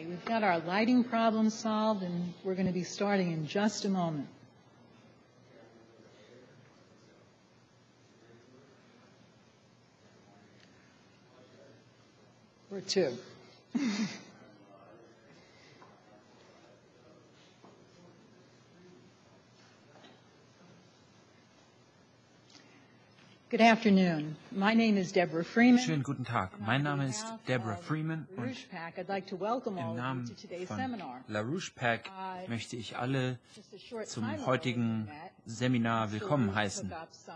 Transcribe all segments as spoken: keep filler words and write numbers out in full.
We've got our lighting problem solved, and we're going to be starting in just a moment. Or two. Good afternoon. My name is Deborah Freeman. Schönen guten Tag. Mein Name ist Deborah Freeman und im Namen von LaRouche Pac möchte ich alle zum heutigen Seminar willkommen heißen.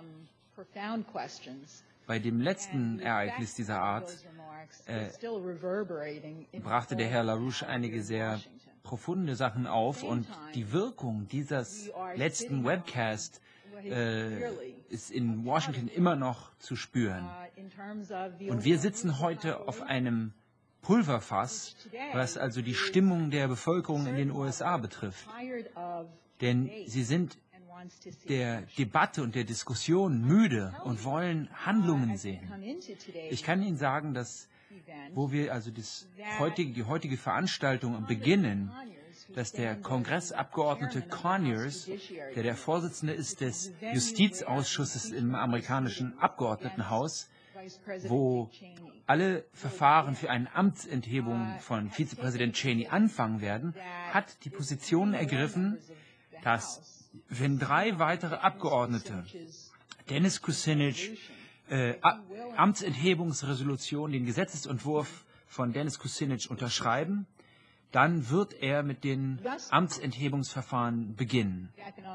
Bei dem letzten Ereignis dieser Art äh, brachte der Herr LaRouche einige sehr profunde Sachen auf und die Wirkung dieses letzten Webcast äh, ist in Washington immer noch zu spüren. Und wir sitzen heute auf einem Pulverfass, was also die Stimmung der Bevölkerung in den U S A betrifft. Denn sie sind der Debatte und der Diskussion müde und wollen Handlungen sehen. Ich kann Ihnen sagen, dass, wo wir also das heutige, die heutige Veranstaltung beginnen, dass der Kongressabgeordnete Conyers, der der Vorsitzende ist des Justizausschusses im amerikanischen Abgeordnetenhaus, wo alle Verfahren für eine Amtsenthebung von Vizepräsident Cheney anfangen werden, hat die Position ergriffen, dass wenn drei weitere Abgeordnete Dennis Kucinich äh, Amtsenthebungsresolution, den Gesetzesentwurf von Dennis Kucinich unterschreiben, dann wird er mit den Amtsenthebungsverfahren beginnen.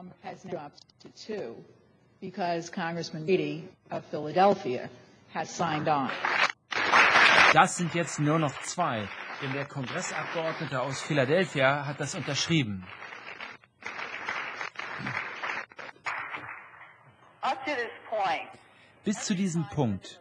Das sind jetzt nur noch zwei, denn der Kongressabgeordnete aus Philadelphia hat das unterschrieben. Bis zu diesem Punkt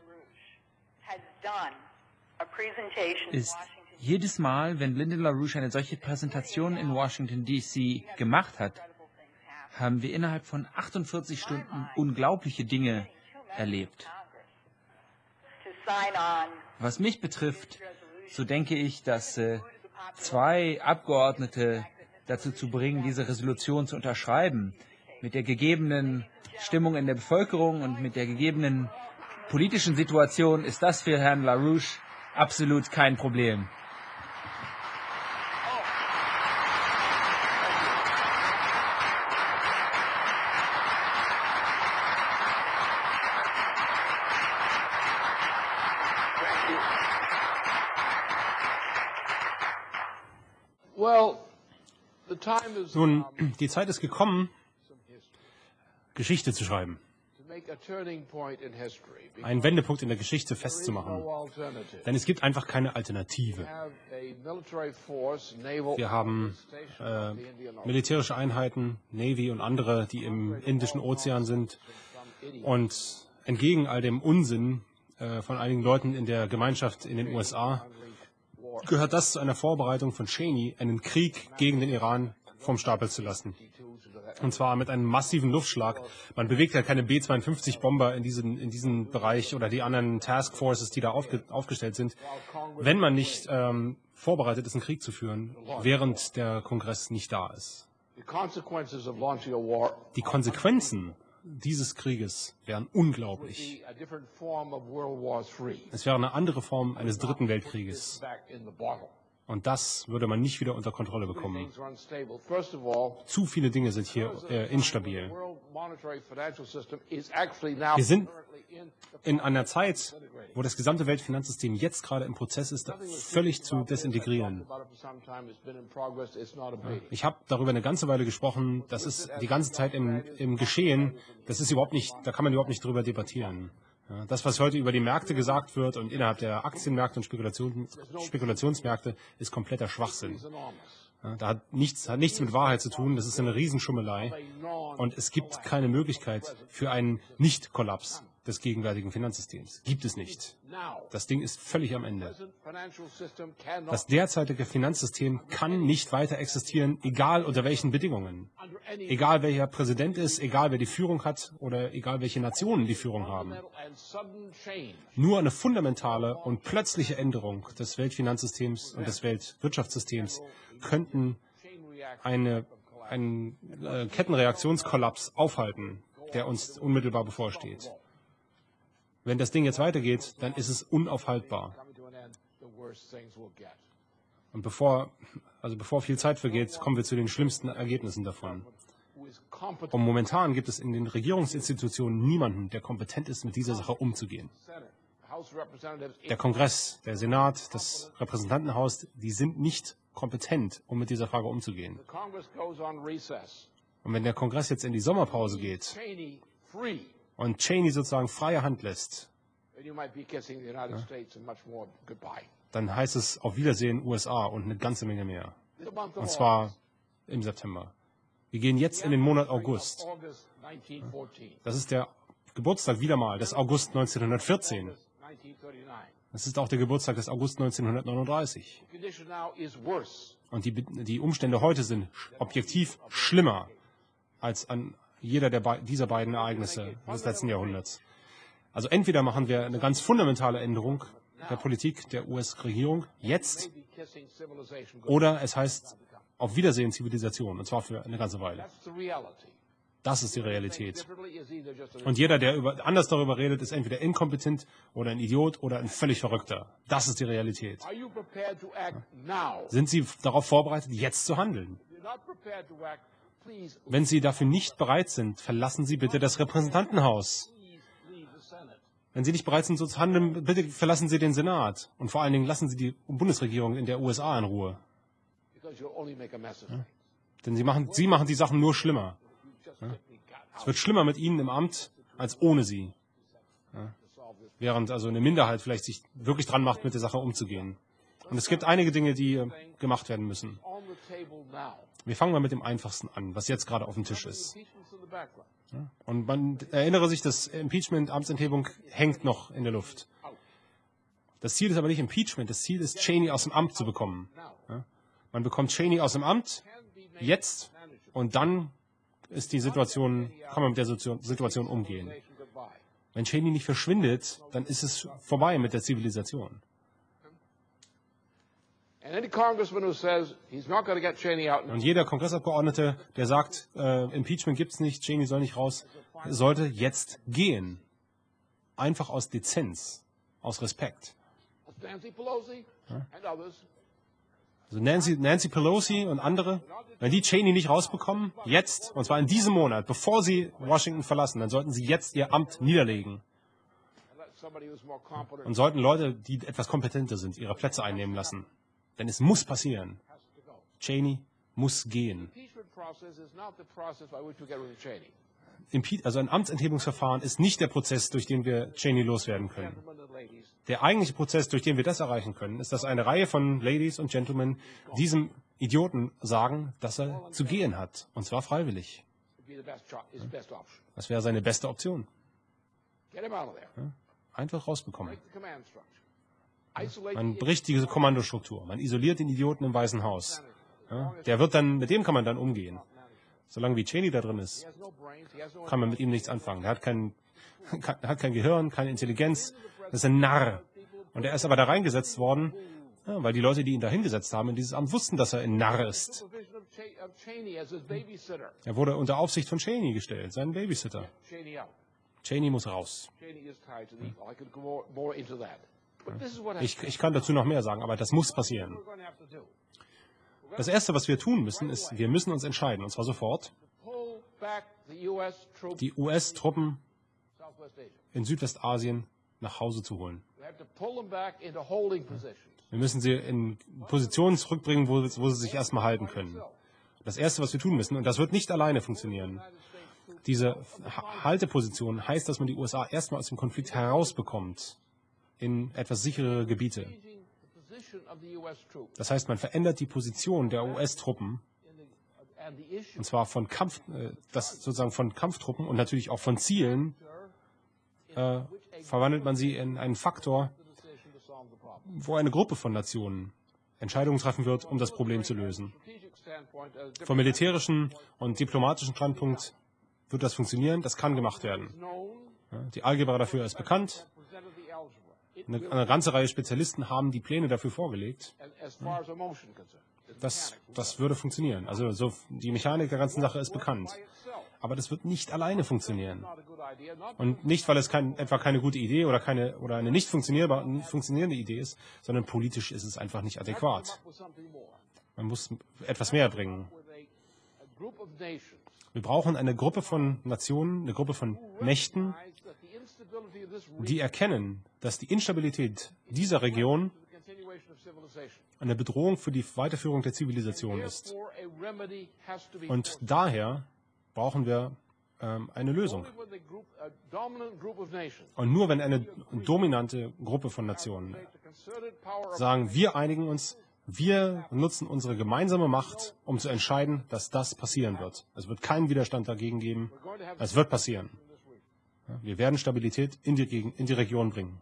ist jedes Mal, wenn Lyndon LaRouche eine solche Präsentation in Washington D C gemacht hat, haben wir innerhalb von achtundvierzig Stunden unglaubliche Dinge erlebt. Was mich betrifft, so denke ich, dass äh, zwei Abgeordnete dazu zu bringen, diese Resolution zu unterschreiben, mit der gegebenen Stimmung in der Bevölkerung und mit der gegebenen politischen Situation, ist das für Herrn LaRouche absolut kein Problem. Nun, die Zeit ist gekommen, Geschichte zu schreiben, einen Wendepunkt in der Geschichte festzumachen. Denn es gibt einfach keine Alternative. Wir haben äh, militärische Einheiten, Navy und andere, die im Indischen Ozean sind. Und entgegen all dem Unsinn äh, von einigen Leuten in der Gemeinschaft in den U S A gehört das zu einer Vorbereitung von Cheney, einen Krieg gegen den Iran vom Stapel zu lassen. Und zwar mit einem massiven Luftschlag. Man bewegt ja keine B zweiundfünfzig Bomber in diesen, in diesen Bereich oder die anderen Taskforces, die da aufge, aufgestellt sind, wenn man nicht ähm, vorbereitet ist, einen Krieg zu führen, während der Kongress nicht da ist. Die Konsequenzen dieses Krieges wären unglaublich. Es wäre eine andere Form eines dritten Weltkrieges. Und das würde man nicht wieder unter Kontrolle bekommen. Zu viele Dinge sind hier äh, instabil. Wir sind in einer Zeit, wo das gesamte Weltfinanzsystem jetzt gerade im Prozess ist, völlig zu desintegrieren. Ich habe darüber eine ganze Weile gesprochen, das ist die ganze Zeit im, im Geschehen, das ist überhaupt nicht, da kann man überhaupt nicht drüber debattieren. Ja, das, was heute über die Märkte gesagt wird und innerhalb der Aktienmärkte und Spekulation, Spekulationsmärkte, ist kompletter Schwachsinn. Ja, da hat nichts, hat nichts mit Wahrheit zu tun, das ist eine Riesenschummelei und es gibt keine Möglichkeit für einen Nicht-Kollaps des gegenwärtigen Finanzsystems. Gibt es nicht. Das Ding ist völlig am Ende. Das derzeitige Finanzsystem kann nicht weiter existieren, egal unter welchen Bedingungen. Egal welcher Präsident ist, egal wer die Führung hat oder egal welche Nationen die Führung haben. Nur eine fundamentale und plötzliche Änderung des Weltfinanzsystems und des Weltwirtschaftssystems könnten eine, einen äh, Kettenreaktionskollaps aufhalten, der uns unmittelbar bevorsteht. Wenn das Ding jetzt weitergeht, dann ist es unaufhaltbar. Und bevor, also bevor viel Zeit vergeht, kommen wir zu den schlimmsten Ergebnissen davon. Und momentan gibt es in den Regierungsinstitutionen niemanden, der kompetent ist, mit dieser Sache umzugehen. Der Kongress, der Senat, das Repräsentantenhaus, die sind nicht kompetent, um mit dieser Frage umzugehen. Und wenn der Kongress jetzt in die Sommerpause geht und Cheney sozusagen freie Hand lässt, ja, dann heißt es auf Wiedersehen U S A und eine ganze Menge mehr. Und zwar im September. Wir gehen jetzt in den Monat August. Das ist der Geburtstag wieder mal des August neunzehnhundertvierzehn. Das ist auch der Geburtstag des August neunzehnhundertneununddreißig. Und die, die Umstände heute sind objektiv schlimmer als an jeder der be dieser beiden Ereignisse des letzten Jahrhunderts. Also entweder machen wir eine ganz fundamentale Änderung der Politik der U S-Regierung jetzt, oder es heißt auf Wiedersehen Zivilisation, und zwar für eine ganze Weile. Das ist die Realität. Und jeder, der über, anders darüber redet, ist entweder inkompetent oder ein Idiot oder ein völlig Verrückter. Das ist die Realität. Sind Sie darauf vorbereitet, jetzt zu handeln? Wenn Sie dafür nicht bereit sind, verlassen Sie bitte das Repräsentantenhaus. Wenn Sie nicht bereit sind, so zu handeln, bitte verlassen Sie den Senat. Und vor allen Dingen lassen Sie die Bundesregierung in der U S A in Ruhe. Ja? Denn Sie machen, Sie machen die Sachen nur schlimmer. Ja? Es wird schlimmer mit Ihnen im Amt als ohne Sie. Ja? Während also eine Minderheit vielleicht sich wirklich dran macht, mit der Sache umzugehen. Und es gibt einige Dinge, die äh, gemacht werden müssen. Wir fangen mal mit dem Einfachsten an, was jetzt gerade auf dem Tisch ist. Ja? Und man erinnere sich, das Impeachment, Amtsenthebung hängt noch in der Luft. Das Ziel ist aber nicht Impeachment, das Ziel ist, Cheney aus dem Amt zu bekommen. Ja? Man bekommt Cheney aus dem Amt, jetzt, und dann ist die Situation, kann man mit der Situation umgehen. Wenn Cheney nicht verschwindet, dann ist es vorbei mit der Zivilisation. Und jeder Kongressabgeordnete, der sagt, äh, Impeachment gibt es nicht, Cheney soll nicht raus, sollte jetzt gehen. Einfach aus Dezenz, aus Respekt. Ja? Also Nancy, Nancy Pelosi und andere, wenn die Cheney nicht rausbekommen, jetzt, und zwar in diesem Monat, bevor sie Washington verlassen, dann sollten sie jetzt ihr Amt niederlegen. Und sollten Leute, die etwas kompetenter sind, ihre Plätze einnehmen lassen. Denn es muss passieren. Cheney muss gehen. Also ein Amtsenthebungsverfahren ist nicht der Prozess, durch den wir Cheney loswerden können. Der eigentliche Prozess, durch den wir das erreichen können, ist, dass eine Reihe von Ladies und Gentlemen diesem Idioten sagen, dass er zu gehen hat. Und zwar freiwillig. Das wäre seine beste Option. Ja? Einfach rausbekommen. Man bricht diese Kommandostruktur. Man isoliert den Idioten im Weißen Haus. Ja? Der wird dann, mit dem kann man dann umgehen. Solange wie Cheney da drin ist, kann man mit ihm nichts anfangen. Er hat kein, hat kein Gehirn, keine Intelligenz. Das ist ein Narr. Und er ist aber da reingesetzt worden, ja, weil die Leute, die ihn da hingesetzt haben in dieses Amt, wussten, dass er ein Narr ist. Er wurde unter Aufsicht von Cheney gestellt, seinen Babysitter. Cheney muss raus. Ich, ich kann dazu noch mehr sagen, aber das muss passieren. Das Erste, was wir tun müssen, ist, wir müssen uns entscheiden, und zwar sofort, die U S-Truppen in Südwestasien nach Hause zu holen. Wir müssen sie in Positionen zurückbringen, wo, wo sie sich erstmal halten können. Das Erste, was wir tun müssen, und das wird nicht alleine funktionieren, diese Halteposition heißt, dass man die U S A erstmal aus dem Konflikt herausbekommt in etwas sicherere Gebiete. Das heißt, man verändert die Position der U S-Truppen, und zwar von Kampf, äh, das sozusagen von Kampftruppen und natürlich auch von Zielen äh, verwandelt man sie in einen Faktor, wo eine Gruppe von Nationen Entscheidungen treffen wird, um das Problem zu lösen. Vom militärischen und diplomatischen Standpunkt wird das funktionieren, das kann gemacht werden. Ja, die Algebra dafür ist bekannt. Eine, eine ganze Reihe Spezialisten haben die Pläne dafür vorgelegt. Ja, das, das würde funktionieren. Also so, die Mechanik der ganzen Sache ist bekannt. Aber das wird nicht alleine funktionieren. Und nicht, weil es kein, etwa keine gute Idee oder, keine, oder eine nicht funktionierbare, nicht funktionierende Idee ist, sondern politisch ist es einfach nicht adäquat. Man muss etwas mehr bringen. Wir brauchen eine Gruppe von Nationen, eine Gruppe von Mächten, die erkennen, dass die Instabilität dieser Region eine Bedrohung für die Weiterführung der Zivilisation ist. Und daher brauchen wir ähm, eine Lösung. Und nur wenn eine dominante Gruppe von Nationen sagen, wir einigen uns, wir nutzen unsere gemeinsame Macht, um zu entscheiden, dass das passieren wird. Es wird keinen Widerstand dagegen geben. Es wird passieren. Ja, wir werden Stabilität in die, in die Region bringen.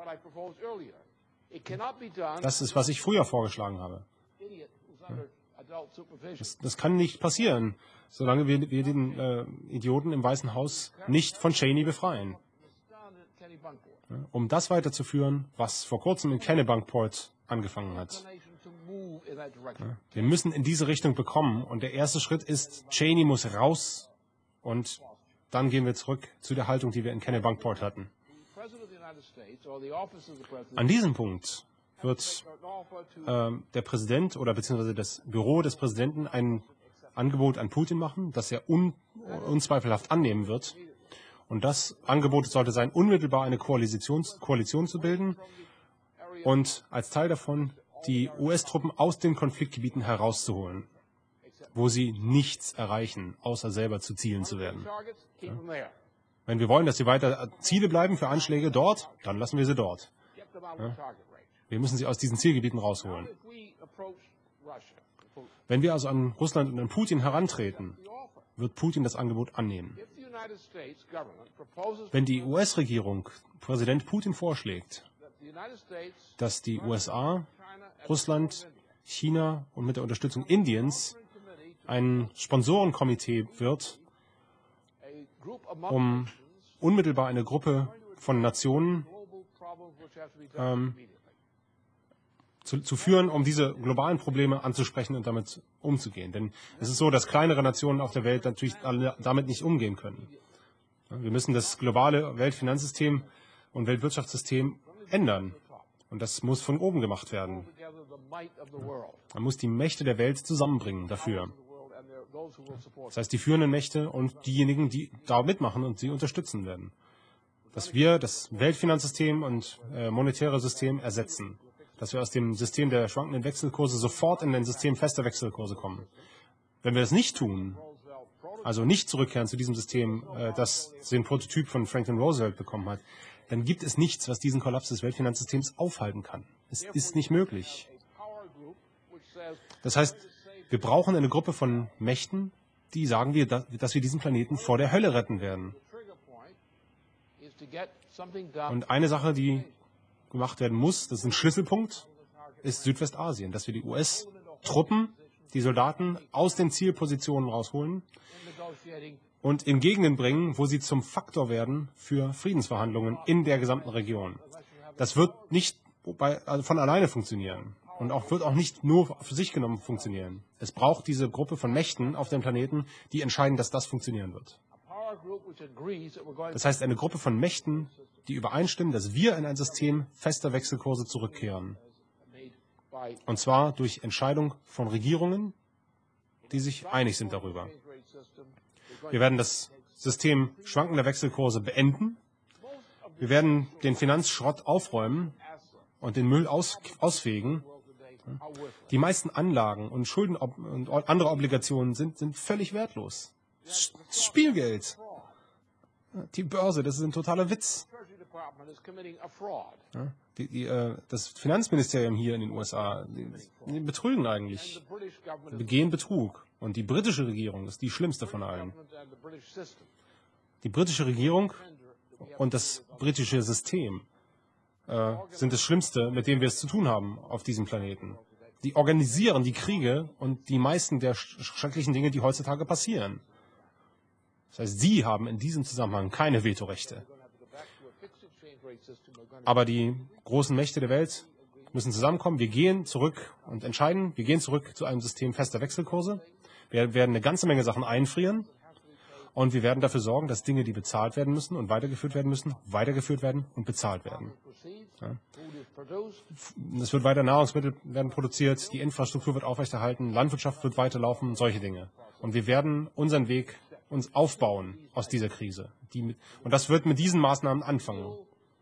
Das ist, was ich früher vorgeschlagen habe. Ja. Das, das kann nicht passieren, solange wir, wir den äh, Idioten im Weißen Haus nicht von Cheney befreien. Ja, um das weiterzuführen, was vor kurzem in Kennebunkport angefangen hat. Ja, wir müssen in diese Richtung bekommen und der erste Schritt ist, Cheney muss raus und dann gehen wir zurück zu der Haltung, die wir in Kennebunkport hatten. An diesem Punkt wird äh, der Präsident oder beziehungsweise das Büro des Präsidenten ein Angebot an Putin machen, das er un, unzweifelhaft annehmen wird. Und das Angebot sollte sein, unmittelbar eine Koalition, Koalition zu bilden und als Teil davon die U S-Truppen aus den Konfliktgebieten herauszuholen, wo sie nichts erreichen, außer selber zu Zielen zu werden. Ja. Wenn wir wollen, dass sie weiter Ziele bleiben für Anschläge dort, dann lassen wir sie dort. Ja. Wir müssen sie aus diesen Zielgebieten rausholen. Wenn wir also an Russland und an Putin herantreten, wird Putin das Angebot annehmen. Wenn die U S-Regierung Präsident Putin vorschlägt, dass die U S A, Russland, China und mit der Unterstützung Indiens ein Sponsorenkomitee wird, um unmittelbar eine Gruppe von Nationen ähm, zu, zu führen, um diese globalen Probleme anzusprechen und damit umzugehen. Denn es ist so, dass kleinere Nationen auf der Welt natürlich alle damit nicht umgehen können. Wir müssen das globale Weltfinanzsystem und Weltwirtschaftssystem ändern. Und das muss von oben gemacht werden. Man muss die Mächte der Welt zusammenbringen dafür. Das heißt, die führenden Mächte und diejenigen, die da mitmachen und sie unterstützen werden. Dass wir das Weltfinanzsystem und äh, monetäre System ersetzen. Dass wir aus dem System der schwankenden Wechselkurse sofort in ein System fester Wechselkurse kommen. Wenn wir das nicht tun, also nicht zurückkehren zu diesem System, äh, das den Prototyp von Franklin Roosevelt bekommen hat, dann gibt es nichts, was diesen Kollaps des Weltfinanzsystems aufhalten kann. Es ist nicht möglich. Das heißt, wir brauchen eine Gruppe von Mächten, die sagen wir, dass wir diesen Planeten vor der Hölle retten werden. Und eine Sache, die gemacht werden muss, das ist ein Schlüsselpunkt, ist Südwestasien, dass wir die U S-Truppen, die Soldaten aus den Zielpositionen rausholen und in Gegenden bringen, wo sie zum Faktor werden für Friedensverhandlungen in der gesamten Region. Das wird nicht bei, also von alleine funktionieren und auch, wird auch nicht nur für sich genommen funktionieren. Es braucht diese Gruppe von Mächten auf dem Planeten, die entscheiden, dass das funktionieren wird. Das heißt, eine Gruppe von Mächten, die übereinstimmen, dass wir in ein System fester Wechselkurse zurückkehren. Und zwar durch Entscheidung von Regierungen, die sich einig sind darüber. Wir werden das System schwankender Wechselkurse beenden. Wir werden den Finanzschrott aufräumen und den Müll aus, ausfegen. Die meisten Anlagen und Schulden und andere Obligationen sind, sind völlig wertlos. Spielgeld. Die Börse, das ist ein totaler Witz. Ja, die, die, äh, das Finanzministerium hier in den U S A, die, die betrügen eigentlich, die begehen Betrug. Und die britische Regierung ist die schlimmste von allen. Die britische Regierung und das britische System äh, sind das Schlimmste, mit dem wir es zu tun haben auf diesem Planeten. Die organisieren die Kriege und die meisten der sch schrecklichen Dinge, die heutzutage passieren. Das heißt, sie haben in diesem Zusammenhang keine Vetorechte. Aber die großen Mächte der Welt müssen zusammenkommen. Wir gehen zurück und entscheiden, wir gehen zurück zu einem System fester Wechselkurse. Wir werden eine ganze Menge Sachen einfrieren und wir werden dafür sorgen, dass Dinge, die bezahlt werden müssen und weitergeführt werden müssen, weitergeführt werden und bezahlt werden. Ja. Es wird weiter Nahrungsmittel werden produziert, die Infrastruktur wird aufrechterhalten, Landwirtschaft wird weiterlaufen, solche Dinge. Und wir werden unseren Weg uns aufbauen aus dieser Krise. Die, und das wird mit diesen Maßnahmen anfangen.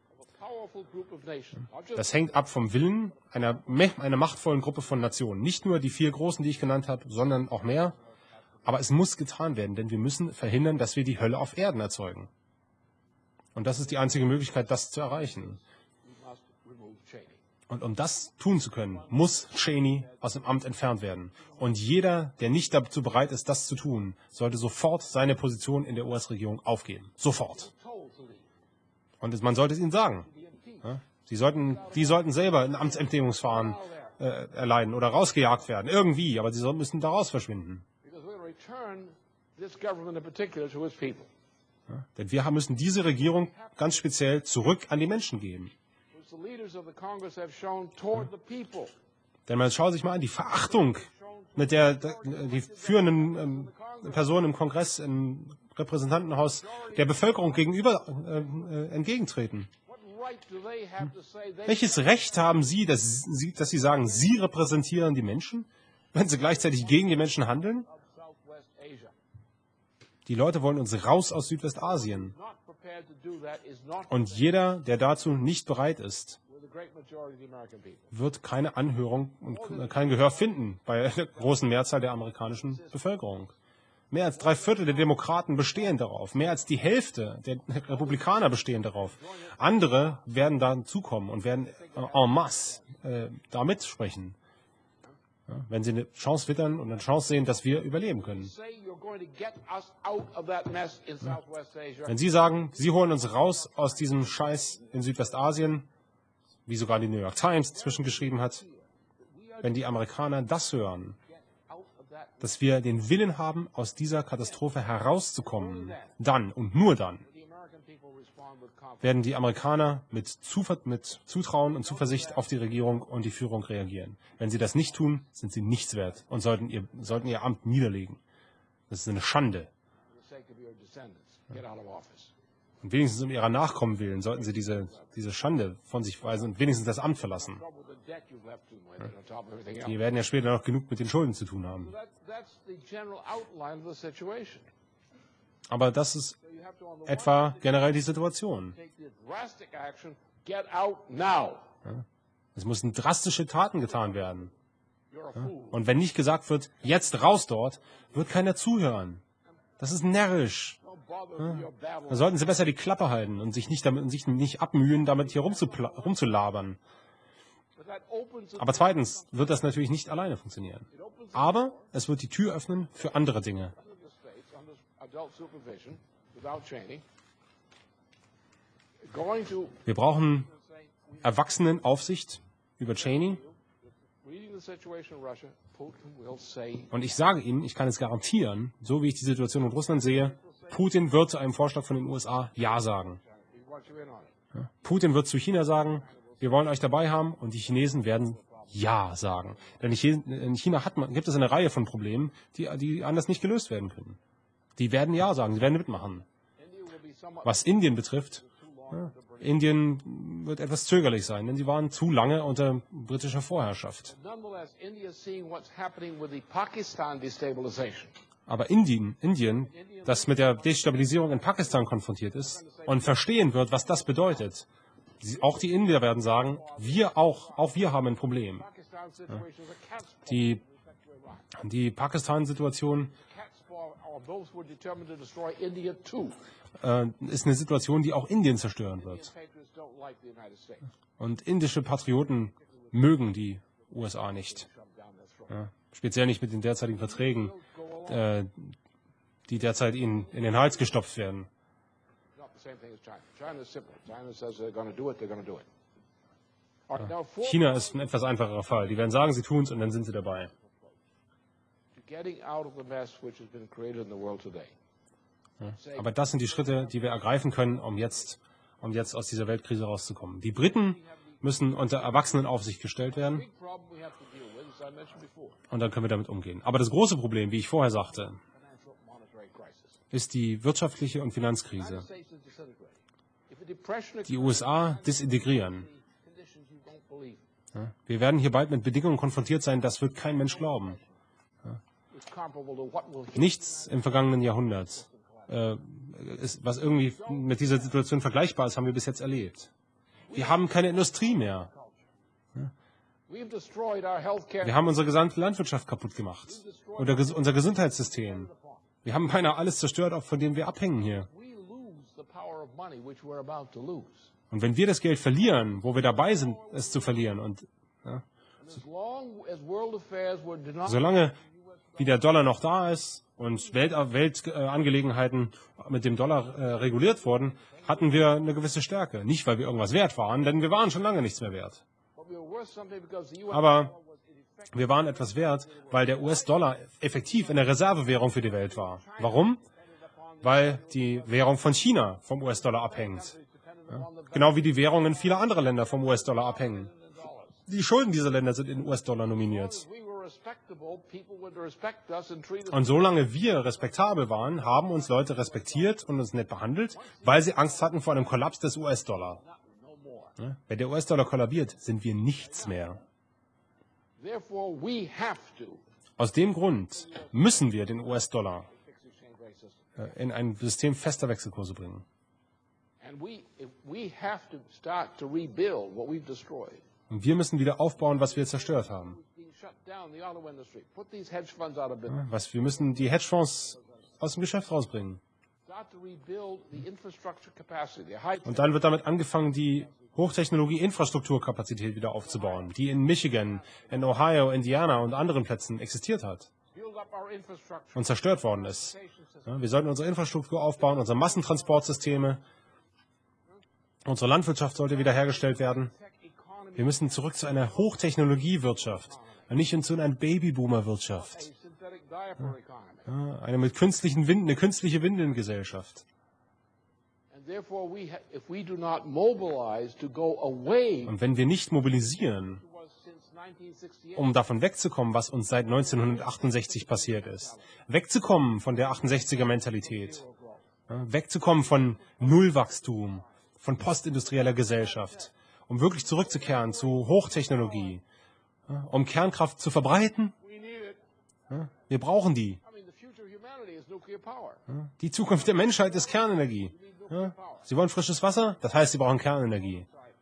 Das hängt ab vom Willen einer, einer machtvollen Gruppe von Nationen. Nicht nur die vier großen, die ich genannt habe, sondern auch mehr. Aber es muss getan werden, denn wir müssen verhindern, dass wir die Hölle auf Erden erzeugen. Und das ist die einzige Möglichkeit, das zu erreichen. Und um das tun zu können, muss Cheney aus dem Amt entfernt werden. Und jeder, der nicht dazu bereit ist, das zu tun, sollte sofort seine Position in der U S-Regierung aufgeben. Sofort. Und man sollte es ihnen sagen. Ja? Sie sollten, die sollten selber ein Amtsenthebungsverfahren äh, erleiden oder rausgejagt werden. Irgendwie, aber sie soll, müssen daraus verschwinden. Ja? Denn wir müssen diese Regierung ganz speziell zurück an die Menschen geben. Denn man schaut sich mal an, die Verachtung, mit der die führenden ähm, Personen im Kongress, im Repräsentantenhaus der Bevölkerung gegenüber äh, äh, entgegentreten. Hm. Welches Recht haben Sie dass, Sie, dass Sie sagen, Sie repräsentieren die Menschen, wenn Sie gleichzeitig gegen die Menschen handeln? Die Leute wollen uns raus aus Südwestasien. Und jeder, der dazu nicht bereit ist, wird keine Anhörung und kein Gehör finden bei der großen Mehrzahl der amerikanischen Bevölkerung. Mehr als drei Viertel der Demokraten bestehen darauf. Mehr als die Hälfte der Republikaner bestehen darauf. Andere werden da zukommen und werden en masse äh, da mitsprechen. Ja, wenn sie eine Chance wittern und eine Chance sehen, dass wir überleben können. Ja. Wenn Sie sagen, Sie holen uns raus aus diesem Scheiß in Südwestasien, wie sogar die New York Times zwischengeschrieben hat, wenn die Amerikaner das hören, dass wir den Willen haben, aus dieser Katastrophe herauszukommen, dann und nur dann werden die Amerikaner mit, Zuver mit Zutrauen und Zuversicht auf die Regierung und die Führung reagieren. Wenn sie das nicht tun, sind sie nichts wert und sollten ihr, sollten ihr Amt niederlegen. Das ist eine Schande. Und wenigstens um ihrer Nachkommen willen sollten sie diese, diese Schande von sich weisen und wenigstens das Amt verlassen. Ja. Die werden ja später noch genug mit den Schulden zu tun haben. Aber das ist etwa generell die Situation. Ja. Es müssen drastische Taten getan werden. Ja. Und wenn nicht gesagt wird, jetzt raus dort, wird keiner zuhören. Das ist närrisch. Ja. Da sollten Sie besser die Klappe halten und sich nicht, damit, sich nicht abmühen, damit hier rumzulabern. Aber zweitens wird das natürlich nicht alleine funktionieren. Aber es wird die Tür öffnen für andere Dinge. Wir brauchen Erwachsenenaufsicht über Cheney. Und ich sage Ihnen, ich kann es garantieren, so wie ich die Situation in Russland sehe, Putin wird zu einem Vorschlag von den U S A Ja sagen. Ja. Putin wird zu China sagen, wir wollen euch dabei haben, und die Chinesen werden Ja sagen. Denn in China hat man, gibt es eine Reihe von Problemen, die, die anders nicht gelöst werden können. Die werden Ja sagen, sie werden mitmachen. Was Indien betrifft, ja, Indien wird etwas zögerlich sein, denn sie waren zu lange unter britischer Vorherrschaft. Aber Indien, Indien, das mit der Destabilisierung in Pakistan konfrontiert ist und verstehen wird, was das bedeutet, sie, auch die Indier werden sagen, wir auch, auch wir haben ein Problem. Ja. Die, die Pakistan-Situation äh, ist eine Situation, die auch Indien zerstören wird. Und indische Patrioten mögen die U S A nicht. Ja. Speziell nicht mit den derzeitigen Verträgen, äh, die derzeit ihnen in den Hals gestopft werden. China ist ein etwas einfacherer Fall. Die werden sagen, sie tun es und dann sind sie dabei. Ja. Aber das sind die Schritte, die wir ergreifen können, um jetzt, um jetzt aus dieser Weltkrise rauszukommen. Die Briten müssen unter Erwachsenenaufsicht gestellt werden. Und dann können wir damit umgehen. Aber das große Problem, wie ich vorher sagte, ist die wirtschaftliche und Finanzkrise. Die U S A disintegrieren. Ja, wir werden hier bald mit Bedingungen konfrontiert sein, das wird kein Mensch glauben. Ja. Nichts im vergangenen Jahrhundert, äh, ist, was irgendwie mit dieser Situation vergleichbar ist, haben wir bis jetzt erlebt. Wir haben keine Industrie mehr. Ja. Wir haben unsere gesamte Landwirtschaft kaputt gemacht. Oder ges unser Gesundheitssystem. Wir haben beinahe alles zerstört, auch von dem wir abhängen hier. Und wenn wir das Geld verlieren, wo wir dabei sind, es zu verlieren, und ja, solange wie der Dollar noch da ist und Weltangelegenheiten Welt, äh, mit dem Dollar äh, reguliert wurden, hatten wir eine gewisse Stärke. Nicht, weil wir irgendwas wert waren, denn wir waren schon lange nichts mehr wert. Aber wir waren etwas wert, weil der U S-Dollar effektiv eine Reservewährung für die Welt war. Warum? Weil die Währung von China vom U S-Dollar abhängt. Ja, genau wie die Währungen vieler anderer Länder vom U S-Dollar abhängen. Die Schulden dieser Länder sind in U S-Dollar nominiert. Und solange wir respektabel waren, haben uns Leute respektiert und uns nett behandelt, weil sie Angst hatten vor einem Kollaps des U S-Dollar. Ja, wenn der U S-Dollar kollabiert, sind wir nichts mehr. Aus dem Grund müssen wir den U S-Dollar in ein System fester Wechselkurse bringen. Und wir müssen wieder aufbauen, was wir zerstört haben. Ja, was, wir müssen die Hedgefonds aus dem Geschäft rausbringen. Und dann wird damit angefangen, die Hochtechnologie-Infrastrukturkapazität wieder aufzubauen, die in Michigan, in Ohio, Indiana und anderen Plätzen existiert hat und zerstört worden ist. Ja, wir sollten unsere Infrastruktur aufbauen, unsere Massentransportsysteme. Unsere Landwirtschaft sollte wiederhergestellt werden. Wir müssen zurück zu einer Hochtechnologiewirtschaft, nicht zu einer Babyboomer-Wirtschaft. Ja, eine mit künstlichen Winden, eine künstliche Windelngesellschaft. Und wenn wir nicht mobilisieren, um davon wegzukommen, was uns seit neunzehnhundertachtundsechzig passiert ist, wegzukommen von der achtundsechziger-Mentalität, ja, wegzukommen von Nullwachstum, von postindustrieller Gesellschaft, um wirklich zurückzukehren zu Hochtechnologie, ja, um Kernkraft zu verbreiten. Ja, wir brauchen die. Ja, die Zukunft der Menschheit ist Kernenergie. Ja, Sie wollen frisches Wasser? Das heißt, Sie brauchen Kernenergie.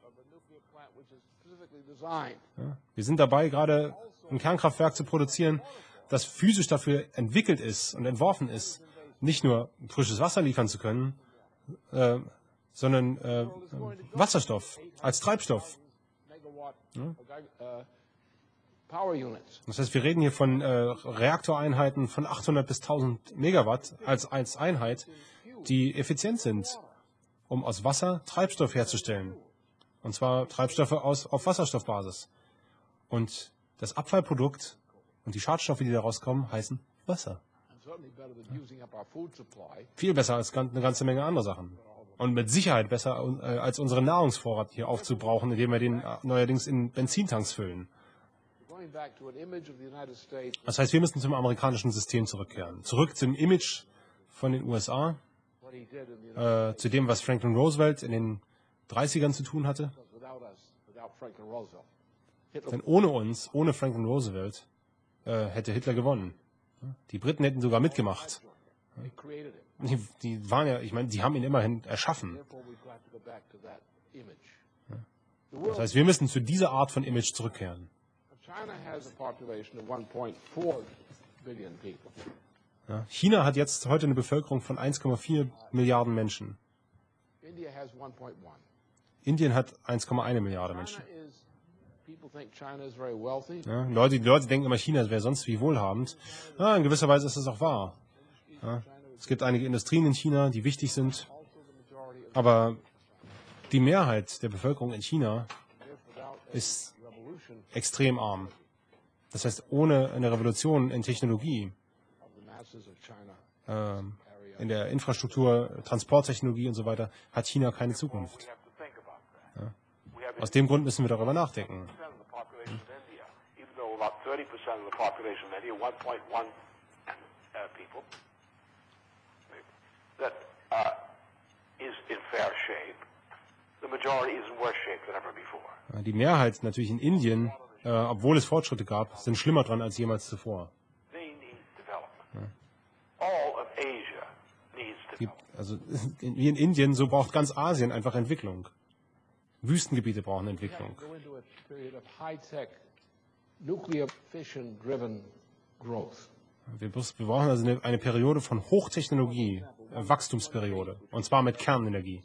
Ja, wir sind dabei, gerade ein Kernkraftwerk zu produzieren, das physisch dafür entwickelt ist und entworfen ist, nicht nur frisches Wasser liefern zu können, äh, sondern äh, Wasserstoff als Treibstoff. Ja. Das heißt, wir reden hier von äh, Reaktoreinheiten von achthundert bis tausend Megawatt als, als Einheit, die effizient sind, um aus Wasser Treibstoff herzustellen. Und zwar Treibstoffe aus, auf Wasserstoffbasis. Und das Abfallprodukt und die Schadstoffe, die daraus kommen, heißen Wasser. Viel besser als eine ganze Menge anderer Sachen. Und mit Sicherheit besser äh, als unseren Nahrungsvorrat hier aufzubrauchen, indem wir den äh, neuerdings in Benzintanks füllen. Das heißt, wir müssen zum amerikanischen System zurückkehren. Zurück zum Image von den U S A, äh, zu dem, was Franklin Roosevelt in den dreißigern zu tun hatte. Denn ohne uns, ohne Franklin Roosevelt, äh, hätte Hitler gewonnen. Die Briten hätten sogar mitgemacht. Die, die waren ja, ich meine, die haben ihn immerhin erschaffen. Das heißt, wir müssen zu dieser Art von Image zurückkehren. Ja, China hat jetzt heute eine Bevölkerung von eins Komma vier Milliarden Menschen. Indien hat eins Komma eins Milliarde Menschen. Ja, Leute, die Leute denken immer, China wäre sonst wie wohlhabend. Ja, in gewisser Weise ist das auch wahr. Ja, es gibt einige Industrien in China, die wichtig sind. Aber die Mehrheit der Bevölkerung in China ist extrem arm. Das heißt, ohne eine Revolution in Technologie, äh, in der Infrastruktur, Transporttechnologie und so weiter, hat China keine Zukunft. Ja. Aus dem Grund müssen wir darüber nachdenken. Hm. Die Mehrheit natürlich in Indien, äh, obwohl es Fortschritte gab, sind schlimmer dran als jemals zuvor. Ja. Die, also wie in Indien, so braucht ganz Asien einfach Entwicklung. Wüstengebiete brauchen Entwicklung. Wir, wir brauchen also eine, eine Periode von Hochtechnologie, äh, Wachstumsperiode, und zwar mit Kernenergie.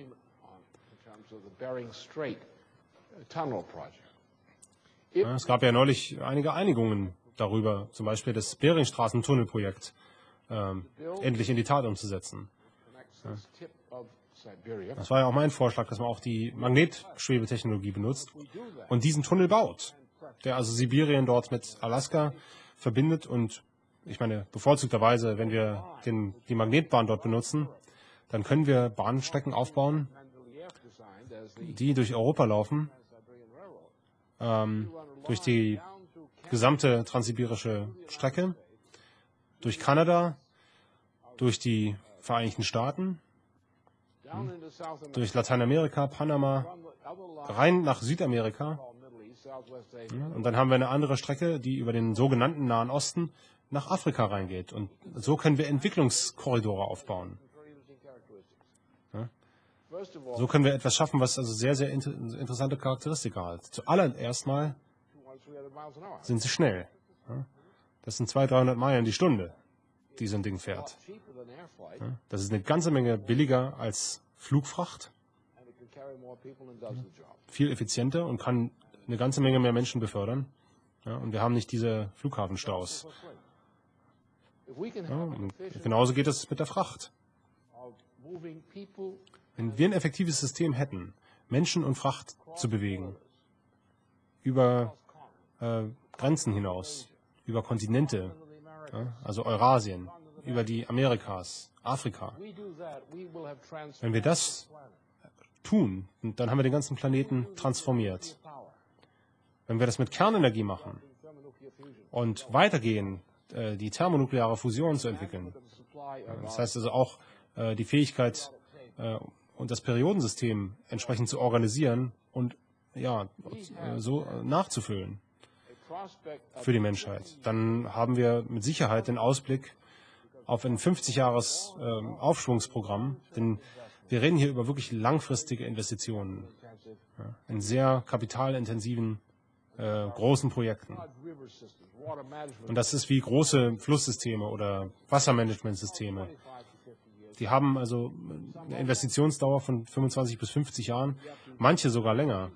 Ja, es gab ja neulich einige Einigungen darüber, zum Beispiel das Beringstraßen-Tunnelprojekt ähm, endlich in die Tat umzusetzen. Ja. Das war ja auch mein Vorschlag, dass man auch die Magnetschwebetechnologie benutzt und diesen Tunnel baut, der also Sibirien dort mit Alaska verbindet. Und ich meine, bevorzugterweise, wenn wir den, die Magnetbahn dort benutzen, dann können wir Bahnstrecken aufbauen, die durch Europa laufen, ähm, durch die gesamte transsibirische Strecke, durch Kanada, durch die Vereinigten Staaten, durch Lateinamerika, Panama, rein nach Südamerika. Und dann haben wir eine andere Strecke, die über den sogenannten Nahen Osten nach Afrika reingeht. Und so können wir Entwicklungskorridore aufbauen. Ja. So können wir etwas schaffen, was also sehr, sehr inter interessante Charakteristika hat. Zuallererst mal sind sie schnell. Ja. Das sind zweihundert, dreihundert Meilen die Stunde, die so ein Ding fährt. Ja. Das ist eine ganze Menge billiger als Flugfracht. Ja. Viel effizienter und kann eine ganze Menge mehr Menschen befördern. Ja. Und wir haben nicht diese Flughafenstaus. Ja, und genauso geht es mit der Fracht. Wenn wir ein effektives System hätten, Menschen und Fracht zu bewegen, über äh, Grenzen hinaus, über Kontinente, ja, also Eurasien, über die Amerikas, Afrika. Wenn wir das tun, dann haben wir den ganzen Planeten transformiert. Wenn wir das mit Kernenergie machen und weitergehen, äh, die thermonukleare Fusion zu entwickeln, äh, das heißt also auch äh, die Fähigkeit äh, und das Periodensystem entsprechend zu organisieren und ja, äh, so äh, nachzufüllen für die Menschheit, dann haben wir mit Sicherheit den Ausblick auf ein fünfzig Jahres äh, Aufschwungsprogramm, denn wir reden hier über wirklich langfristige Investitionen, ja, in sehr kapitalintensiven, äh, großen Projekten. Und das ist wie große Flusssysteme oder Wassermanagementsysteme. Die haben also eine Investitionsdauer von fünfundzwanzig bis fünfzig Jahren, manche sogar länger.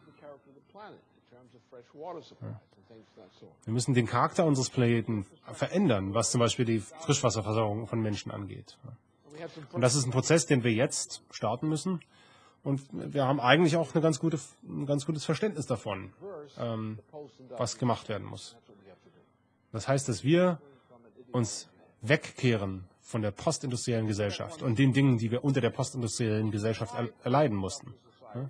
Ja. Wir müssen den Charakter unseres Planeten verändern, was zum Beispiel die Frischwasserversorgung von Menschen angeht. Und das ist ein Prozess, den wir jetzt starten müssen. Und wir haben eigentlich auch eine ganz gute, ein ganz gutes Verständnis davon, ähm, was gemacht werden muss. Das heißt, dass wir uns wegkehren von der postindustriellen Gesellschaft und den Dingen, die wir unter der postindustriellen Gesellschaft erleiden mussten. Ja?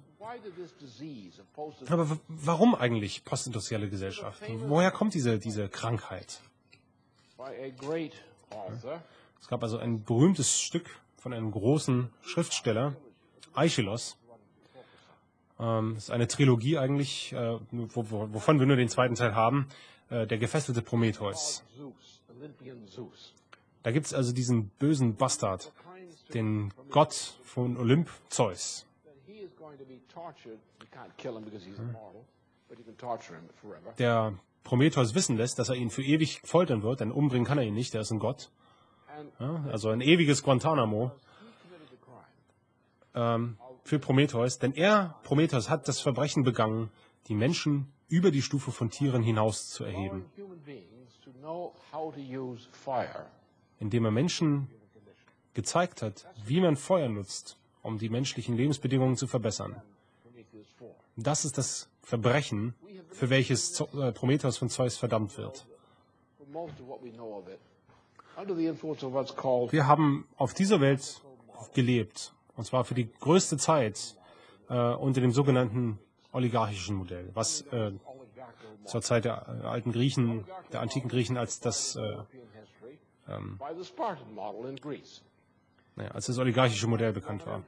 Aber warum eigentlich postindustrielle Gesellschaft? Woher kommt diese, diese Krankheit? Ja. Es gab also ein berühmtes Stück von einem großen Schriftsteller, Aeschylus. Ähm, das ist eine Trilogie eigentlich, äh, wo, wo, wovon wir nur den zweiten Teil haben, äh, der gefesselte Prometheus. Da gibt es also diesen bösen Bastard, den Gott von Olymp, Zeus. Der Prometheus wissen lässt, dass er ihn für ewig foltern wird, denn umbringen kann er ihn nicht, der ist ein Gott. Ja, also ein ewiges Guantanamo ähm, für Prometheus, denn er, Prometheus, hat das Verbrechen begangen, die Menschen über die Stufe von Tieren hinaus zu erheben, indem er Menschen gezeigt hat, wie man Feuer nutzt, um die menschlichen Lebensbedingungen zu verbessern. Das ist das Verbrechen, für welches Prometheus von Zeus verdammt wird. Wir haben auf dieser Welt gelebt, und zwar für die größte Zeit äh, unter dem sogenannten oligarchischen Modell, was äh, zur Zeit der äh, alten Griechen, der antiken Griechen als das, äh, ähm, naja, als das oligarchische Modell bekannt war.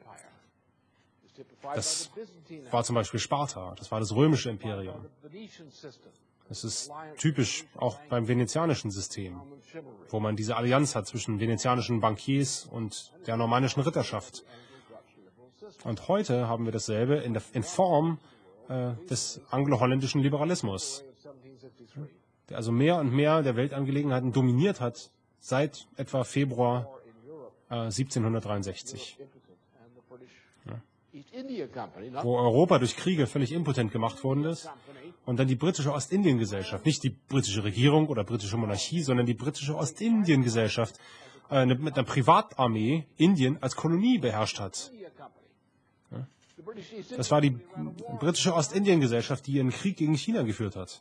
Das war zum Beispiel Sparta, das war das römische Imperium. Das ist typisch auch beim venezianischen System, wo man diese Allianz hat zwischen venezianischen Bankiers und der normannischen Ritterschaft. Und heute haben wir dasselbe in, der, in Form äh, des anglo-holländischen Liberalismus, der also mehr und mehr der Weltangelegenheiten dominiert hat seit etwa Februar äh, siebzehnhundertdreiundsechzig. Ja. Wo Europa durch Kriege völlig impotent gemacht worden ist und dann die britische Ostindien-Gesellschaft, nicht die britische Regierung oder britische Monarchie, sondern die britische Ostindien-Gesellschaft äh, mit einer Privatarmee Indien als Kolonie beherrscht hat. Ja. Das war die britische Ostindien-Gesellschaft, die einen Krieg gegen China geführt hat.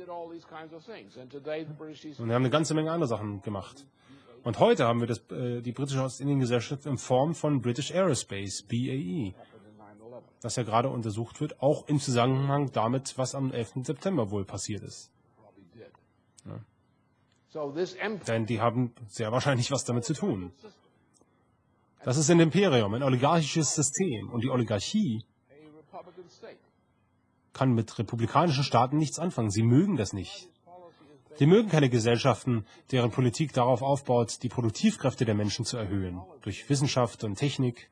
Und wir haben eine ganze Menge andere Sachen gemacht. Und heute haben wir das, äh, die britische Ostindien-Gesellschaft in Form von British Aerospace, B A E, das ja gerade untersucht wird, auch im Zusammenhang damit, was am elften September wohl passiert ist. Ja. Denn die haben sehr wahrscheinlich was damit zu tun. Das ist ein Imperium, ein oligarchisches System. Und die Oligarchie kann mit republikanischen Staaten nichts anfangen. Sie mögen das nicht. Sie mögen keine Gesellschaften, deren Politik darauf aufbaut, die Produktivkräfte der Menschen zu erhöhen, durch Wissenschaft und Technik,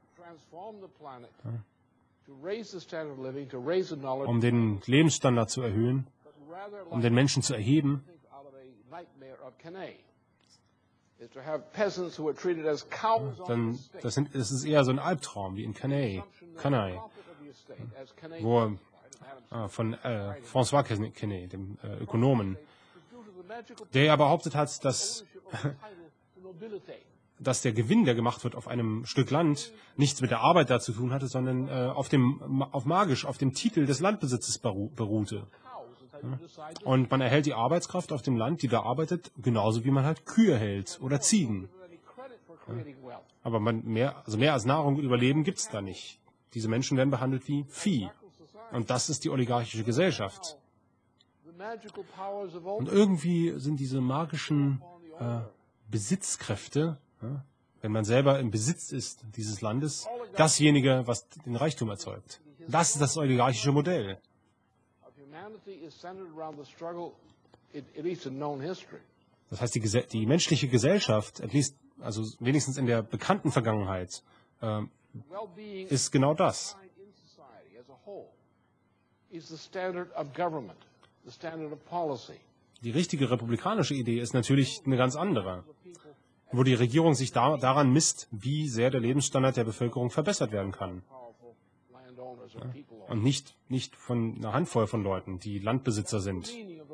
ja, um den Lebensstandard zu erhöhen, um den Menschen zu erheben. Dann, das, sind, das ist eher so ein Albtraum, wie in Cannae, Cannae, wo äh, von äh, François Quesnay, dem äh, Ökonomen, der ja behauptet hat, dass, dass der Gewinn, der gemacht wird auf einem Stück Land, nichts mit der Arbeit da zu tun hatte, sondern äh, auf dem, auf magisch, auf dem Titel des Landbesitzes beru beruhte. Ja. Und man erhält die Arbeitskraft auf dem Land, die da arbeitet, genauso wie man halt Kühe hält oder Ziegen. Ja. Aber man mehr, also mehr als Nahrung und Überleben gibt es da nicht. Diese Menschen werden behandelt wie Vieh. Und das ist die oligarchische Gesellschaft. Und irgendwie sind diese magischen äh, Besitzkräfte, ja, wenn man selber im Besitz ist dieses Landes, dasjenige, was den Reichtum erzeugt. Das ist das oligarchische Modell. Das heißt, die, die menschliche Gesellschaft, at least, also wenigstens in der bekannten Vergangenheit, äh, ist genau das. Die richtige republikanische Idee ist natürlich eine ganz andere, wo die Regierung sich da, daran misst, wie sehr der Lebensstandard der Bevölkerung verbessert werden kann. Ja. Und nicht, nicht von einer Handvoll von Leuten, die Landbesitzer sind. Ja.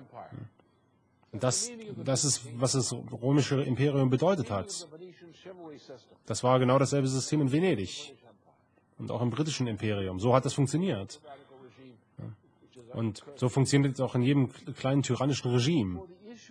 Das, das ist, was das römische Imperium bedeutet hat. Das war genau dasselbe System in Venedig und auch im britischen Imperium. So hat das funktioniert. Ja. Und so funktioniert es auch in jedem kleinen tyrannischen Regime.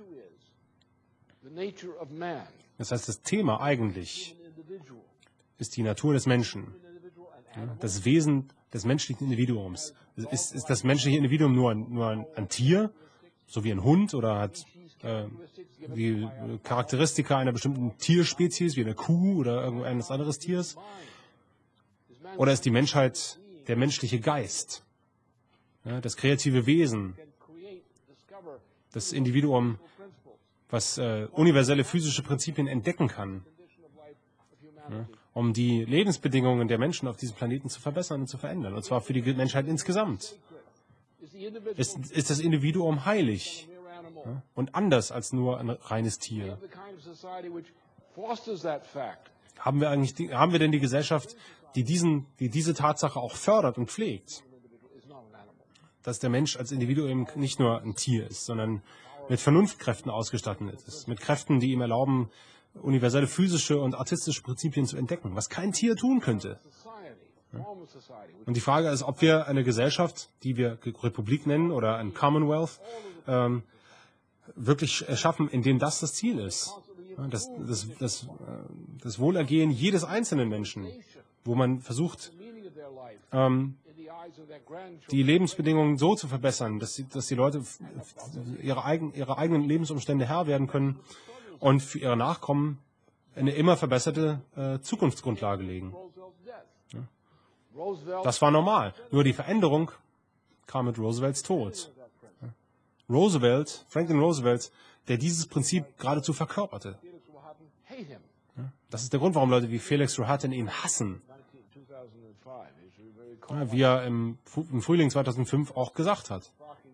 Das heißt, das Thema eigentlich ist die Natur des Menschen. Ja. Das Wesen des menschlichen Individuums. Ist, ist das menschliche Individuum nur ein, nur ein, ein Tier, so wie ein Hund, oder hat äh, die Charakteristika einer bestimmten Tierspezies, wie eine Kuh oder irgendeines anderes Tiers? Oder ist die Menschheit der menschliche Geist, ja, das kreative Wesen, das Individuum, was äh, universelle physische Prinzipien entdecken kann, ja, um die Lebensbedingungen der Menschen auf diesem Planeten zu verbessern und zu verändern, und zwar für die Menschheit insgesamt. Ist, ist das Individuum heilig, ja, und anders als nur ein reines Tier? Haben wir eigentlich die, haben wir denn die Gesellschaft, die, diesen, die diese Tatsache auch fördert und pflegt? Dass der Mensch als Individuum nicht nur ein Tier ist, sondern mit Vernunftkräften ausgestattet ist, mit Kräften, die ihm erlauben, universelle physische und artistische Prinzipien zu entdecken, was kein Tier tun könnte. Und die Frage ist, ob wir eine Gesellschaft, die wir Republik nennen oder ein Commonwealth, ähm, wirklich schaffen, in dem das das Ziel ist. Das, das, das, das Wohlergehen jedes einzelnen Menschen, wo man versucht, ähm, die Lebensbedingungen so zu verbessern, dass, sie, dass die Leute ihre, eigen, ihre eigenen Lebensumstände Herr werden können und für ihre Nachkommen eine immer verbesserte äh, Zukunftsgrundlage legen. Ja. Das war normal. Nur die Veränderung kam mit Roosevelts Tod. Ja. Roosevelt, Franklin Roosevelt, der dieses Prinzip geradezu verkörperte. Ja. Das ist der Grund, warum Leute wie Felix Rohatyn ihn hassen. Ja, wie er im, im Frühling zweitausendfünf auch gesagt hat.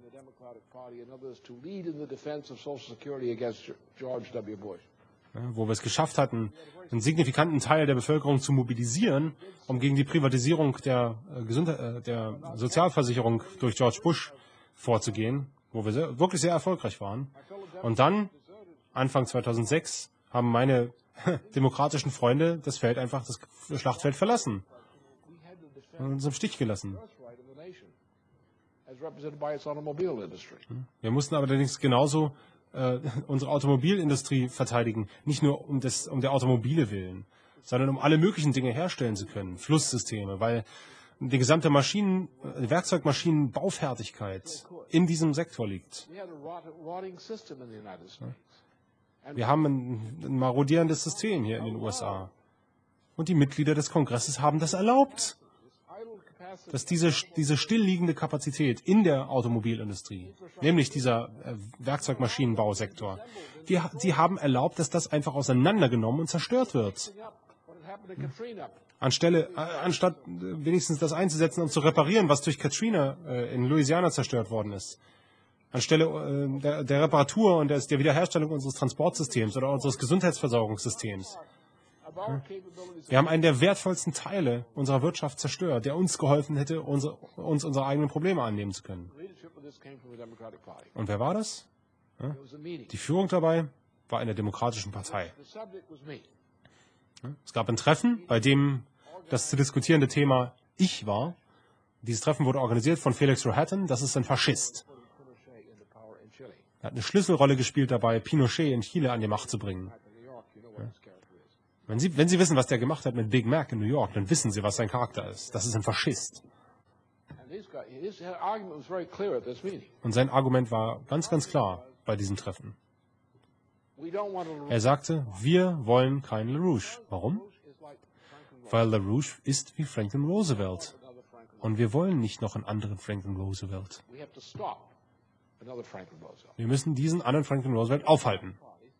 Ja, wo wir es geschafft hatten, einen signifikanten Teil der Bevölkerung zu mobilisieren, um gegen die Privatisierung der, äh, Gesundheit, äh, der Sozialversicherung durch George Bush vorzugehen, wo wir sehr, wirklich sehr erfolgreich waren. Und dann, Anfang zweitausendsechs, haben meine demokratischen Freunde das Feld einfach, das Schlachtfeld verlassen. Und uns im Stich gelassen. Wir mussten allerdings genauso äh, unsere Automobilindustrie verteidigen, nicht nur um, das, um der Automobile willen, sondern um alle möglichen Dinge herstellen zu können, Flusssysteme, weil die gesamte Maschinen, äh, Werkzeugmaschinenbaufertigkeit in diesem Sektor liegt. Wir haben ein, ein marodierendes System hier in den U S A. Und die Mitglieder des Kongresses haben das erlaubt. Dass diese, diese stillliegende Kapazität in der Automobilindustrie, nämlich dieser äh, Werkzeugmaschinenbausektor, die, die haben erlaubt, dass das einfach auseinandergenommen und zerstört wird. Anstelle, äh, anstatt wenigstens das einzusetzen, um zu reparieren, was durch Katrina äh, in Louisiana zerstört worden ist. Anstelle äh, der, der Reparatur und des, der Wiederherstellung unseres Transportsystems oder unseres Gesundheitsversorgungssystems. Wir haben einen der wertvollsten Teile unserer Wirtschaft zerstört, der uns geholfen hätte, unsere, uns unsere eigenen Probleme annehmen zu können. Und wer war das? Ja? Die Führung dabei war in der Demokratischen Partei. Ja? Es gab ein Treffen, bei dem das zu diskutierende Thema ich war. Dieses Treffen wurde organisiert von Felix Rohatyn, das ist ein Faschist. Er hat eine Schlüsselrolle gespielt dabei, Pinochet in Chile an die Macht zu bringen. Ja? Wenn Sie, wenn Sie wissen, was der gemacht hat mit Big Mac in New York, dann wissen Sie, was sein Charakter ist. Das ist ein Faschist. Und sein Argument war ganz, ganz klar bei diesem Treffen. Er sagte, wir wollen keinen LaRouche. Warum? Weil LaRouche ist wie Franklin Roosevelt. Und wir wollen nicht noch einen anderen Franklin Roosevelt. Wir müssen diesen anderen Franklin Roosevelt aufhalten.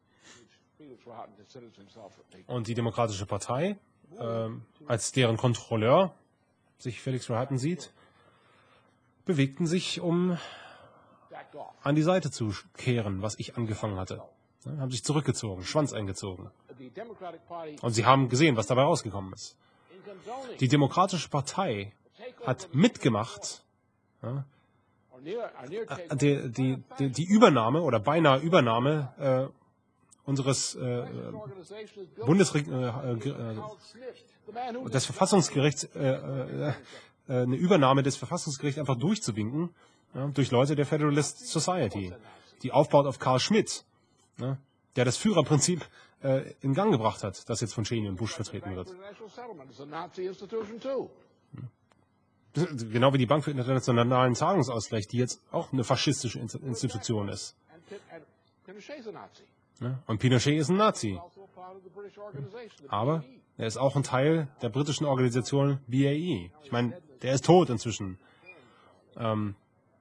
Und die Demokratische Partei, äh, als deren Kontrolleur sich Felix Rohatyn sieht, bewegten sich, um an die Seite zu kehren, was ich angefangen hatte. Ja, haben sich zurückgezogen, Schwanz eingezogen. Und sie haben gesehen, was dabei rausgekommen ist. Die Demokratische Partei hat mitgemacht, ja, die, die, die, die Übernahme oder beinahe Übernahme äh, unseres äh, Bundes äh, äh, des Verfassungsgerichts, äh, äh, eine Übernahme des Verfassungsgerichts einfach durchzuwinken, ja, durch Leute der Federalist Society, die aufbaut auf Carl Schmitt, ja, der das Führerprinzip äh, in Gang gebracht hat, das jetzt von Cheney und Bush vertreten wird. Ja. Genau wie die Bank für internationalen Zahlungsausgleich, die jetzt auch eine faschistische Institution ist. Ja, und Pinochet ist ein Nazi. Aber er ist auch ein Teil der britischen Organisation B A E. Ich meine, der ist tot inzwischen. Ähm,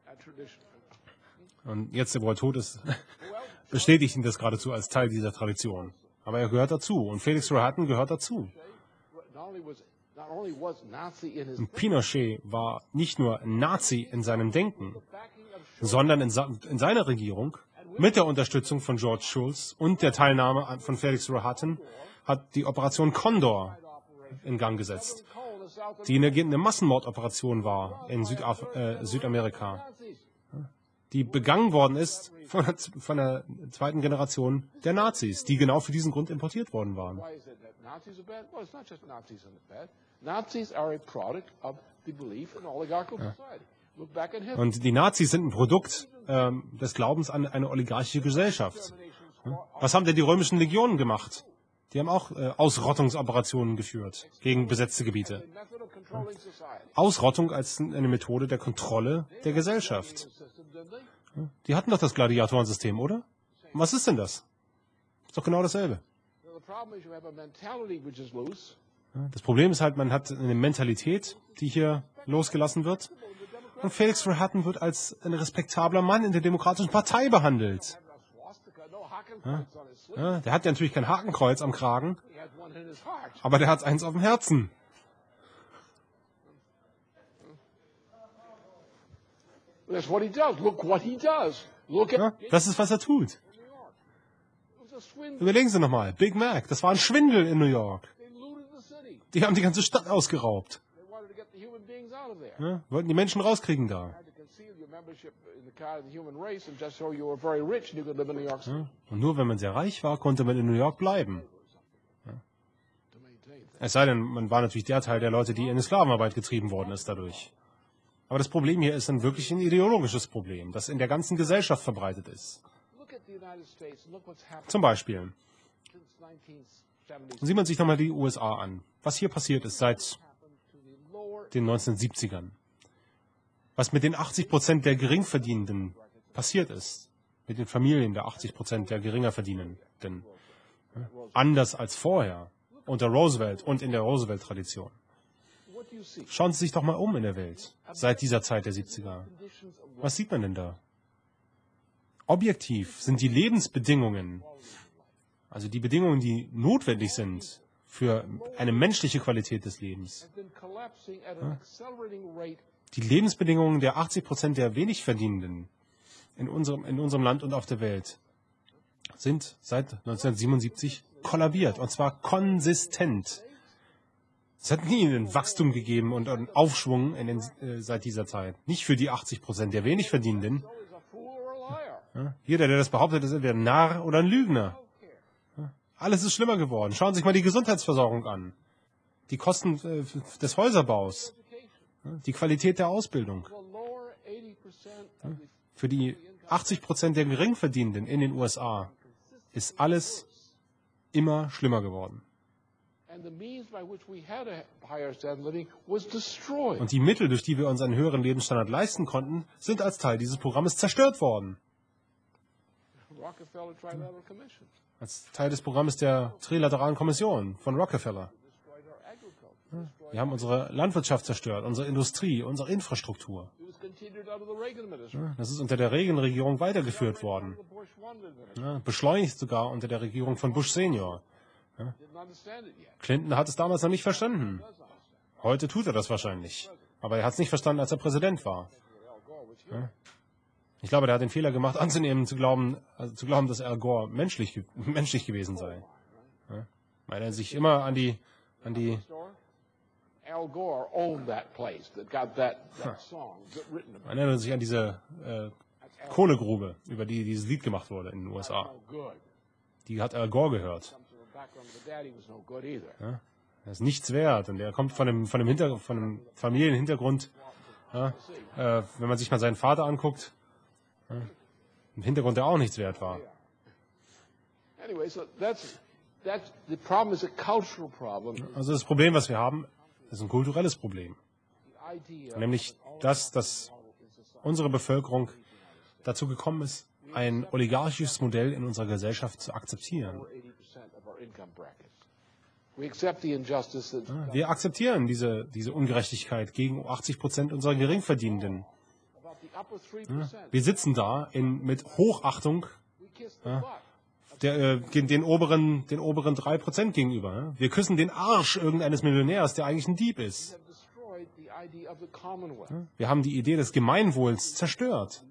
und jetzt, wo er tot ist, bestätigt ihn das geradezu als Teil dieser Tradition. Aber er gehört dazu. Und Felix Rohatyn gehört dazu. Und Pinochet war nicht nur Nazi in seinem Denken, sondern in, in seiner Regierung mit der Unterstützung von George Shultz und der Teilnahme von Felix Rohatyn hat die Operation Condor in Gang gesetzt, die eine, eine Massenmordoperation war in Südaf äh, Südamerika, die begangen worden ist von der, von der zweiten Generation der Nazis, die genau für diesen Grund importiert worden waren. Ja. Und die Nazis sind ein Produkt ähm, des Glaubens an eine oligarchische Gesellschaft. Was haben denn die römischen Legionen gemacht? Die haben auch äh, Ausrottungsoperationen geführt gegen besetzte Gebiete. Ja. Ausrottung als eine Methode der Kontrolle der Gesellschaft. Ja. Die hatten doch das Gladiatorensystem, oder? Und was ist denn das? Ist doch genau dasselbe. Ja, das Problem ist halt, man hat eine Mentalität, die hier losgelassen wird. Und Felix Verhatten wird als ein respektabler Mann in der Demokratischen Partei behandelt. Ja, ja, der hat ja natürlich kein Hakenkreuz am Kragen, aber der hat eins auf dem Herzen. Ja, das ist, was er tut. Überlegen Sie nochmal, Big Mac, das war ein Schwindel in New York. Die haben die ganze Stadt ausgeraubt. Ja, wollten die Menschen rauskriegen da. Ja, und nur wenn man sehr reich war, konnte man in New York bleiben. Ja. Es sei denn, man war natürlich der Teil der Leute, die in die Sklavenarbeit getrieben worden ist dadurch. Aber das Problem hier ist dann wirklich ein ideologisches Problem, das in der ganzen Gesellschaft verbreitet ist. Zum Beispiel, sieht man sich nochmal die U S A an. Was hier passiert ist seit den neunzehnhundertsiebzigern. Was mit den achtzig Prozent der Geringverdienenden passiert ist. Mit den Familien der achtzig Prozent der Geringerverdienenden. Anders als vorher. Unter Roosevelt und in der Roosevelt-Tradition. Schauen Sie sich doch mal um in der Welt. Seit dieser Zeit der siebziger. Was sieht man denn da? Objektiv sind die Lebensbedingungen, also die Bedingungen, die notwendig sind für eine menschliche Qualität des Lebens. Ja? Die Lebensbedingungen der achtzig Prozent der Wenigverdienenden in unserem, in unserem Land und auf der Welt sind seit neunzehnhundertsiebenundsiebzig kollabiert, und zwar konsistent. Es hat nie ein Wachstum gegeben und einen Aufschwung in den, äh, seit dieser Zeit. Nicht für die achtzig Prozent der Wenigverdienenden. Ja, jeder, der das behauptet, ist entweder ein Narr oder ein Lügner. Ja, alles ist schlimmer geworden. Schauen Sie sich mal die Gesundheitsversorgung an. Die Kosten äh, des Häuserbaus. Die Qualität der Ausbildung. Für die achtzig Prozent der Geringverdienenden in den U S A ist alles immer schlimmer geworden. Und die Mittel, durch die wir uns einen höheren Lebensstandard leisten konnten, sind als Teil dieses Programmes zerstört worden. Als Teil des Programmes der Trilateralen Kommission von Rockefeller. Wir haben unsere Landwirtschaft zerstört, unsere Industrie, unsere Infrastruktur. Das ist unter der Reagan-Regierung weitergeführt worden. Ja, beschleunigt sogar unter der Regierung von Bush Senior. Ja. Clinton hat es damals noch nicht verstanden. Heute tut er das wahrscheinlich. Aber er hat es nicht verstanden, als er Präsident war. Ja. Ich glaube, er hat den Fehler gemacht, anzunehmen, zu glauben, also zu glauben, dass Al Gore menschlich, menschlich gewesen sei. Ja. Weil er sich immer an die, an die Al Gore owned that place that got that, that song written about. Man erinnert sich an diese äh, Kohlegrube, über die dieses Lied gemacht wurde in den U S A. Die hat Al Gore gehört. Ja, das ist nichts wert und der kommt von einem, von einem, Hinter, von einem Familienhintergrund. Ja, äh, wenn man sich mal seinen Vater anguckt, ja, im Hintergrund, der auch nichts wert war. Also das Problem, was wir haben, ist ein kulturelles Problem. Nämlich das, dass unsere Bevölkerung dazu gekommen ist, ein oligarchisches Modell in unserer Gesellschaft zu akzeptieren. Wir akzeptieren diese, diese Ungerechtigkeit gegen achtzig Prozent unserer Geringverdienenden. Wir sitzen da in, mit Hochachtung ja, der, äh, den, oberen, den oberen drei Prozent gegenüber. Ja. Wir küssen den Arsch irgendeines Millionärs, der eigentlich ein Dieb ist. Ja. Wir haben die Idee des Gemeinwohls zerstört.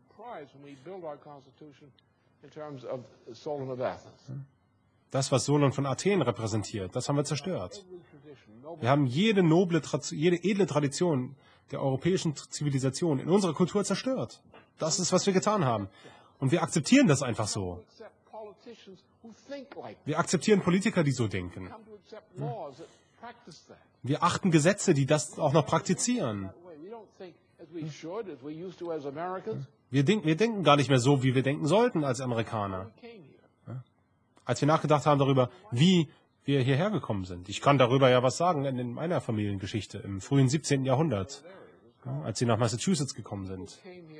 Das, was Solon von Athen repräsentiert, das haben wir zerstört. Wir haben jede noble, jede edle Tradition der europäischen Zivilisation in unserer Kultur zerstört. das ist, was wir getan haben. Und wir akzeptieren das einfach so. Wir akzeptieren Politiker, die so denken. Wir achten Gesetze, die das auch noch praktizieren. Wir, denk, wir denken gar nicht mehr so, wie wir denken sollten als Amerikaner. Als wir nachgedacht haben darüber, wie wir hierher gekommen sind. Ich kann darüber ja was sagen in meiner Familiengeschichte im frühen siebzehnten Jahrhundert, als sie nach Massachusetts gekommen sind.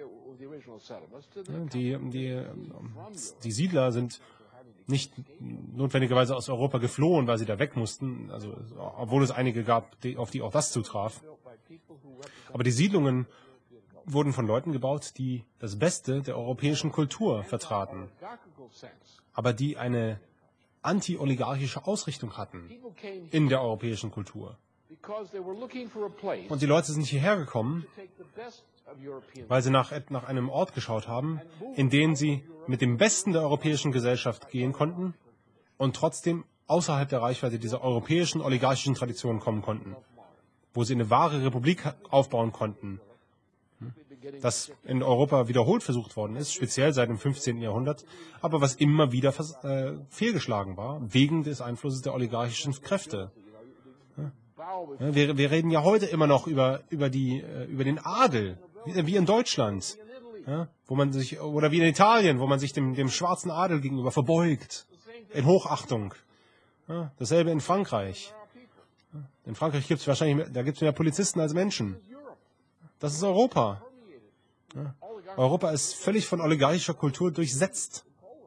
Die, die, die Siedler sind nicht notwendigerweise aus Europa geflohen, weil sie da weg mussten, also, obwohl es einige gab, die, auf die auch das zutraf. Aber die Siedlungen wurden von Leuten gebaut, die das Beste der europäischen Kultur vertraten, aber die eine anti-oligarchische Ausrichtung hatten in der europäischen Kultur. Und die Leute sind hierher gekommen, weil sie nach, nach einem Ort geschaut haben, in den sie mit dem Besten der europäischen Gesellschaft gehen konnten und trotzdem außerhalb der Reichweite dieser europäischen oligarchischen Tradition kommen konnten, wo sie eine wahre Republik aufbauen konnten, das in Europa wiederholt versucht worden ist, speziell seit dem fünfzehnten Jahrhundert, aber was immer wieder äh, fehlgeschlagen war, wegen des Einflusses der oligarchischen Kräfte. Ja, wir, wir reden ja heute immer noch über, über, die, äh, über den Adel, wie, wie in Deutschland, ja, wo man sich, oder wie in Italien, wo man sich dem, dem schwarzen Adel gegenüber verbeugt, in Hochachtung. Ja, dasselbe in Frankreich. In Frankreich gibt es wahrscheinlich mehr, da gibt es mehr Polizisten als Menschen. Das ist Europa. Ja. Europa ist völlig von oligarchischer Kultur durchsetzt.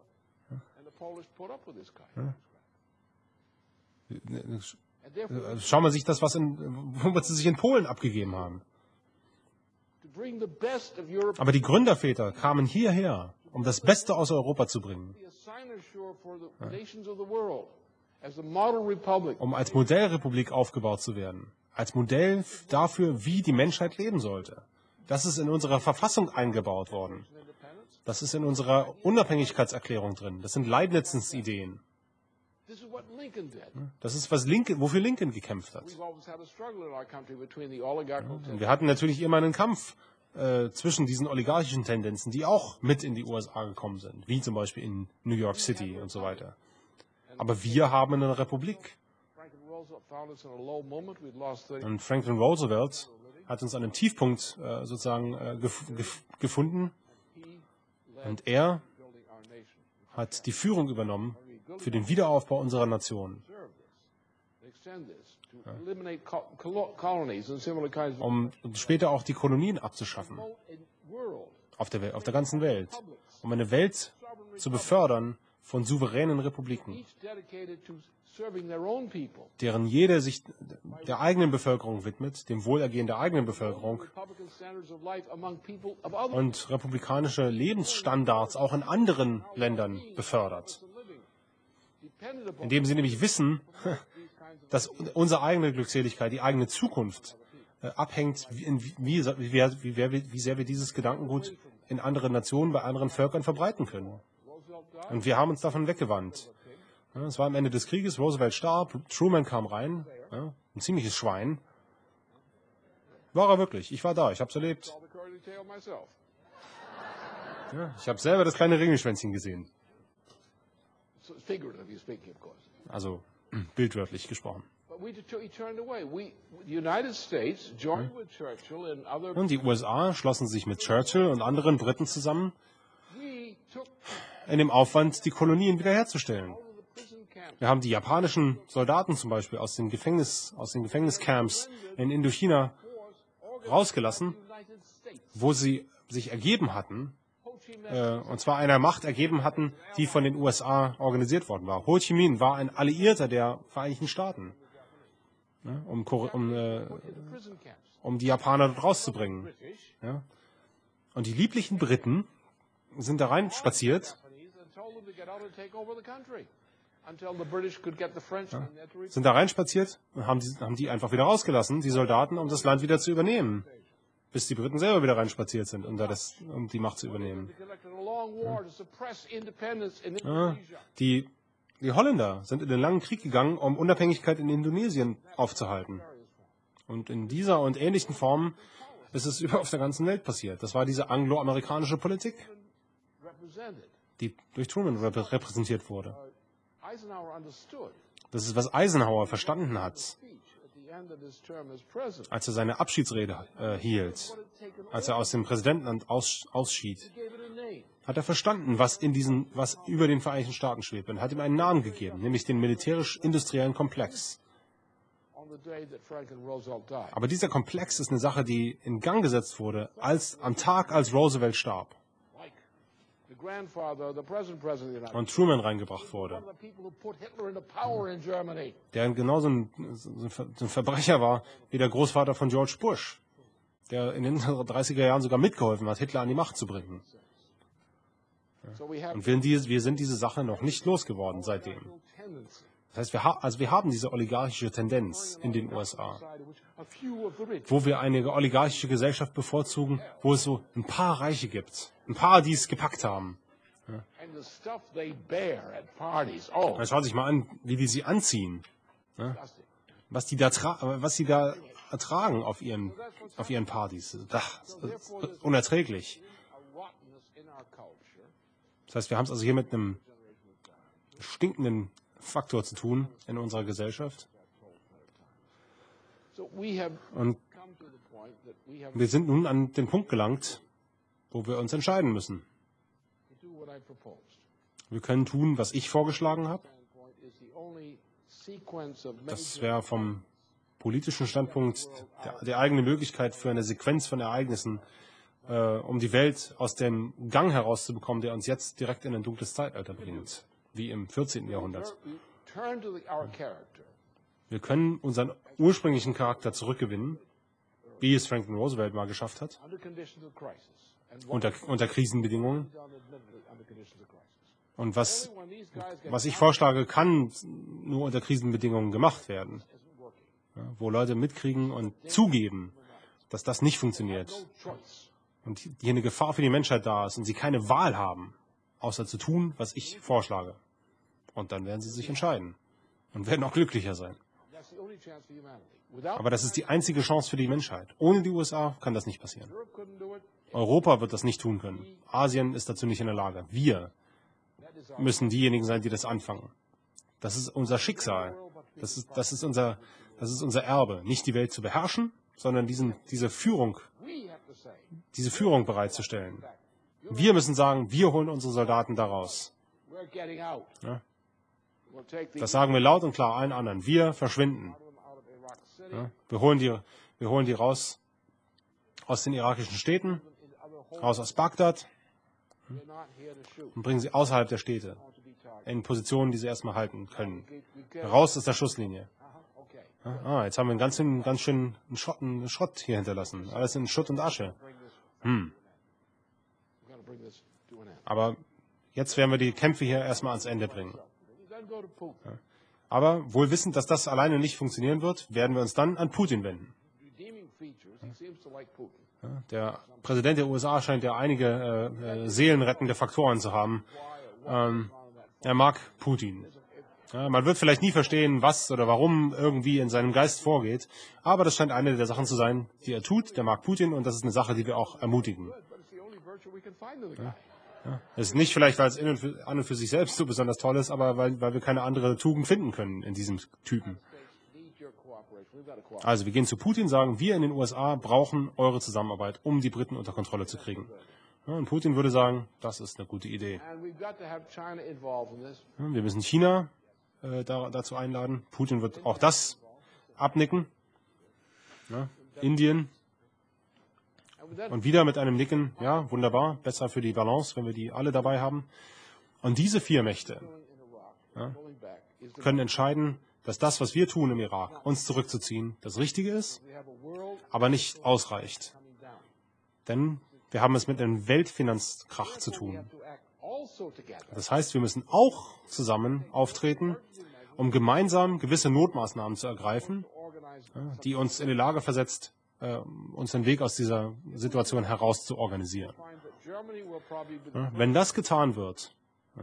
Ja. Schauen wir sich das, was in, wo sie sich in Polen abgegeben haben. Aber die Gründerväter kamen hierher, um das Beste aus Europa zu bringen. Ja. Um als Modellrepublik aufgebaut zu werden. Als Modell dafür, wie die Menschheit leben sollte. Das ist in unserer Verfassung eingebaut worden. Das ist in unserer Unabhängigkeitserklärung drin. Das sind Leibnizens Ideen. Das ist, was Lincoln, wofür Lincoln gekämpft hat. Und wir hatten natürlich immer einen Kampf äh, zwischen diesen oligarchischen Tendenzen, die auch mit in die U S A gekommen sind, wie zum Beispiel in New York City und so weiter. Aber wir haben eine Republik. Und Franklin Roosevelt hat uns an einem Tiefpunkt äh, sozusagen äh, gef gef gefunden. Und er hat die Führung übernommen für den Wiederaufbau unserer Nation. Ja. Um später auch die Kolonien abzuschaffen. Auf der, Welt, auf der ganzen Welt. Um eine Welt zu befördern von souveränen Republiken, deren jede sich der eigenen Bevölkerung widmet, dem Wohlergehen der eigenen Bevölkerung und republikanische Lebensstandards auch in anderen Ländern befördert. Indem sie nämlich wissen, dass unsere eigene Glückseligkeit, die eigene Zukunft äh, abhängt, wie, wie, wie, wie, wie sehr wir dieses Gedankengut in anderen Nationen, bei anderen Völkern verbreiten können. Und wir haben uns davon weggewandt. Ja, es war am Ende des Krieges, Roosevelt starb, Truman kam rein, ja, ein ziemliches Schwein. War er wirklich, ich war da, ich habe es erlebt. Ja, ich habe selber das kleine Regenschwänzchen gesehen. Also bildwörtlich gesprochen. Und die U S A schlossen sich mit Churchill und anderen Briten zusammen, in dem Aufwand, die Kolonien wiederherzustellen. Wir haben die japanischen Soldaten zum Beispiel aus den, Gefängnis, aus den Gefängniscamps in Indochina rausgelassen, wo sie sich ergeben hatten, äh, und zwar einer Macht ergeben hatten, die von den U S A organisiert worden war. Ho Chi Minh war ein Alliierter der Vereinigten Staaten, ja, um, um, äh, um die Japaner dort rauszubringen. Ja. Und die lieblichen Briten sind da rein spaziert, ja, sind da rein spaziert und haben die, haben die einfach wieder rausgelassen, die Soldaten, um das Land wieder zu übernehmen, bis die Briten selber wieder rein spaziert sind, um, da das, um die Macht zu übernehmen. Ja. Ja, die, die Holländer sind in den langen Krieg gegangen, um Unabhängigkeit in Indonesien aufzuhalten. Und in dieser und ähnlichen Formen ist es überall auf der ganzen Welt passiert. Das war diese angloamerikanische Politik, die durch Truman rep repräsentiert wurde. Das ist, was Eisenhower verstanden hat, als er seine Abschiedsrede äh, hielt, als er aus dem Präsidentenamt aus, ausschied. Hat er verstanden, was in diesen, was über den Vereinigten Staaten schwebt, und hat ihm einen Namen gegeben, nämlich den militärisch-industriellen Komplex. Aber dieser Komplex ist eine Sache, die in Gang gesetzt wurde, als am Tag, als Roosevelt starb und Truman reingebracht wurde, der genauso ein, so ein Verbrecher war wie der Großvater von George Bush, der in den dreißiger Jahren sogar mitgeholfen hat, Hitler an die Macht zu bringen. Und wir, die, wir sind diese Sache noch nicht losgeworden seitdem. Das heißt, wir, ha also wir haben diese oligarchische Tendenz in den U S A, wo wir eine oligarchische Gesellschaft bevorzugen, wo es so ein paar Reiche gibt, ein paar, die es gepackt haben. Ja. Man schaut sich mal an, wie die sie anziehen, ja. was die da was sie da ertragen auf ihren auf ihren Partys. Ach, das ist unerträglich. Das heißt, wir haben es also hier mit einem stinkenden Faktor zu tun in unserer Gesellschaft. Und wir sind nun an den Punkt gelangt, wo wir uns entscheiden müssen. Wir können tun, was ich vorgeschlagen habe. Das wäre vom politischen Standpunkt der, der eigene Möglichkeit für eine Sequenz von Ereignissen, äh, um die Welt aus dem Gang herauszubekommen, der uns jetzt direkt in ein dunkles Zeitalter bringt, wie im vierzehnten Jahrhundert. Wir können unseren ursprünglichen Charakter zurückgewinnen, wie es Franklin Roosevelt mal geschafft hat, unter, unter Krisenbedingungen. Und was, was ich vorschlage, kann nur unter Krisenbedingungen gemacht werden, ja, wo Leute mitkriegen und zugeben, dass das nicht funktioniert und hier eine Gefahr für die Menschheit da ist und sie keine Wahl haben, außer zu tun, was ich vorschlage. Und dann werden sie sich entscheiden und werden auch glücklicher sein. Aber das ist die einzige Chance für die Menschheit. Ohne die U S A kann das nicht passieren. Europa wird das nicht tun können. Asien ist dazu nicht in der Lage. Wir müssen diejenigen sein, die das anfangen. Das ist unser Schicksal. Das ist, das ist, unser, das ist unser Erbe. Nicht die Welt zu beherrschen, sondern diesen, diese Führung, diese Führung bereitzustellen. Wir müssen sagen, wir holen unsere Soldaten da raus. Ja? Das sagen wir laut und klar allen anderen. Wir verschwinden. Ja? Wir holen die, wir holen die raus aus den irakischen Städten, raus aus Bagdad und bringen sie außerhalb der Städte in Positionen, die sie erstmal halten können. Raus aus der Schusslinie. Ja? Ah, jetzt haben wir einen ganz, ganz schönen Schrott, einen Schrott hier hinterlassen. Alles in Schutt und Asche. Hm. Aber jetzt werden wir die Kämpfe hier erstmal ans Ende bringen. Ja. Aber wohl wissend, dass das alleine nicht funktionieren wird, werden wir uns dann an Putin wenden. Ja, der Präsident der U S A scheint ja einige äh, seelenrettende Faktoren zu haben. Ähm, er mag Putin. Ja, man wird vielleicht nie verstehen, was oder warum irgendwie in seinem Geist vorgeht, aber das scheint eine der Sachen zu sein, die er tut. Der mag Putin und das ist eine Sache, die wir auch ermutigen. Ja. Ja. Das ist nicht vielleicht, weil es in und für, an und für sich selbst so besonders toll ist, aber weil, weil wir keine andere Tugend finden können in diesem Typen. Also wir gehen zu Putin, sagen, wir in den U S A brauchen eure Zusammenarbeit, um die Briten unter Kontrolle zu kriegen. Ja, und Putin würde sagen, das ist eine gute Idee. Ja, wir müssen China äh, da, dazu einladen. Putin wird auch das abnicken. Ja, Indien. Und wieder mit einem Nicken, ja, wunderbar, besser für die Balance, wenn wir die alle dabei haben. Und diese vier Mächte ja, können entscheiden, dass das, was wir tun im Irak, uns zurückzuziehen, das Richtige ist, aber nicht ausreicht. Denn wir haben es mit einem Weltfinanzkrach zu tun. Das heißt, wir müssen auch zusammen auftreten, um gemeinsam gewisse Notmaßnahmen zu ergreifen, ja, die uns in die Lage versetzt, Uh, uns den Weg aus dieser Situation heraus zu organisieren. Ja, wenn das getan wird,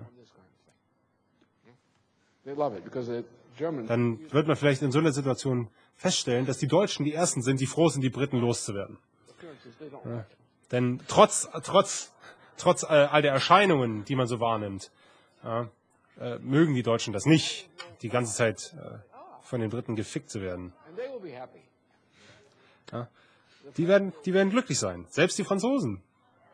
ja, dann wird man vielleicht in so einer Situation feststellen, dass die Deutschen die Ersten sind, die froh sind, die Briten loszuwerden. Ja. Denn trotz, trotz, trotz äh, all der Erscheinungen, die man so wahrnimmt, ja, äh, mögen die Deutschen das nicht, die ganze Zeit äh, von den Briten gefickt zu werden. Ja. Die werden, die werden glücklich sein, selbst die Franzosen.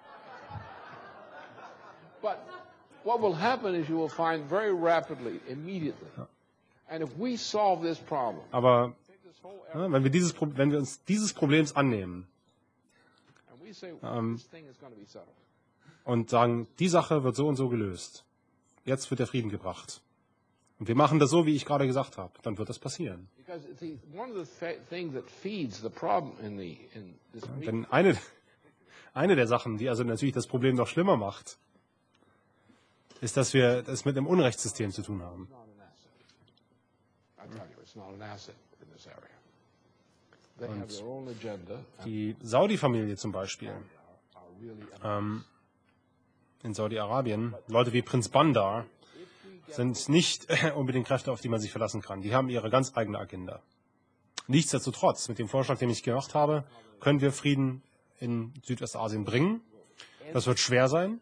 But what will happen is you will find very rapidly, immediately, and if we solve this problem, Aber ja, wenn wir dieses, Pro- wenn wir uns dieses Problems annehmen and we say Um, this thing is going to be settled, und sagen, die Sache wird so und so gelöst, jetzt wird der Frieden gebracht, und wir machen das so, wie ich gerade gesagt habe, dann wird das passieren. because see, one of the fa- things that feeds the problem in the in this meeting Denn eine, eine der Sachen, die also natürlich das Problem noch schlimmer macht, ist, dass wir es mit einem Unrechtssystem zu tun haben. is not an asset. I tell you, it's not an asset in this area. They have their own agenda and Die Saudi-Familie zum Beispiel, are really an ähm, in Saudi-Arabien, Leute wie Prinz Bandar, sind nicht unbedingt Kräfte, auf die man sich verlassen kann. Die haben ihre ganz eigene Agenda. Nichtsdestotrotz, mit dem Vorschlag, den ich gemacht habe, können wir Frieden in Südostasien bringen. Das wird schwer sein,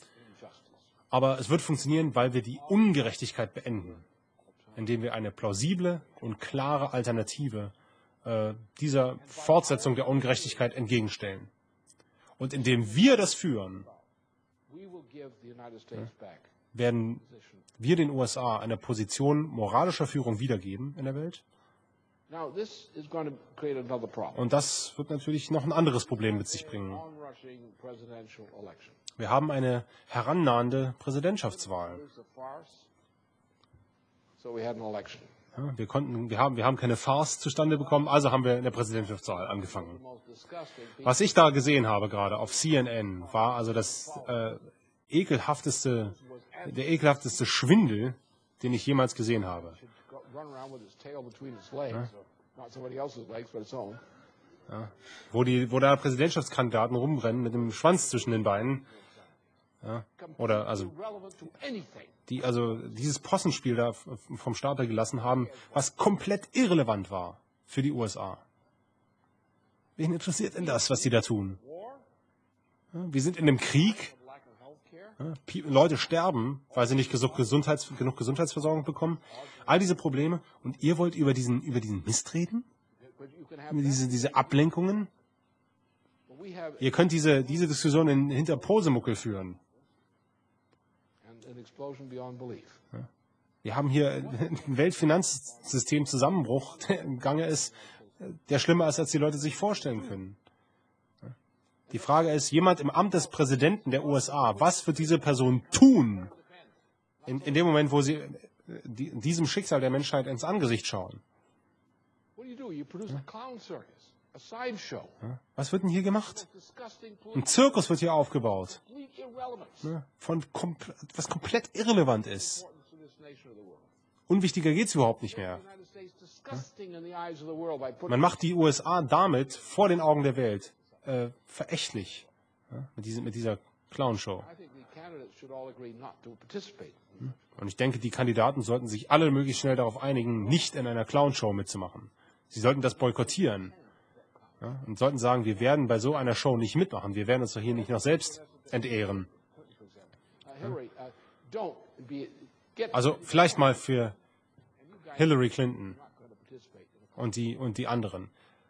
aber es wird funktionieren, weil wir die Ungerechtigkeit beenden, indem wir eine plausible und klare Alternative äh, dieser Fortsetzung der Ungerechtigkeit entgegenstellen. Und indem wir das führen, we will give the United States back werden wir den U S A eine Position moralischer Führung wiedergeben in der Welt. Now, this is going to create another problem. Und das wird natürlich noch ein anderes Problem mit sich bringen. Onrushing presidential election. Wir haben eine herannahende Präsidentschaftswahl. It's a farce. So we had an election. Ja, wir, konnten, wir, haben, wir haben keine Farce zustande bekommen, also haben wir eine Präsidentschaftswahl angefangen. The most disgusting piece Was ich da gesehen habe gerade auf C N N, war also das äh, ekelhafteste, der ekelhafteste Schwindel, den ich jemals gesehen habe. go- run around with its tail between its legs, or not somebody else's legs, but its own. Wo, die, wo da Präsidentschaftskandidaten rumrennen mit dem Schwanz zwischen den Beinen. Ja, oder also Irrelevant to anything. die also dieses Possenspiel da f- vom Starter gelassen haben, was komplett irrelevant war für die U S A. Wen interessiert denn das, was die da tun? War, Ja, wir sind in einem Krieg. lack of health care. Ja, Pi- Leute sterben, weil sie nicht genug, Gesundheits, genug Gesundheitsversorgung bekommen. All diese Probleme. Und ihr wollt über diesen, über diesen Mist reden? But you can have Über diese, diese Ablenkungen? but we have Ihr könnt diese, diese Diskussion in, hinter Posemuckel führen. an, an explosion beyond belief. Wir haben hier ein Weltfinanzsystem-Zusammenbruch, der im Gange ist, der schlimmer ist, als die Leute sich vorstellen können. Die Frage ist, jemand im Amt des Präsidenten der U S A, was wird diese Person tun, in, in dem Moment, wo sie äh, die, diesem Schicksal der Menschheit ins Angesicht schauen? What do you do? You produce a clown circus, a sideshow, Was wird denn hier gemacht? disgusting, Ein Zirkus wird hier aufgebaut, complete irrelevance ne, von kompl was komplett irrelevant ist. importance to this nation of the world. Unwichtiger geht's überhaupt nicht mehr. The United States disgusting in the eyes of the world by putting Man macht die U S A damit vor den Augen der Welt äh, verächtlich, ja, mit, diesem, mit dieser Clownshow. I think the candidates should all agree not to participate. Und ich denke, die Kandidaten sollten sich alle möglichst schnell darauf einigen, nicht in einer Clownshow mitzumachen. Sie sollten das boykottieren, ja, und sollten sagen, wir werden bei so einer Show nicht mitmachen. Wir werden uns doch hier nicht noch selbst entehren. Uh, Hillary, uh, don't be get Also vielleicht mal für Hillary Clinton not going to participate in a und die, und die anderen.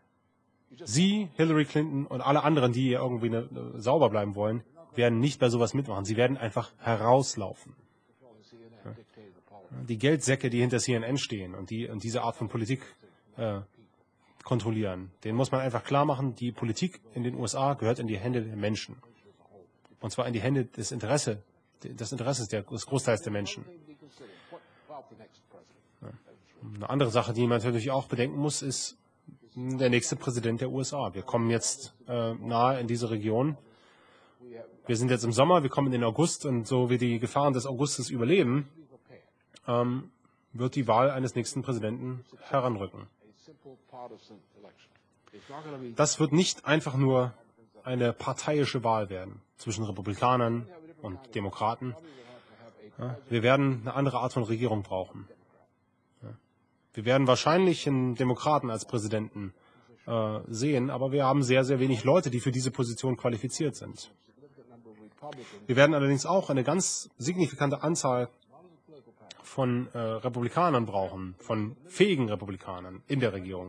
Sie, Hillary Clinton und alle anderen, die hier irgendwie ne, ne, sauber bleiben wollen, werden nicht bei sowas mitmachen. Sie werden einfach herauslaufen. controlling C N N dictated the politics. Die Geldsäcke, die hinter C N N stehen und die und diese Art von Politik äh, kontrollieren, denen muss man einfach klar machen, die Politik in den U S A gehört in die Hände der Menschen. Und zwar in die Hände des Interesse, des Interesses der, des Großteils der Menschen. Be considered. What about the next president? Eine andere Sache, die man natürlich auch bedenken muss, ist der nächste Präsident der U S A. Wir kommen jetzt äh, nahe in diese Region. Wir sind jetzt im Sommer, wir kommen in den August und so wie die Gefahren des Augustes überleben, ähm, wird die Wahl eines nächsten Präsidenten heranrücken. A simple partisan election. It's not going to be Das wird nicht einfach nur eine parteiische Wahl werden zwischen Republikanern und Demokraten. Ja, wir werden eine andere Art von Regierung brauchen. Ja. Wir werden wahrscheinlich einen Demokraten als Präsidenten äh, sehen, aber wir haben sehr, sehr wenig Leute, die für diese Position qualifiziert sind. Wir werden allerdings auch eine ganz signifikante Anzahl von äh, Republikanern brauchen, von fähigen Republikanern in der Regierung.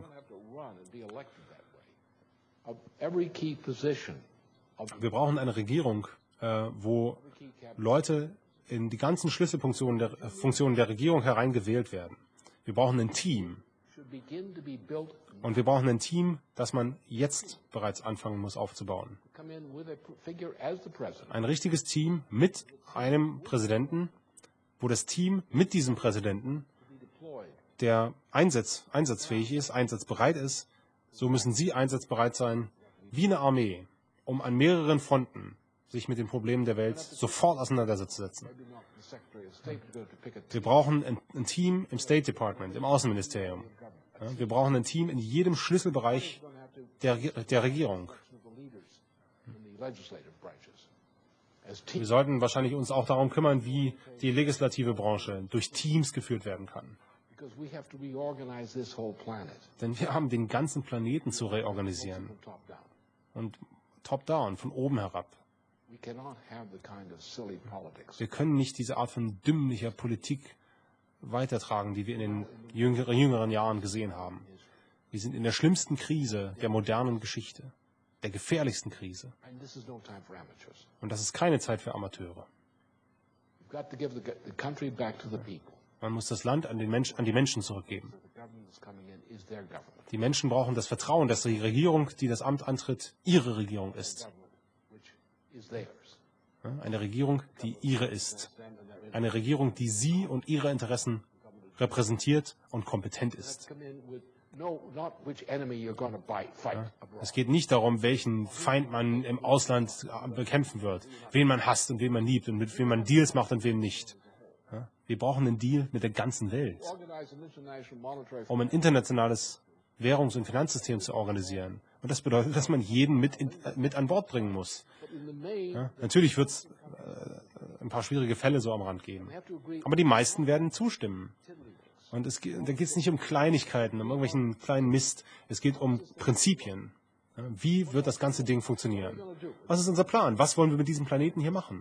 Wir brauchen eine Regierung, äh, wo Leute in die ganzen Schlüsselfunktionen der, äh, Funktionen der Regierung hereingewählt werden. Wir brauchen ein Team. Und wir brauchen ein Team, das man jetzt bereits anfangen muss aufzubauen. Ein richtiges Team mit einem Präsidenten, wo das Team mit diesem Präsidenten, der einsatz, einsatzfähig ist, einsatzbereit ist, so müssen Sie einsatzbereit sein, wie eine Armee, um an mehreren Fronten sich mit den Problemen der Welt sofort auseinanderzusetzen. Wir brauchen ein, ein Team im State Department, im Außenministerium. Ja, wir brauchen ein Team in jedem Schlüsselbereich der, der Regierung. Wir sollten wahrscheinlich uns auch darum kümmern, wie die legislative Branche durch Teams geführt werden kann. Denn wir haben den ganzen Planeten zu reorganisieren. Und top-down, von oben herab. Wir können nicht diese Art von dümmlicher Politik weitertragen, die wir in den jüngeren, jüngeren Jahren gesehen haben. Wir sind in der schlimmsten Krise der modernen Geschichte, der gefährlichsten Krise. Und das ist keine Zeit für Amateure. Man muss das Land an, den Mensch, an die Menschen zurückgeben. Die Menschen brauchen das Vertrauen, dass die Regierung, die das Amt antritt, ihre Regierung ist. Eine Regierung, die ihre ist. Eine Regierung, die sie und ihre Interessen repräsentiert und kompetent ist. Ja, es geht nicht darum, welchen Feind man im Ausland bekämpfen wird, wen man hasst und wen man liebt und mit wem man Deals macht und wem nicht. Ja, wir brauchen einen Deal mit der ganzen Welt, um ein internationales Währungs- und Finanzsystem zu organisieren. Und das bedeutet, dass man jeden mit, in, mit an Bord bringen muss. Ja, natürlich wird es äh, ein paar schwierige Fälle so am Rand geben. Aber die meisten werden zustimmen. Und es, da geht es nicht um Kleinigkeiten, um irgendwelchen kleinen Mist. Es geht um Prinzipien. Ja, wie wird das ganze Ding funktionieren? Was ist unser Plan? Was wollen wir mit diesem Planeten hier machen?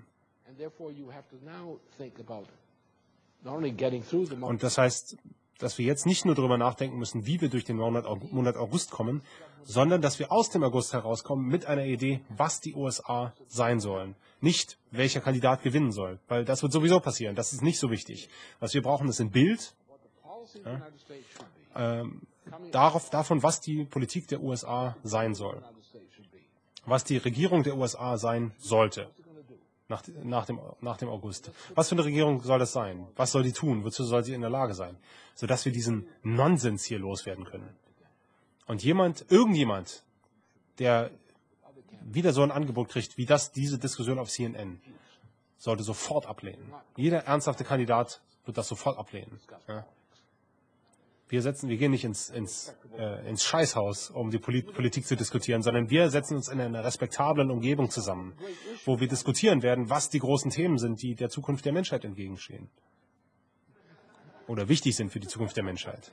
Und das heißt, dass wir jetzt nicht nur darüber nachdenken müssen, wie wir durch den Monat August kommen, sondern dass wir aus dem August herauskommen mit einer Idee, was die U S A sein sollen. Nicht, welcher Kandidat gewinnen soll, weil das wird sowieso passieren. Das ist nicht so wichtig. Was wir brauchen, ist ein Bild ja, ähm, darauf, davon, was die Politik der U S A sein soll. Was die Regierung der U S A sein sollte. Nach, nach, dem, nach dem August. Was für eine Regierung soll das sein? Was soll die tun? Wozu soll sie in der Lage sein? Sodass wir diesen Nonsens hier loswerden können. Und jemand, irgendjemand, der wieder so ein Angebot kriegt, wie das, diese Diskussion auf C N N, sollte sofort ablehnen. Jeder ernsthafte Kandidat wird das sofort ablehnen. Ja. Wir setzen, wir gehen nicht ins, ins, äh, ins Scheißhaus, um die Polit Politik zu diskutieren, sondern wir setzen uns in einer respektablen Umgebung zusammen, wo wir diskutieren werden, was die großen Themen sind, die der Zukunft der Menschheit entgegenstehen. Oder wichtig sind für die Zukunft der Menschheit.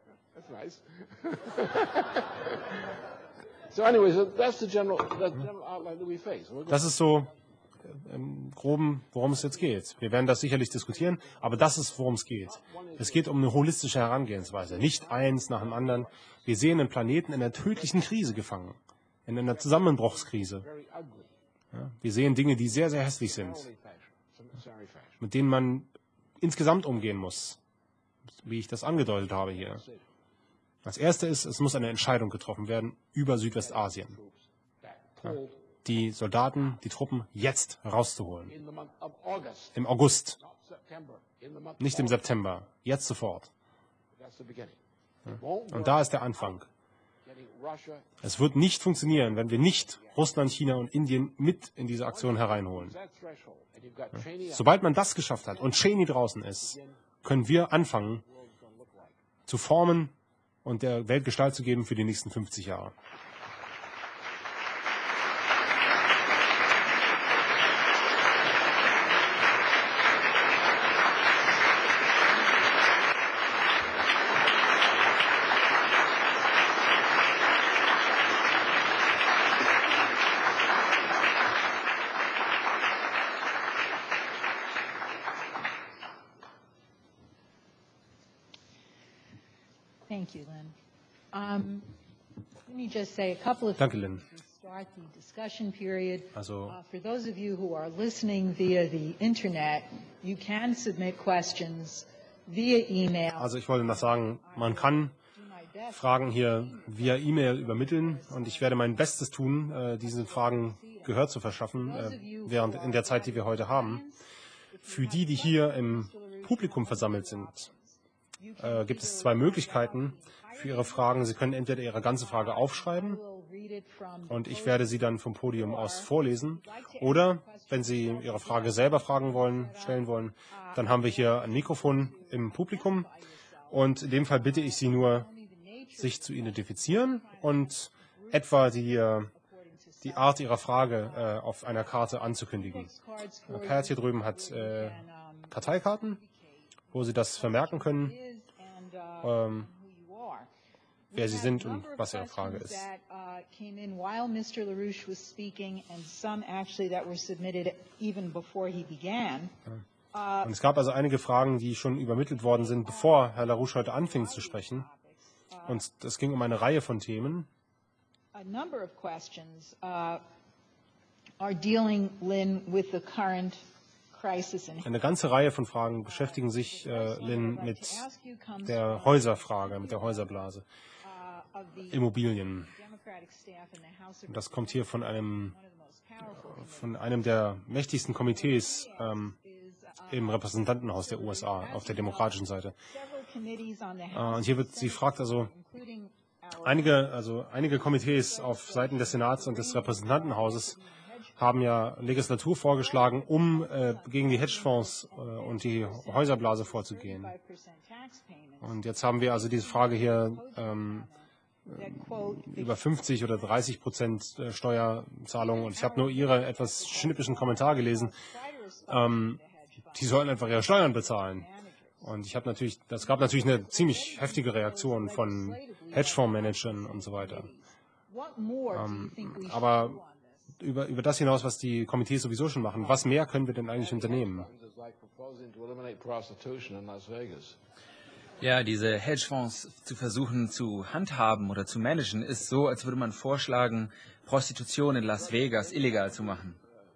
Das ist so im Groben, worum es jetzt geht. Wir werden das sicherlich diskutieren, aber das ist, worum es geht. Es geht um eine holistische Herangehensweise, nicht eins nach dem anderen. Wir sehen einen Planeten in einer tödlichen Krise gefangen, in einer Zusammenbruchskrise. Ja, wir sehen Dinge, die sehr, sehr hässlich sind, mit denen man insgesamt umgehen muss, wie ich das angedeutet habe hier. Das Erste ist, es muss eine Entscheidung getroffen werden über Südwestasien. Ja, die Soldaten, die Truppen jetzt rauszuholen. Im August. Nicht im September. Jetzt sofort. Ja. Und da ist der Anfang. Es wird nicht funktionieren, wenn wir nicht Russland, China und Indien mit in diese Aktion hereinholen. Ja. Sobald man das geschafft hat und Cheney draußen ist, können wir anfangen zu formen und der Welt Gestalt zu geben für die nächsten fünfzig Jahre. Thank you, Lynn. Um, let me just say a couple of Danke, Lynn. things to start the discussion period. Also, Uh, for those of you who are listening via the internet, you can submit questions via email. also ich wollte noch sagen, man kann Fragen hier via E-Mail übermitteln und ich werde mein Bestes tun, äh, diesen Fragen Gehör zu verschaffen, äh, während in der Zeit, die wir heute haben. Für die, die hier im Publikum versammelt sind, äh, gibt es zwei Möglichkeiten für Ihre Fragen. Sie können entweder Ihre ganze Frage aufschreiben und ich werde sie dann vom Podium aus vorlesen. Oder, wenn Sie Ihre Frage selber fragen wollen, stellen wollen, dann haben wir hier ein Mikrofon im Publikum. Und in dem Fall bitte ich Sie nur, sich zu identifizieren und etwa die, die Art Ihrer Frage äh, auf einer Karte anzukündigen. Pat hier drüben hat äh, Karteikarten, wo Sie das vermerken können, ähm, wer Sie sind und was Ihre Frage ist. Und es gab also einige Fragen, die schon übermittelt worden sind, bevor Herr LaRouche heute anfing zu sprechen. Und es ging um eine Reihe von Themen. A number of questions uh, are dealing, Lynn, with the current crisis in Eine ganze Reihe von Fragen beschäftigen sich, äh, Lynn, mit der Häuserfrage, mit der Häuserblase, Immobilien. Und das kommt hier von einem, von einem der mächtigsten Komitees ähm, im Repräsentantenhaus der U S A auf der demokratischen Seite. Äh, und hier wird, sie fragt also, einige, also einige Komitees auf Seiten des Senats und des Repräsentantenhauses haben ja Legislatur vorgeschlagen, um äh, gegen die Hedgefonds äh, und die Häuserblase vorzugehen. Und jetzt haben wir also diese Frage hier, ähm, über fünfzig oder dreißig Prozent Steuerzahlungen. Und ich habe nur Ihre etwas schnippischen Kommentar gelesen. Ähm, die sollen einfach ihre Steuern bezahlen. Und ich habe natürlich, das gab natürlich eine ziemlich heftige Reaktion von Hedgefondsmanagern und so weiter. Ähm, aber über, über das hinaus, was die Komitees sowieso schon machen, was mehr können wir denn eigentlich unternehmen? Ja, diese Hedgefonds zu versuchen zu handhaben oder zu managen, ist so, als würde man vorschlagen, Prostitution in Las Vegas illegal zu machen.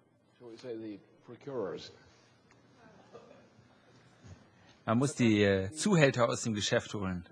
Man muss die äh, Zuhälter aus dem Geschäft holen.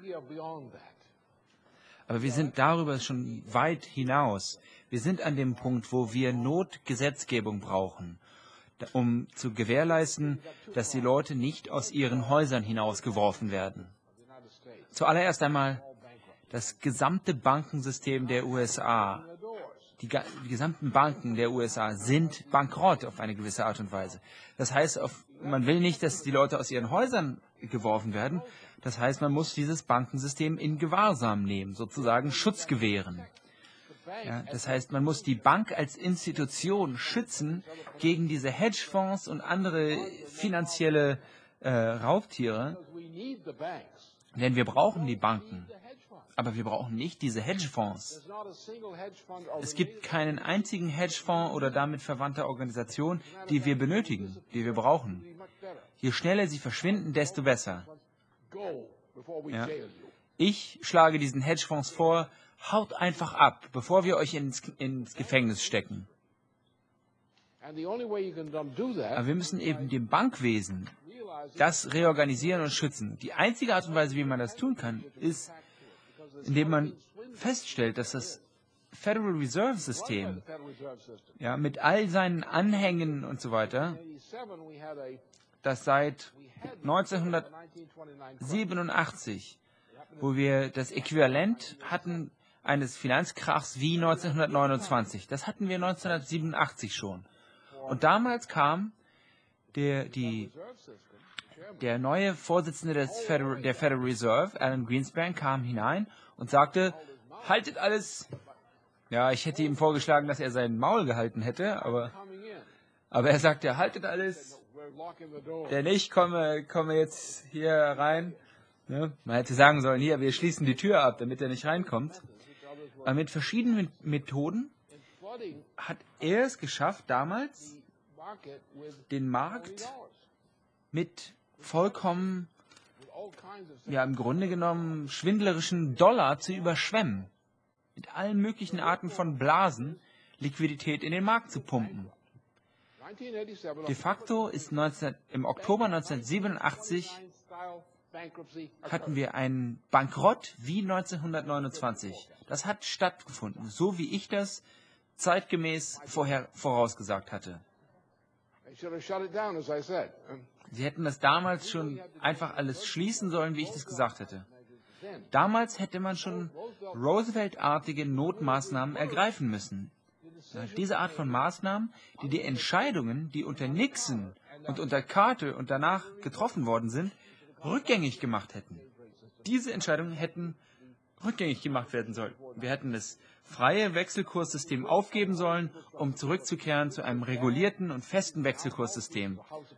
Aber wir sind darüber schon weit hinaus. Wir sind an dem Punkt, wo wir Notgesetzgebung brauchen, um zu gewährleisten, dass die Leute nicht aus ihren Häusern hinausgeworfen werden. Zuallererst einmal das gesamte Bankensystem der U S A. Die, die gesamten Banken der U S A sind bankrott auf eine gewisse Art und Weise. Das heißt, auf, man will nicht, dass die Leute aus ihren Häusern geworfen werden. Das heißt, man muss dieses Bankensystem in Gewahrsam nehmen, sozusagen Schutz gewähren. Ja, das heißt, man muss die Bank als Institution schützen gegen diese Hedgefonds und andere finanzielle äh, Raubtiere. Denn wir brauchen die Banken. Aber wir brauchen nicht diese Hedgefonds. Es gibt keinen einzigen Hedgefonds oder damit verwandte Organisation, die wir benötigen, die wir brauchen. Je schneller sie verschwinden, desto besser. Ja. Ich schlage diesen Hedgefonds vor, haut einfach ab, bevor wir euch ins, ins Gefängnis stecken. Aber wir müssen eben dem Bankwesen das reorganisieren und schützen. Die einzige Art und Weise, wie man das tun kann, ist, indem man feststellt, dass das Federal Reserve System, ja, mit all seinen Anhängen und so weiter, das seit neunzehnhundertsiebenundachtzig, wo wir das Äquivalent hatten eines Finanzkrachs wie neunzehnhundertneunundzwanzig. Das hatten wir neunzehnhundertsiebenundachtzig schon. Und damals kam der, die, der neue Vorsitzende des Federal, der Federal Reserve, Alan Greenspan, kam hinein und sagte, haltet alles. Ja, ich hätte ihm vorgeschlagen, dass er sein Maul gehalten hätte, aber, aber er sagte, haltet alles. Denn ich komme, komme jetzt hier rein. Ja, man hätte sagen sollen, hier, wir schließen die Tür ab, damit er nicht reinkommt. Aber mit verschiedenen Methoden hat er es geschafft, damals den Markt mit vollkommen ja im Grunde genommen schwindlerischen Dollar zu überschwemmen, mit allen möglichen Arten von Blasen Liquidität in den Markt zu pumpen. De facto ist neunzehn, im Oktober neunzehnhundertsiebenundachtzig hatten wir einen Bankrott wie neunzehnhundertneunundzwanzig. Das hat stattgefunden, so wie ich das zeitgemäß vorher vorausgesagt hatte. Sie hätten das damals schon einfach alles schließen sollen, wie ich das gesagt hätte. Damals hätte man schon Roosevelt-artige Notmaßnahmen ergreifen müssen. Ja, diese Art von Maßnahmen, die die Entscheidungen, die unter Nixon und unter Carter und danach getroffen worden sind, rückgängig gemacht hätten. Diese Entscheidungen hätten rückgängig gemacht werden sollen. Wir hätten das freie Wechselkurssystem aufgeben sollen, um zurückzukehren zu einem regulierten und festen Wechselkurssystem.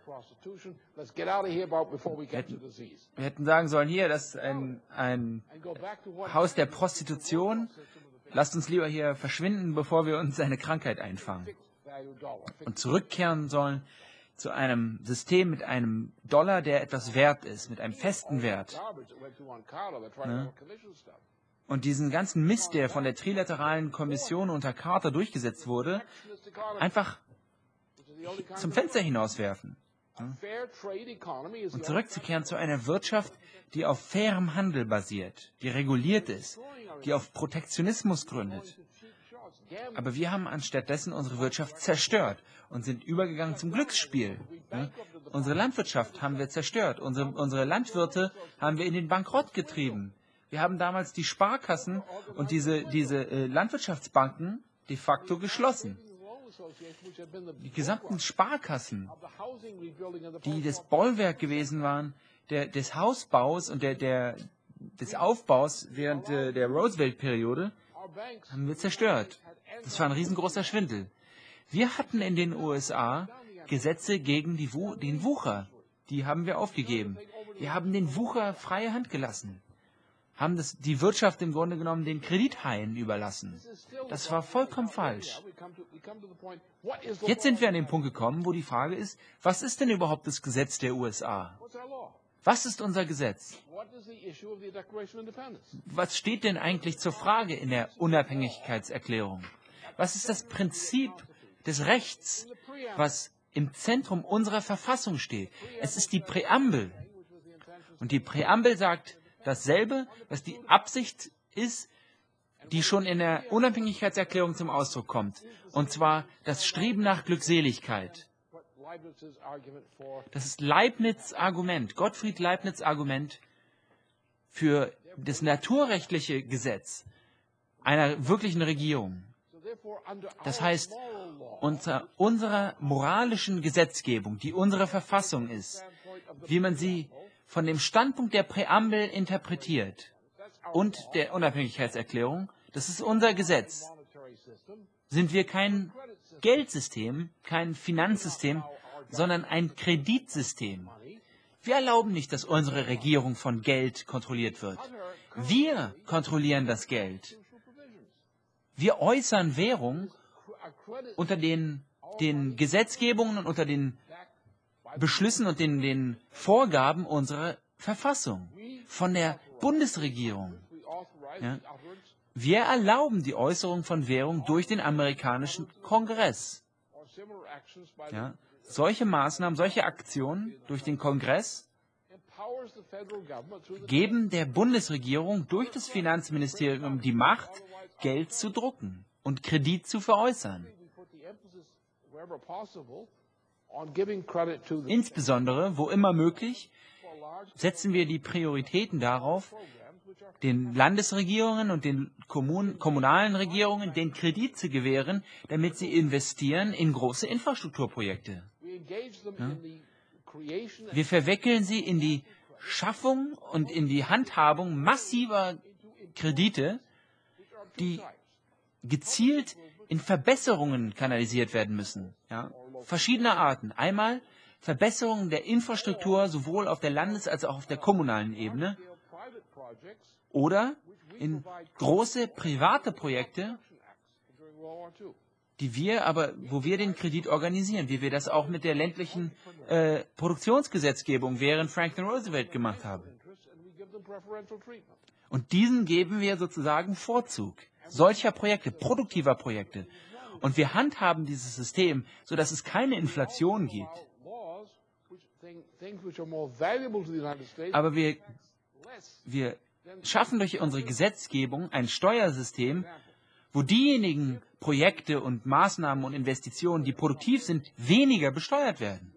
Wir hätten, wir hätten sagen sollen, hier, das ist ein, ein Haus der Prostitution. Lasst uns lieber hier verschwinden, bevor wir uns eine Krankheit einfangen. Und zurückkehren sollen zu einem System mit einem Dollar, der etwas wert ist, mit einem festen Wert. Ne? Und diesen ganzen Mist, der von der Trilateralen Kommission unter Carter durchgesetzt wurde, einfach zum Fenster hinauswerfen. Ne? Und zurückzukehren zu einer Wirtschaft, die auf fairem Handel basiert, die reguliert ist, die auf Protektionismus gründet. Aber wir haben anstattdessen unsere Wirtschaft zerstört und sind übergegangen zum Glücksspiel. Ne? Unsere Landwirtschaft haben wir zerstört. Unsere, unsere Landwirte haben wir in den Bankrott getrieben. Wir haben damals die Sparkassen und diese, diese äh, Landwirtschaftsbanken de facto geschlossen. Die gesamten Sparkassen, die das Bollwerk gewesen waren, der, des Hausbaus und der, der, des Aufbaus während äh, der Roosevelt-Periode, haben wir zerstört. Das war ein riesengroßer Schwindel. Wir hatten in den U S A Gesetze gegen die Wu- den Wucher. Die haben wir aufgegeben. Wir haben den Wucher freie Hand gelassen. Haben das, die Wirtschaft im Grunde genommen den Kredithaien überlassen. Das war vollkommen falsch. Jetzt sind wir an den Punkt gekommen, wo die Frage ist, was ist denn überhaupt das Gesetz der U S A? Was ist unser Gesetz? Was steht denn eigentlich zur Frage in der Unabhängigkeitserklärung? Was ist das Prinzip des Rechts, was im Zentrum unserer Verfassung steht? Es ist die Präambel. Und die Präambel sagt dasselbe, was die Absicht ist, die schon in der Unabhängigkeitserklärung zum Ausdruck kommt. Und zwar das Streben nach Glückseligkeit. Das ist Leibniz' Argument, Gottfried Leibniz' Argument für das naturrechtliche Gesetz einer wirklichen Regierung. Das heißt, unter unserer moralischen Gesetzgebung, die unsere Verfassung ist, wie man sie von dem Standpunkt der Präambel interpretiert und der Unabhängigkeitserklärung, das ist unser Gesetz, sind wir kein Geldsystem, kein Finanzsystem, sondern ein Kreditsystem. Wir erlauben nicht, dass unsere Regierung von Geld kontrolliert wird. Wir kontrollieren das Geld. Wir äußern Währung unter den, den Gesetzgebungen und unter den Beschlüssen und den, den Vorgaben unserer Verfassung, von der Bundesregierung. Ja? Wir erlauben die Äußerung von Währung durch den amerikanischen Kongress. Ja? Solche Maßnahmen, solche Aktionen durch den Kongress geben der Bundesregierung durch das Finanzministerium die Macht, Geld zu drucken und Kredit zu veräußern. Insbesondere, wo immer möglich, setzen wir die Prioritäten darauf, den Landesregierungen und den Kommun- kommunalen Regierungen den Kredit zu gewähren, damit sie investieren in große Infrastrukturprojekte. Ja? Wir verwickeln sie in die Schaffung und in die Handhabung massiver Kredite, die gezielt in Verbesserungen kanalisiert werden müssen. Ja? Verschiedener Arten. Einmal Verbesserungen der Infrastruktur sowohl auf der Landes- als auch auf der kommunalen Ebene oder in große private Projekte, die wir aber, wo wir den Kredit organisieren, wie wir das auch mit der ländlichen äh, Produktionsgesetzgebung während Franklin Roosevelt gemacht haben. Und diesen geben wir sozusagen Vorzug. Solcher Projekte, produktiver Projekte. Und wir handhaben dieses System, sodass es keine Inflation gibt. Aber wir, wir schaffen durch unsere Gesetzgebung ein Steuersystem, wo diejenigen Projekte und Maßnahmen und Investitionen, die produktiv sind, weniger besteuert werden.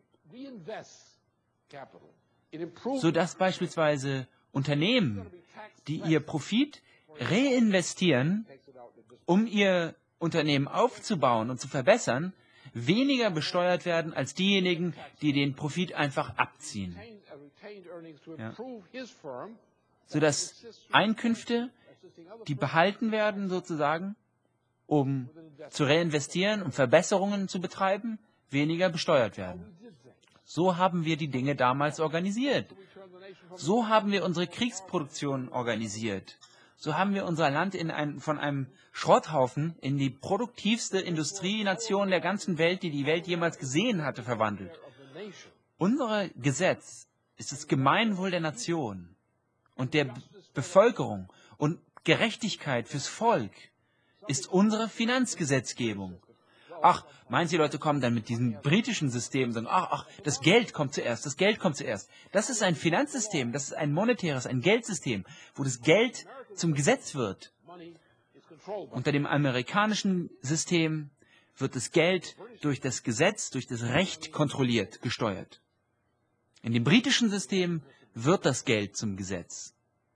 Sodass beispielsweise Unternehmen, die ihr Profit reinvestieren, um ihr Unternehmen aufzubauen und zu verbessern, weniger besteuert werden als diejenigen, die den Profit einfach abziehen. Ja. Sodass Einkünfte, die behalten werden sozusagen, um zu reinvestieren, um Verbesserungen zu betreiben, weniger besteuert werden. So haben wir die Dinge damals organisiert. So haben wir unsere Kriegsproduktion organisiert. So haben wir unser Land in ein, von einem Schrotthaufen in die produktivste Industrienation der ganzen Welt, die die Welt jemals gesehen hatte, verwandelt. Unser Gesetz ist das Gemeinwohl der Nation und der Bevölkerung und Gerechtigkeit fürs Volk ist unsere Finanzgesetzgebung. Ach, meinen Sie, Leute kommen dann mit diesem britischen System und sagen, ach, ach, das Geld kommt zuerst, das Geld kommt zuerst. Das ist ein Finanzsystem, das ist ein monetäres, ein Geldsystem, wo das Geld zum Gesetz wird. Unter dem amerikanischen System wird das Geld durch das Gesetz, durch das Recht kontrolliert, gesteuert. In dem britischen System wird das Geld zum Gesetz.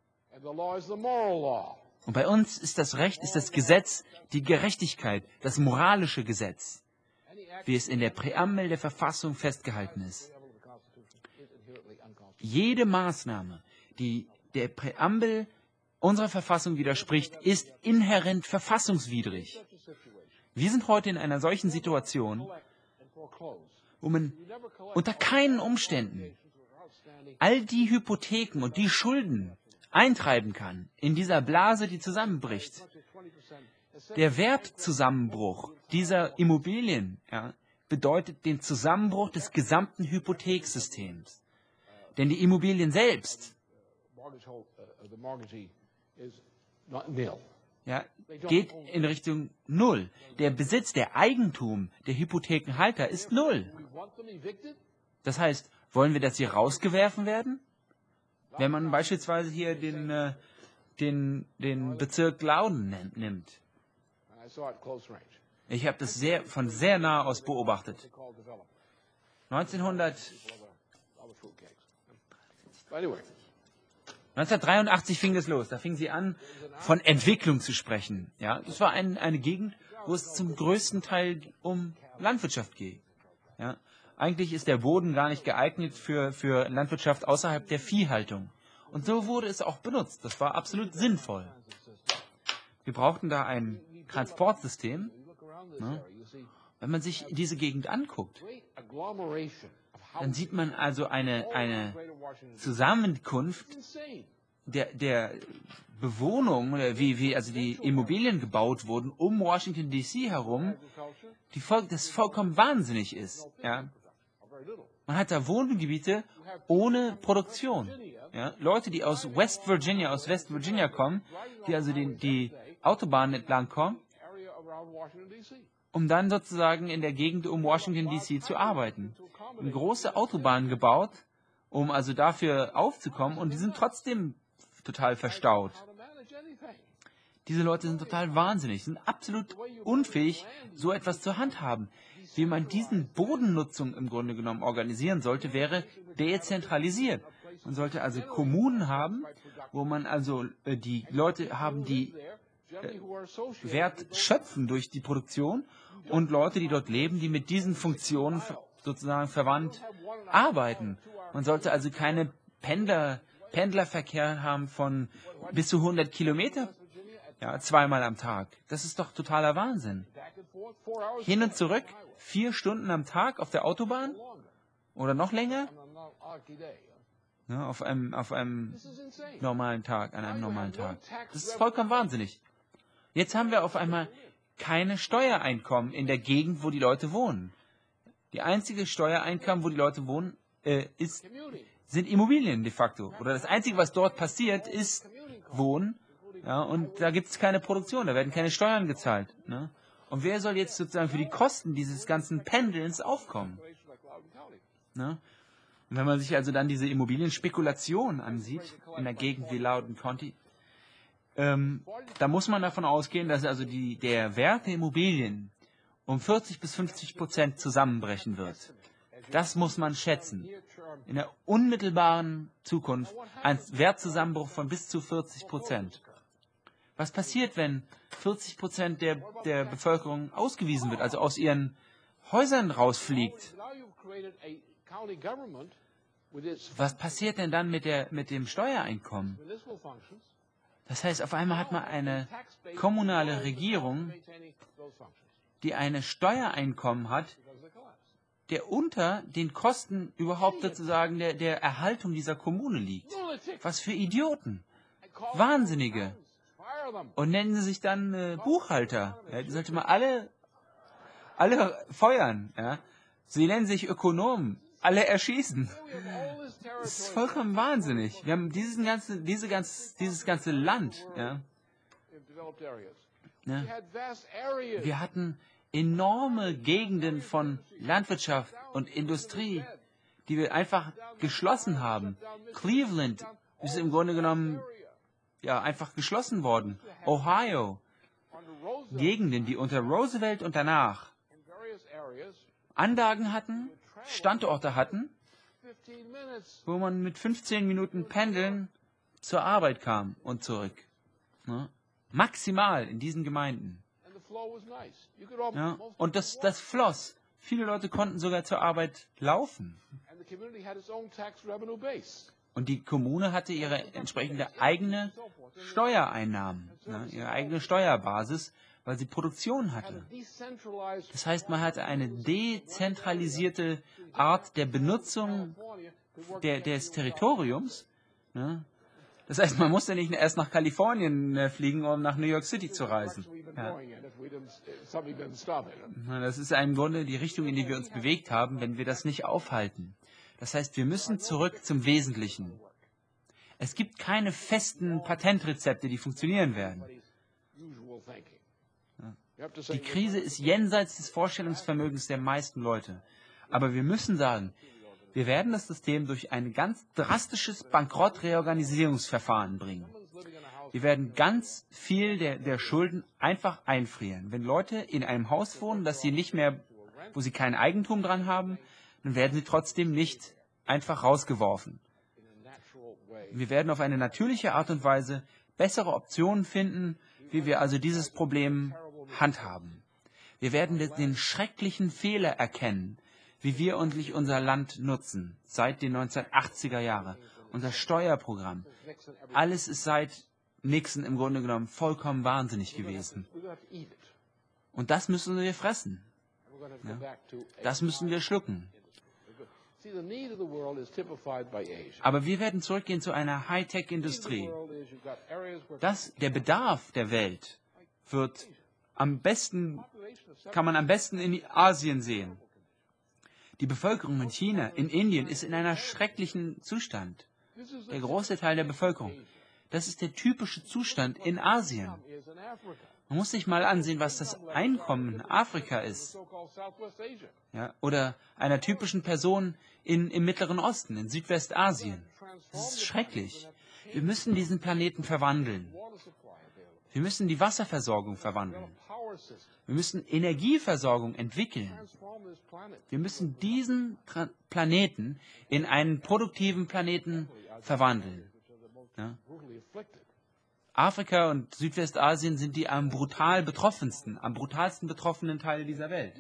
Und bei uns ist das Recht, ist das Gesetz, die Gerechtigkeit, das moralische Gesetz, wie es in der Präambel der Verfassung festgehalten ist. Jede Maßnahme, die der Präambel unserer Verfassung widerspricht, ist inhärent verfassungswidrig. Wir sind heute in einer solchen Situation, wo man unter keinen Umständen all die Hypotheken und die Schulden eintreiben kann in dieser Blase, die zusammenbricht. Der Wertzusammenbruch dieser Immobilien ja, bedeutet den Zusammenbruch des gesamten Hypotheksystems. Denn die Immobilien selbst ja, geht in Richtung Null. Der Besitz, der Eigentum der Hypothekenhalter ist Null. Das heißt, wollen wir, dass sie rausgeworfen werden? Wenn man beispielsweise hier den, äh, den, den Bezirk Loudoun nimmt. Ich habe das sehr, von sehr nah aus beobachtet. neunzehnhundertdreiundachtzig fing das los. Da fing sie an, von Entwicklung zu sprechen. Ja, das war ein, eine Gegend, wo es zum größten Teil um Landwirtschaft geht. Ja. Eigentlich ist der Boden gar nicht geeignet für, für Landwirtschaft außerhalb der Viehhaltung. Und so wurde es auch benutzt. Das war absolut sinnvoll. Wir brauchten da ein Transportsystem. Ne? Wenn man sich diese Gegend anguckt, dann sieht man also eine, eine Zusammenkunft der, der Bewohnung, wie, wie also die Immobilien gebaut wurden um Washington D C herum, die voll, das vollkommen wahnsinnig ist. Ja? Man hat da Wohngebiete ohne Produktion. Ja? Leute, die aus West Virginia, aus West Virginia kommen, die also die, die Autobahnen entlang kommen, um dann sozusagen in der Gegend um Washington D C zu arbeiten. Eine große Autobahn gebaut, um also dafür aufzukommen, und die sind trotzdem total verstaut. Diese Leute sind total wahnsinnig, sind absolut unfähig, so etwas zur handhaben. Wie man diesen Bodennutzung im Grunde genommen organisieren sollte, wäre dezentralisiert. Man sollte also Kommunen haben, wo man also äh, die Leute haben, die äh, Wert schöpfen durch die Produktion, und Leute, die dort leben, die mit diesen Funktionen sozusagen verwandt arbeiten. Man sollte also keine Pendler, Pendlerverkehr haben von bis zu hundert Kilometer, ja, zweimal am Tag. Das ist doch totaler Wahnsinn. Hin und zurück, vier Stunden am Tag auf der Autobahn oder noch länger, ja, auf einem, auf einem normalen Tag, an einem normalen Tag. Das ist vollkommen wahnsinnig. Jetzt haben wir auf einmal keine Steuereinkommen in der Gegend, wo die Leute wohnen. Die einzige Steuereinkommen, wo die Leute wohnen, äh, ist, sind Immobilien de facto. Oder das Einzige, was dort passiert, ist Wohnen. Ja, und da gibt es keine Produktion, da werden keine Steuern gezahlt. Ne? Und wer soll jetzt sozusagen für die Kosten dieses ganzen Pendelns aufkommen? Ne? Und wenn man sich also dann diese Immobilienspekulation ansieht, in der Gegend wie Loudoun County, ähm, da muss man davon ausgehen, dass also die, der Wert der Immobilien um vierzig bis fünfzig Prozent zusammenbrechen wird. Das muss man schätzen. In der unmittelbaren Zukunft ein Wertzusammenbruch von bis zu vierzig Prozent. Was passiert, wenn vierzig Prozent der, der Bevölkerung ausgewiesen wird, also aus ihren Häusern rausfliegt? Was passiert denn dann mit, der, mit dem Steuereinkommen? Das heißt, auf einmal hat man eine kommunale Regierung, die ein Steuereinkommen hat, der unter den Kosten überhaupt sozusagen der, der Erhaltung dieser Kommune liegt. Was für Idioten. Wahnsinnige. Und nennen sie sich dann äh, Buchhalter. Ja, die sollte man alle, alle feuern. Ja. Sie nennen sich Ökonomen. Alle erschießen. Das ist vollkommen wahnsinnig. Wir haben diesen ganzen, diese ganz, dieses ganze Land. Ja. Ja. Wir hatten enorme Gegenden von Landwirtschaft und Industrie, die wir einfach geschlossen haben. Cleveland ist im Grunde genommen ja einfach geschlossen worden. Ohio, Gegenden, die unter Roosevelt und danach Anlagen hatten, Standorte hatten, wo man mit fünfzehn Minuten Pendeln zur Arbeit kam und zurück. Ja? Maximal in diesen Gemeinden. Ja? Und das, das floss. Viele Leute konnten sogar zur Arbeit laufen. Und die Kommune hatte ihre entsprechende eigene Steuereinnahmen, ja, ihre eigene Steuerbasis, weil sie Produktion hatte. Das heißt, man hatte eine dezentralisierte Art der Benutzung der, des Territoriums. Ja. Das heißt, man musste nicht erst nach Kalifornien äh, fliegen, um nach New York City zu reisen. Ja. Das ist im Grunde die Richtung, in die wir uns bewegt haben, wenn wir das nicht aufhalten. Das heißt, wir müssen zurück zum Wesentlichen. Es gibt keine festen Patentrezepte, die funktionieren werden. Die Krise ist jenseits des Vorstellungsvermögens der meisten Leute. Aber wir müssen sagen, wir werden das System durch ein ganz drastisches Bankrott-Reorganisierungsverfahren bringen. Wir werden ganz viel der, der Schulden einfach einfrieren. Wenn Leute in einem Haus wohnen, das sie nicht mehr, wo sie kein Eigentum dran haben, dann werden sie trotzdem nicht einfach rausgeworfen. Wir werden auf eine natürliche Art und Weise bessere Optionen finden, wie wir also dieses Problem handhaben. Wir werden den schrecklichen Fehler erkennen, wie wir endlich unser Land nutzen, seit den neunzehnhundertachtziger Jahren. Unser Steuerprogramm, alles ist seit Nixon im Grunde genommen vollkommen wahnsinnig gewesen. Und das müssen wir fressen. Ja? Das müssen wir schlucken. Aber wir werden zurückgehen zu einer Hightech-Industrie. Das, der Bedarf der Welt wird am besten, kann man am besten in Asien sehen. Die Bevölkerung in China, in Indien ist in einem schrecklichen Zustand. Der große Teil der Bevölkerung. Das ist der typische Zustand in Asien. Man muss sich mal ansehen, was das Einkommen in Afrika ist. Ja, oder einer typischen Person in, im Mittleren Osten, in Südwestasien. Das ist schrecklich. Wir müssen diesen Planeten verwandeln. Wir müssen die Wasserversorgung verwandeln. Wir müssen Energieversorgung entwickeln. Wir müssen diesen Tra- Planeten in einen produktiven Planeten verwandeln. Ja? Afrika und Südwestasien sind die am brutal betroffensten, am brutalsten betroffenen Teile dieser Welt.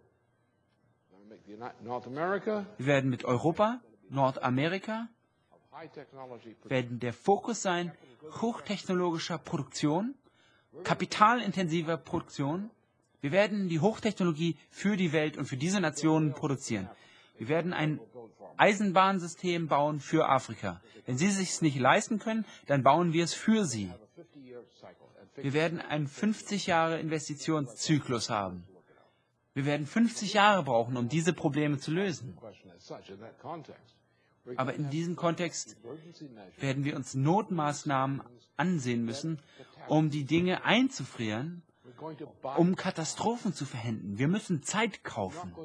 Wir werden mit Europa, Nordamerika, werden der Fokus sein, hochtechnologischer Produktion, kapitalintensiver Produktion. Wir werden die Hochtechnologie für die Welt und für diese Nationen produzieren. Wir werden ein Eisenbahnsystem bauen für Afrika. Wenn sie es sich nicht leisten können, dann bauen wir es für sie. Wir werden einen fünfzig Jahre Investitionszyklus haben. Wir werden fünfzig Jahre brauchen, um diese Probleme zu lösen. Aber in diesem Kontext werden wir uns Notmaßnahmen ansehen müssen, um die Dinge einzufrieren, um Katastrophen zu verhindern. Wir müssen Zeit kaufen.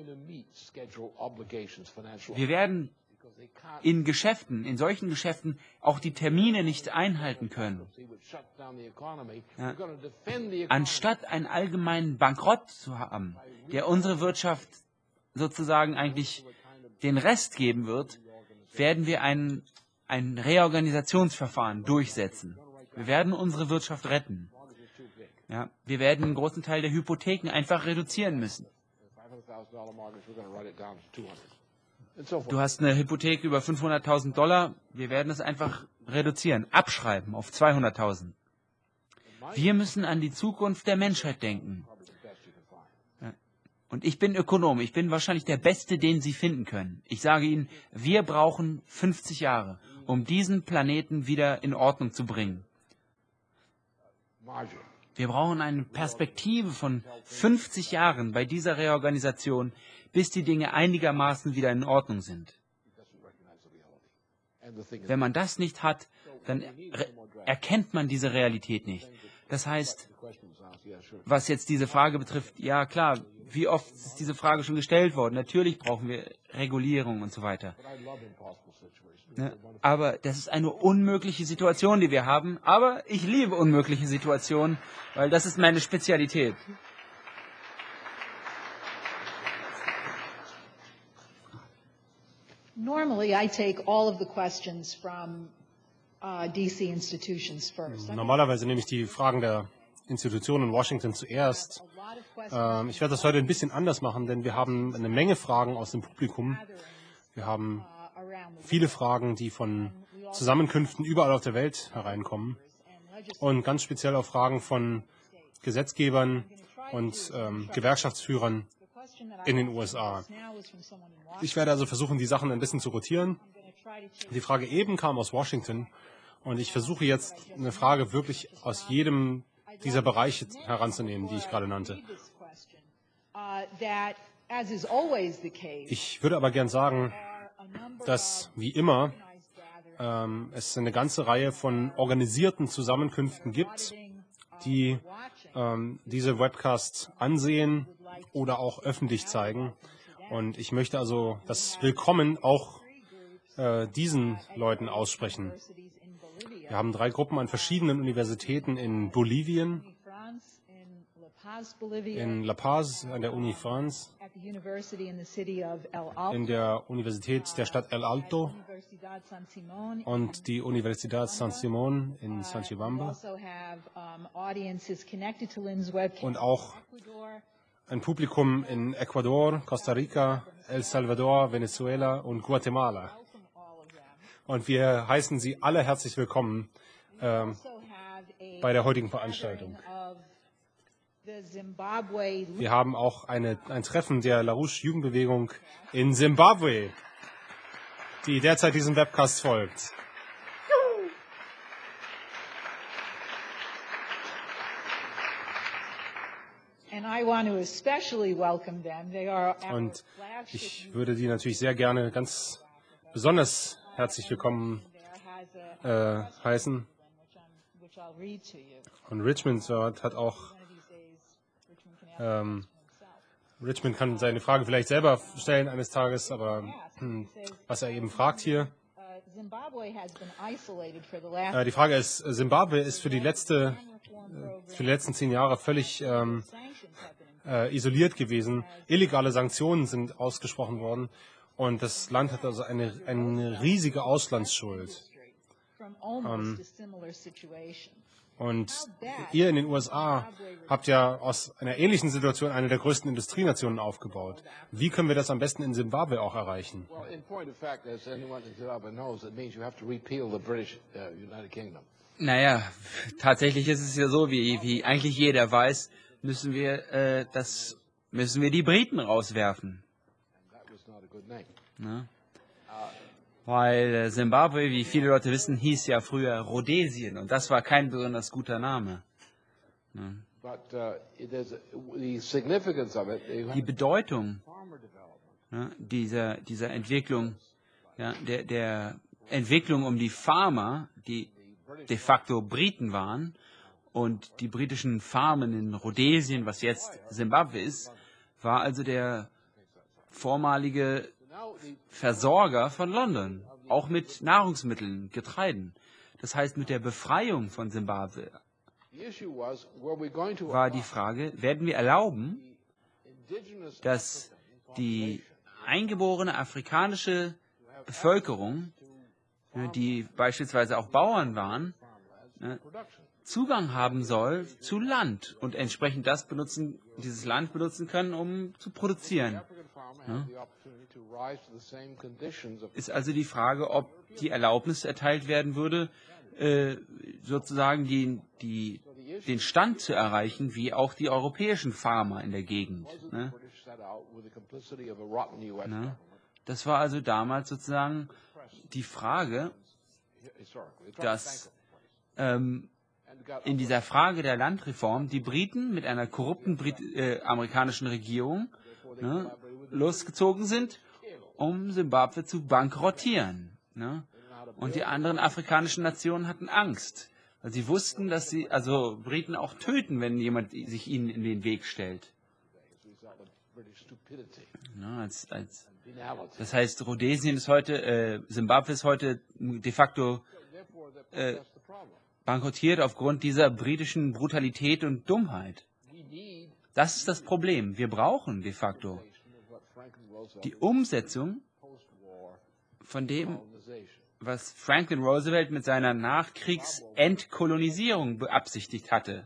Wir werden in Geschäften, in solchen Geschäften auch die Termine nicht einhalten können. Ja. Anstatt einen allgemeinen Bankrott zu haben, der unsere Wirtschaft sozusagen eigentlich den Rest geben wird, werden wir ein, ein Reorganisationsverfahren durchsetzen. Wir werden unsere Wirtschaft retten. Ja, wir werden einen großen Teil der Hypotheken einfach reduzieren müssen. Du hast eine Hypothek über fünfhunderttausend Dollar, wir werden es einfach reduzieren, abschreiben auf zweihunderttausend. Wir müssen an die Zukunft der Menschheit denken. Ja. Und ich bin Ökonom, ich bin wahrscheinlich der Beste, den Sie finden können. Ich sage Ihnen, wir brauchen fünfzig Jahre, um diesen Planeten wieder in Ordnung zu bringen. Wir brauchen eine Perspektive von fünfzig Jahren bei dieser Reorganisation, bis die Dinge einigermaßen wieder in Ordnung sind. Wenn man das nicht hat, dann erkennt man diese Realität nicht. Das heißt, was jetzt diese Frage betrifft, ja klar, wie oft ist diese Frage schon gestellt worden? Natürlich brauchen wir Regulierung und so weiter. Ne? Aber das ist eine unmögliche Situation, die wir haben. Aber ich liebe unmögliche Situationen, weil das ist meine Spezialität. Normally, I take all of the questions from uh, D C institutions first. Normalerweise nehme ich die Fragen der Institutionen in Washington zuerst. Ähm, ich werde das heute ein bisschen anders machen, denn wir haben eine Menge Fragen aus dem Publikum. Wir haben viele Fragen, die von Zusammenkünften überall auf der Welt hereinkommen und ganz speziell auch Fragen von Gesetzgebern und ähm, Gewerkschaftsführern in den U S A. Ich werde also versuchen, die Sachen ein bisschen zu rotieren. Die Frage eben kam aus Washington und ich versuche jetzt eine Frage wirklich aus jedem dieser Bereiche heranzunehmen, die ich gerade nannte. Ich würde aber gern sagen, dass wie immer ähm, es eine ganze Reihe von organisierten Zusammenkünften gibt, die ähm, diese Webcasts ansehen oder auch öffentlich zeigen. Und ich möchte also das Willkommen auch äh, diesen Leuten aussprechen. Wir haben drei Gruppen an verschiedenen Universitäten in Bolivien, in La Paz an der Uni France, in der Universität der Stadt El Alto und die Universidad San Simón in Sanchibamba und auch ein Publikum in Ecuador, Costa Rica, El Salvador, Venezuela und Guatemala. Und wir heißen Sie alle herzlich willkommen ähm, bei der heutigen Veranstaltung. Wir haben auch eine, ein Treffen der LaRouche Jugendbewegung in Simbabwe, die derzeit diesem Webcast folgt. Und ich würde die natürlich sehr gerne ganz besonders herzlich willkommen äh, heißen. Und Richmond dort hat auch, ähm, Richmond kann seine Frage vielleicht selber stellen eines Tages, aber hm, was er eben fragt hier. Äh, die Frage ist, Simbabwe ist für die letzte, für die letzten zehn Jahre völlig ähm, äh, isoliert gewesen. Illegale Sanktionen sind ausgesprochen worden. Und das Land hat also eine, eine riesige Auslandsschuld. Um, und ihr in den U S A habt ja aus einer ähnlichen Situation eine der größten Industrienationen aufgebaut. Wie können wir das am besten in Simbabwe auch erreichen? Naja, tatsächlich ist es ja so, wie, wie eigentlich jeder weiß, müssen wir, äh, das, müssen wir die Briten rauswerfen. Ne? Weil Simbabwe, wie viele Leute wissen, hieß ja früher Rhodesien und das war kein besonders guter Name. Ne? Die Bedeutung ne, dieser, dieser Entwicklung ja, der, der Entwicklung um die Farmer, die de facto Briten waren, und die britischen Farmen in Rhodesien, was jetzt Simbabwe ist, war also der vormalige Versorger von London, auch mit Nahrungsmitteln, Getreiden. Das heißt, mit der Befreiung von Simbabwe war die Frage, werden wir erlauben, dass die eingeborene afrikanische Bevölkerung, die beispielsweise auch Bauern waren, Zugang haben soll zu Land und entsprechend das benutzen, dieses Land benutzen können, um zu produzieren. Ja. Ist also die Frage, ob die Erlaubnis erteilt werden würde, äh, sozusagen die, die, den Stand zu erreichen, wie auch die europäischen Farmer in der Gegend. Ne? Ne? Das war also damals sozusagen die Frage, dass ähm, in dieser Frage der Landreform die Briten mit einer korrupten Brit äh, amerikanischen Regierung, ne, losgezogen sind, um Simbabwe zu bankrottieren. Ne? Und die anderen afrikanischen Nationen hatten Angst, weil sie wussten, dass sie also Briten auch töten, wenn jemand sich ihnen in den Weg stellt. Ne, als, als, das heißt, Rhodesien ist heute, äh, Simbabwe ist heute de facto äh, bankrottiert aufgrund dieser britischen Brutalität und Dummheit. Das ist das Problem. Wir brauchen de facto die Umsetzung von dem, was Franklin Roosevelt mit seiner Nachkriegs-Entkolonisierung beabsichtigt hatte.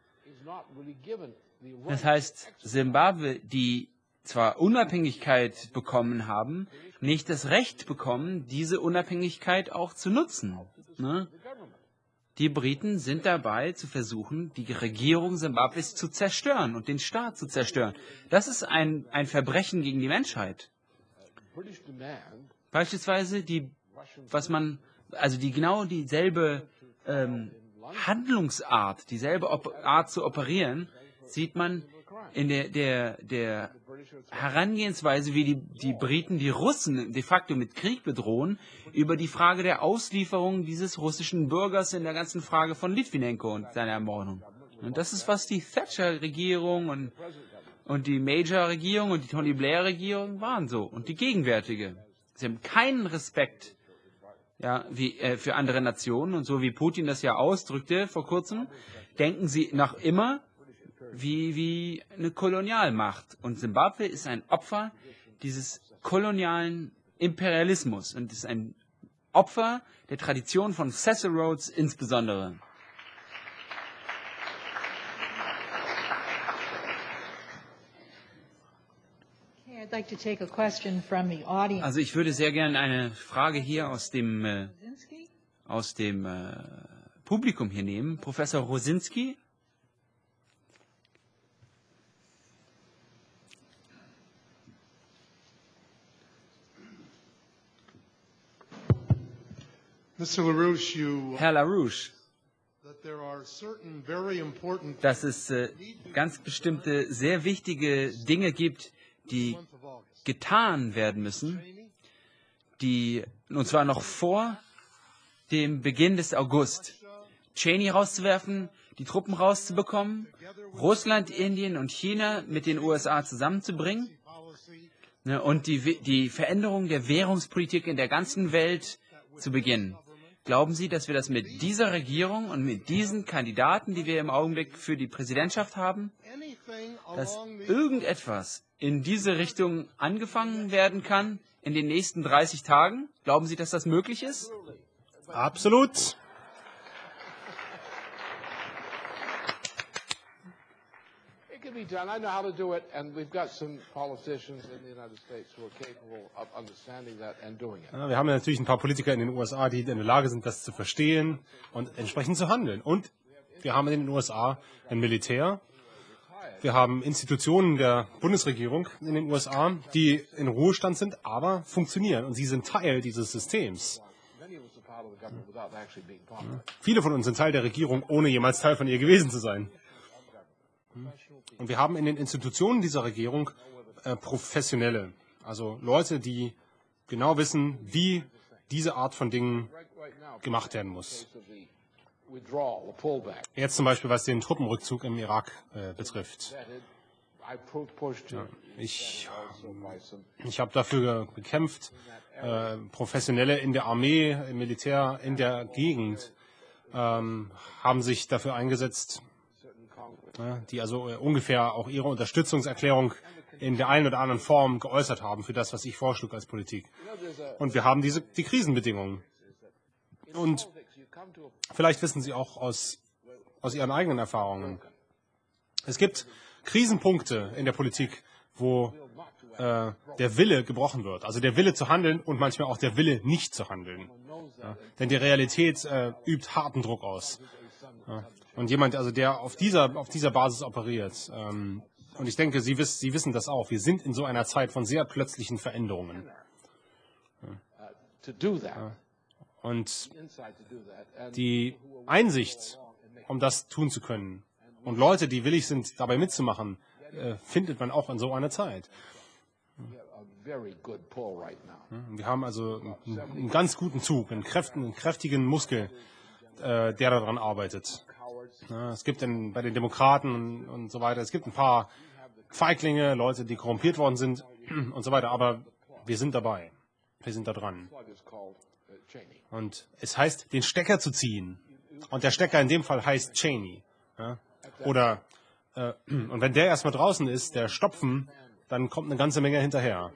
Das heißt, Simbabwe, die zwar Unabhängigkeit bekommen haben, nicht das Recht bekommen, diese Unabhängigkeit auch zu nutzen. Ne? Die Briten sind dabei, zu versuchen, die Regierung Simbabwes zu zerstören und den Staat zu zerstören. Das ist ein, ein Verbrechen gegen die Menschheit. Beispielsweise die, was man, also die genau dieselbe ähm, Handlungsart, dieselbe Op- Art zu operieren, sieht man in der, der, der Herangehensweise, wie die, die Briten die Russen de facto mit Krieg bedrohen, über die Frage der Auslieferung dieses russischen Bürgers in der ganzen Frage von Litvinenko und seiner Ermordung. Und das ist, was die Thatcher-Regierung und, und die Major-Regierung und die Tony Blair-Regierung waren so. Und die gegenwärtige. Sie haben keinen Respekt, ja, wie, äh, für andere Nationen. Und so wie Putin das ja ausdrückte vor kurzem, denken sie noch immer, Wie, wie eine Kolonialmacht. Und Simbabwe ist ein Opfer dieses kolonialen Imperialismus und ist ein Opfer der Tradition von Cecil Rhodes insbesondere. Also ich würde sehr gerne eine Frage hier aus dem, äh, aus dem äh, Publikum hier nehmen. Professor Rosinski. Herr LaRouche, dass es äh, ganz bestimmte, sehr wichtige Dinge gibt, die getan werden müssen, die, und zwar noch vor dem Beginn des August, Cheney rauszuwerfen, die Truppen rauszubekommen, Russland, Indien und China mit den U S A zusammenzubringen, ne, und die, die Veränderung der Währungspolitik in der ganzen Welt zu beginnen. Glauben Sie, dass wir das mit dieser Regierung und mit diesen Kandidaten, die wir im Augenblick für die Präsidentschaft haben, dass irgendetwas in diese Richtung angefangen werden kann in den nächsten dreißig Tagen? Glauben Sie, dass das möglich ist? Absolut. Ja, wir haben ja natürlich ein paar Politiker in den U S A, die in der Lage sind, das zu verstehen und entsprechend zu handeln. Und wir haben in den U S A ein Militär. Wir haben Institutionen der Bundesregierung in den U S A, die in Ruhestand sind, aber funktionieren. Und sie sind Teil dieses Systems. Viele von uns sind Teil der Regierung, ohne jemals Teil von ihr gewesen zu sein. Und wir haben in den Institutionen dieser Regierung äh, Professionelle, also Leute, die genau wissen, wie diese Art von Dingen gemacht werden muss. Jetzt zum Beispiel, was den Truppenrückzug im Irak äh, betrifft. Ja, ich ich habe dafür gekämpft, äh, Professionelle in der Armee, im Militär, in der Gegend ähm, haben sich dafür eingesetzt, ja, die also äh, ungefähr auch ihre Unterstützungserklärung in der einen oder anderen Form geäußert haben für das, was ich vorschlug als Politik. Und wir haben diese die Krisenbedingungen. Und vielleicht wissen Sie auch aus, aus Ihren eigenen Erfahrungen, es gibt Krisenpunkte in der Politik, wo äh, der Wille gebrochen wird. Also der Wille zu handeln und manchmal auch der Wille nicht zu handeln. Ja, denn die Realität äh, übt harten Druck aus. Ja, und jemand, also der auf dieser, auf dieser Basis operiert, ähm, und ich denke, Sie, wiss, Sie wissen das auch, wir sind in so einer Zeit von sehr plötzlichen Veränderungen. Ja. Und die Einsicht, um das tun zu können, und Leute, die willig sind, dabei mitzumachen, äh, findet man auch in so einer Zeit. Wir haben also einen, einen ganz guten Zug, einen, kräftigen, einen kräftigen Muskel, äh, der daran arbeitet. Ja, es gibt in, bei den Demokraten und, und so weiter, es gibt ein paar Feiglinge, Leute, die korrumpiert worden sind und so weiter, aber wir sind dabei. Wir sind da dran. Und es heißt, den Stecker zu ziehen. Und der Stecker in dem Fall heißt Cheney. Ja? Oder, äh, und wenn der erstmal draußen ist, der Stopfen, dann kommt eine ganze Menge hinterher.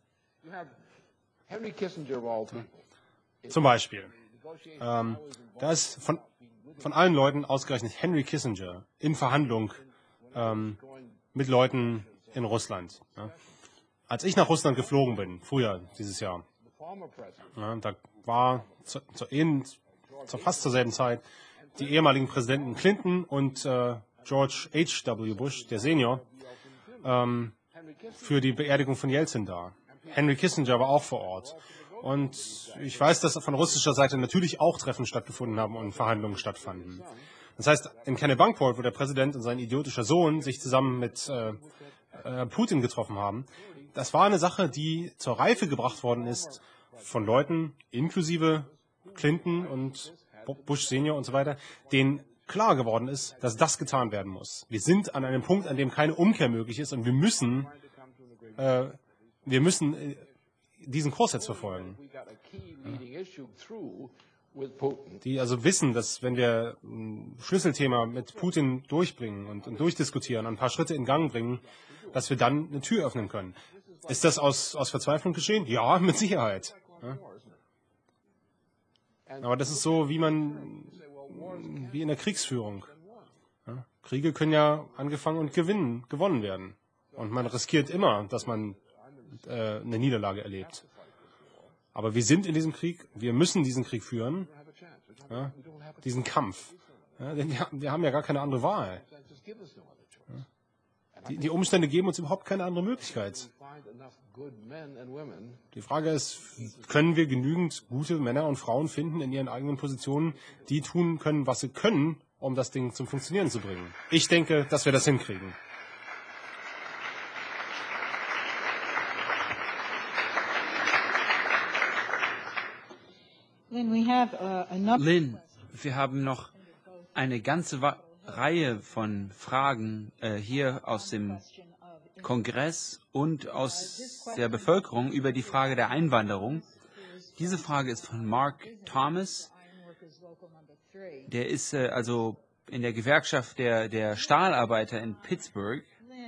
Zum Beispiel. Ähm, da ist von, von allen Leuten ausgerechnet Henry Kissinger in Verhandlung ähm, mit Leuten in Russland. Ja. Als ich nach Russland geflogen bin, früher dieses Jahr, ja, da war zu, zu, zu fast zur selben Zeit die ehemaligen Präsidenten Clinton und äh, George H W Bush, der Senior, ähm, für die Beerdigung von Jelzin da. Henry Kissinger war auch vor Ort. Und ich weiß, dass von russischer Seite natürlich auch Treffen stattgefunden haben und Verhandlungen stattfanden. Das heißt, in Kennebunkport, wo der Präsident und sein idiotischer Sohn sich zusammen mit äh, äh, Putin getroffen haben, das war eine Sache, die zur Reife gebracht worden ist von Leuten, inklusive Clinton und Bush Senior und so weiter, denen klar geworden ist, dass das getan werden muss. Wir sind an einem Punkt, an dem keine Umkehr möglich ist und wir müssen, äh, wir müssen äh, diesen Kurs jetzt verfolgen. Ja. Die also wissen, dass wenn wir ein Schlüsselthema mit Putin durchbringen und, und durchdiskutieren, ein paar Schritte in Gang bringen, dass wir dann eine Tür öffnen können. Ist das aus, aus Verzweiflung geschehen? Ja, mit Sicherheit. Ja. Aber das ist so, wie man, wie in der Kriegsführung. Ja. Kriege können ja angefangen und gewinnen, gewonnen werden. Und man riskiert immer, dass man äh, eine Niederlage erlebt. Aber wir sind in diesem Krieg, wir müssen diesen Krieg führen, ja, diesen Kampf. Ja, denn wir, wir haben ja gar keine andere Wahl. Ja. Die, die Umstände geben uns überhaupt keine andere Möglichkeit. Die Frage ist, können wir genügend gute Männer und Frauen finden in ihren eigenen Positionen, die tun können, was sie können, um das Ding zum Funktionieren zu bringen? Ich denke, dass wir das hinkriegen. Lynn, wir haben noch eine ganze Wa- Reihe von Fragen äh, hier aus dem Kongress und aus der Bevölkerung über die Frage der Einwanderung. Diese Frage ist von Mark Thomas. Der ist äh, also in der Gewerkschaft der, der Stahlarbeiter in Pittsburgh.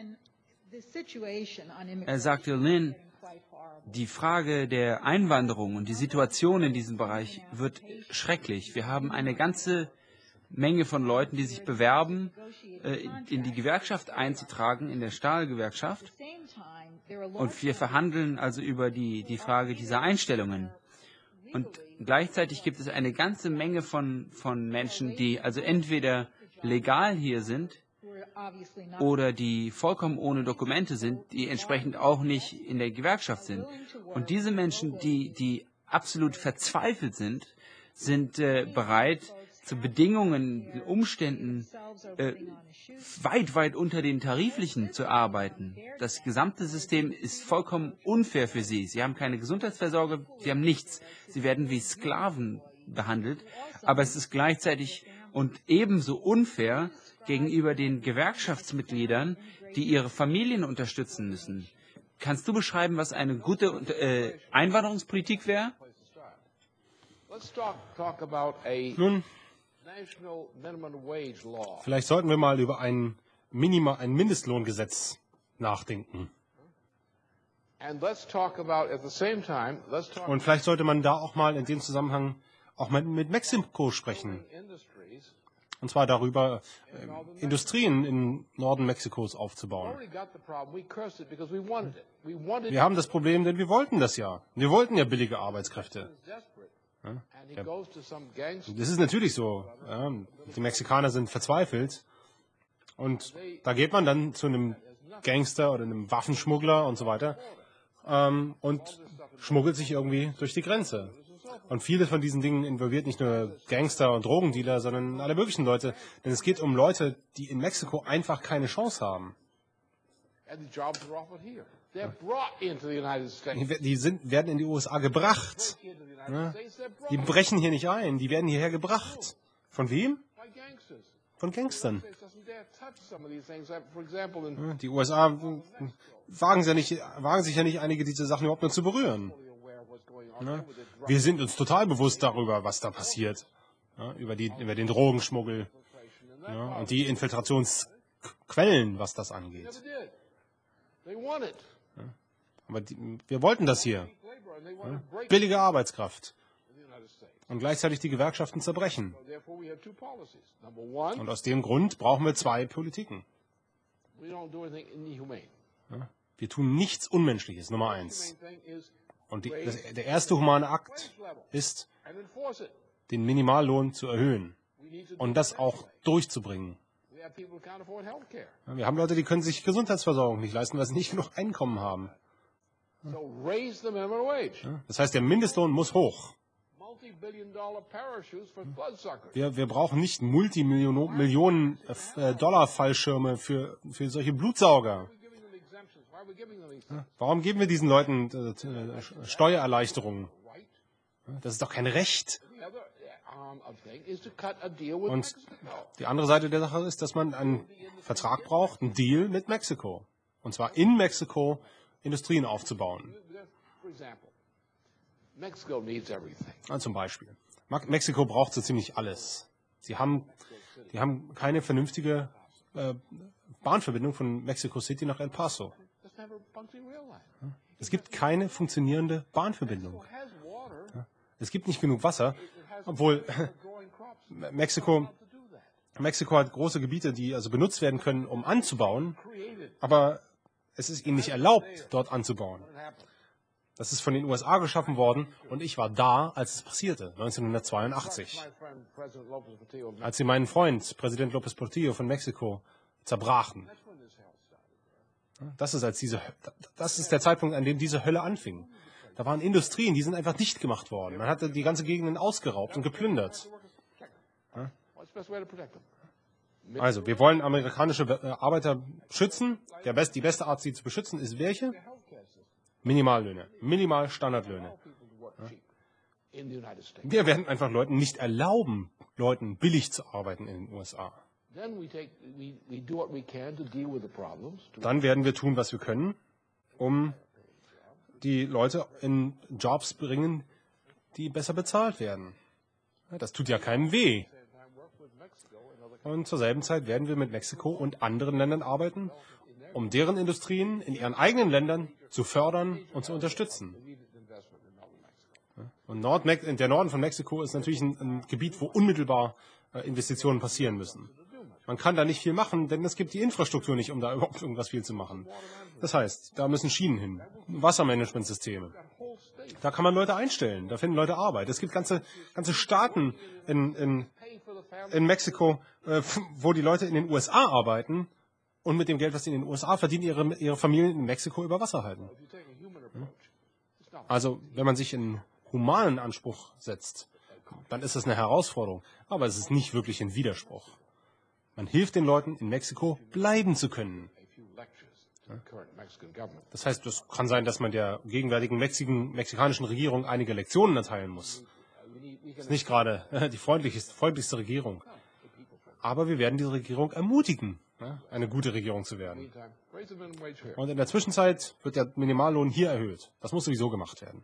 Er sagte, Lynn, die Frage der Einwanderung und die Situation in diesem Bereich wird schrecklich. Wir haben eine ganze Menge von Leuten, die sich bewerben, äh, in die Gewerkschaft einzutragen, in der Stahlgewerkschaft. Und wir verhandeln also über die, die Frage dieser Einstellungen. Und gleichzeitig gibt es eine ganze Menge von, von Menschen, die also entweder legal hier sind oder die vollkommen ohne Dokumente sind, die entsprechend auch nicht in der Gewerkschaft sind. Und diese Menschen, die, die absolut verzweifelt sind, sind äh, bereit, zu Bedingungen, Umständen äh, weit, weit unter den tariflichen zu arbeiten. Das gesamte System ist vollkommen unfair für sie. Sie haben keine Gesundheitsversorgung, sie haben nichts. Sie werden wie Sklaven behandelt, aber es ist gleichzeitig und ebenso unfair gegenüber den Gewerkschaftsmitgliedern, die ihre Familien unterstützen müssen. Kannst du beschreiben, was eine gute äh, Einwanderungspolitik wäre? Nun, vielleicht sollten wir mal über ein Minima, ein Mindestlohngesetz nachdenken. Und vielleicht sollte man da auch mal in dem Zusammenhang auch mal mit Mexiko sprechen. Und zwar darüber, äh, Industrien im Norden Mexikos aufzubauen. Wir haben das Problem, denn wir wollten das ja. Wir wollten ja billige Arbeitskräfte. Ja, ja. Das ist natürlich so. Ja. Die Mexikaner sind verzweifelt. Und da geht man dann zu einem Gangster oder einem Waffenschmuggler und so weiter ähm, und schmuggelt sich irgendwie durch die Grenze. Und viele von diesen Dingen involviert nicht nur Gangster und Drogendealer, sondern alle möglichen Leute. Denn es geht um Leute, die in Mexiko einfach keine Chance haben. Die sind, werden in die U S A gebracht. Die brechen hier nicht ein, die werden hierher gebracht. Von wem? Von Gangstern. Die U S A wagen, ja nicht, wagen sich ja nicht, einige dieser Sachen überhaupt nur zu berühren. Wir sind uns total bewusst darüber, was da passiert. Über, die, über den Drogenschmuggel und die Infiltrationsquellen, was das angeht. Aber die, wir wollten das hier. Billige Arbeitskraft. Und gleichzeitig die Gewerkschaften zerbrechen. Und aus dem Grund brauchen wir zwei Politiken. Wir tun nichts Unmenschliches, Nummer eins. Und die, das, der erste humane Akt ist, den Minimallohn zu erhöhen und das auch durchzubringen. Wir haben Leute, die können sich Gesundheitsversorgung nicht leisten, weil sie nicht genug Einkommen haben. Das heißt, der Mindestlohn muss hoch. Wir, wir brauchen nicht Multimillionen äh, Dollar Fallschirme für, für solche Blutsauger. Warum geben wir diesen Leuten äh, Steuererleichterungen? Das ist doch kein Recht. Und die andere Seite der Sache ist, dass man einen Vertrag braucht, einen Deal mit Mexiko. Und zwar in Mexiko Industrien aufzubauen. Also zum Beispiel. Mexiko braucht so ziemlich alles. Sie haben, die haben keine vernünftige äh, Bahnverbindung von Mexico City nach El Paso. Es gibt keine funktionierende Bahnverbindung. Es gibt nicht genug Wasser, obwohl Mexiko, Mexiko hat große Gebiete, die also benutzt werden können, um anzubauen, aber es ist ihnen nicht erlaubt, dort anzubauen. Das ist von den U S A geschaffen worden und ich war da, als es passierte, neunzehnhundertzweiundachtzig. Als sie meinen Freund, Präsident López Portillo von Mexiko, zerbrachen. Das ist, als diese, das ist der Zeitpunkt, an dem diese Hölle anfing. Da waren Industrien, die sind einfach dicht gemacht worden. Man hatte die ganze Gegenden ausgeraubt und geplündert. Also, wir wollen amerikanische Arbeiter schützen. Der best, die beste Art, sie zu beschützen, ist welche? Minimallöhne, Minimalstandardlöhne. Wir werden einfach Leuten nicht erlauben, Leuten billig zu arbeiten in den U S A. Dann werden wir tun, was wir können, um die Leute in Jobs bringen, die besser bezahlt werden. Das tut ja keinem weh. Und zur selben Zeit werden wir mit Mexiko und anderen Ländern arbeiten, um deren Industrien in ihren eigenen Ländern zu fördern und zu unterstützen. Und Nord der Norden von Mexiko ist natürlich ein, ein Gebiet, wo unmittelbar äh, Investitionen passieren müssen. Man kann da nicht viel machen, denn es gibt die Infrastruktur nicht, um da überhaupt irgendwas viel zu machen. Das heißt, da müssen Schienen hin, Wassermanagementsysteme. Da kann man Leute einstellen, da finden Leute Arbeit. Es gibt ganze, ganze Staaten in, in, in Mexiko, äh, wo die Leute in den U S A arbeiten und mit dem Geld, was sie in den U S A verdienen, ihre, ihre Familien in Mexiko über Wasser halten. Also, wenn man sich einen humanen Anspruch setzt, dann ist es eine Herausforderung. Aber es ist nicht wirklich ein Widerspruch. Man hilft den Leuten, in Mexiko bleiben zu können. Das heißt, es kann sein, dass man der gegenwärtigen Mexik- mexikanischen Regierung einige Lektionen erteilen muss. Das ist nicht gerade die freundlichste, freundlichste Regierung. Aber wir werden diese Regierung ermutigen, eine gute Regierung zu werden. Und in der Zwischenzeit wird der Minimallohn hier erhöht. Das muss sowieso gemacht werden.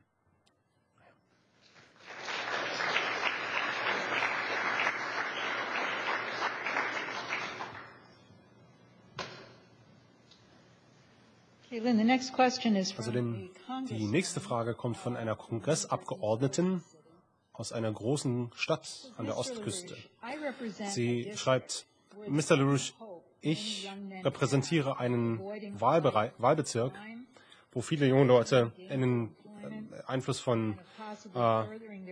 Also denn die nächste Frage kommt von einer Kongressabgeordneten aus einer großen Stadt an der Ostküste. Sie schreibt, Mister LaRouche, ich repräsentiere einen Wahlbere- Wahlbezirk, wo viele junge Leute einen Einfluss von, äh,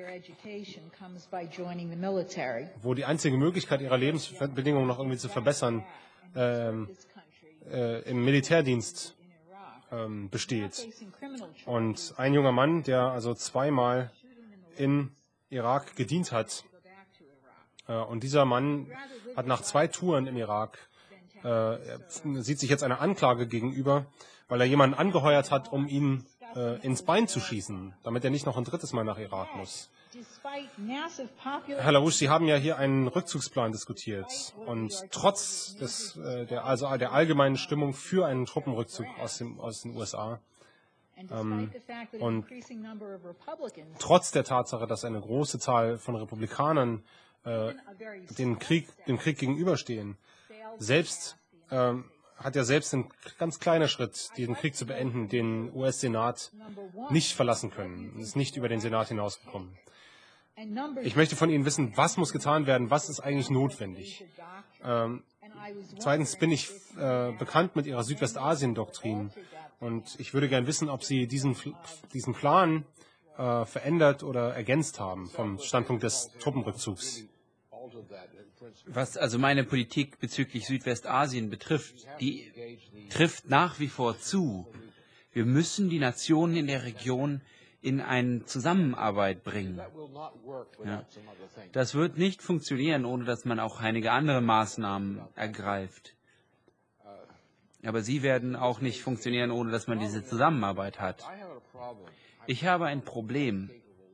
wo die einzige Möglichkeit ihrer Lebensbedingungen noch irgendwie zu verbessern, ähm, äh, im Militärdienst ähm, besteht. Und ein junger Mann, der also zweimal in Irak gedient hat, äh, und dieser Mann hat nach zwei Touren im Irak, äh, sieht sich jetzt eine Anklage gegenüber, weil er jemanden angeheuert hat, um ihn äh, ins Bein zu schießen, damit er nicht noch ein drittes Mal nach Irak muss. Herr LaRouche, Sie haben ja hier einen Rückzugsplan diskutiert und trotz des, äh, der, also der allgemeinen Stimmung für einen Truppenrückzug aus, dem, aus den U S A ähm, und trotz der Tatsache, dass eine große Zahl von Republikanern äh, den Krieg, dem Krieg gegenüberstehen, selbst ähm, hat ja selbst ein ganz kleiner Schritt, diesen Krieg zu beenden, den U S-Senat nicht verlassen können. Es ist nicht über den Senat hinausgekommen. Ich möchte von Ihnen wissen, was muss getan werden, was ist eigentlich notwendig. Ähm, zweitens bin ich äh, bekannt mit Ihrer Südwestasien-Doktrin und ich würde gern wissen, ob Sie diesen, diesen Plan äh, verändert oder ergänzt haben vom Standpunkt des Truppenrückzugs. Was also meine Politik bezüglich Südwestasien betrifft, die trifft nach wie vor zu. Wir müssen die Nationen in der Region in eine Zusammenarbeit bringen. Ja. Das wird nicht funktionieren, ohne dass man auch einige andere Maßnahmen ergreift. Aber sie werden auch nicht funktionieren, ohne dass man diese Zusammenarbeit hat. Ich habe ein Problem.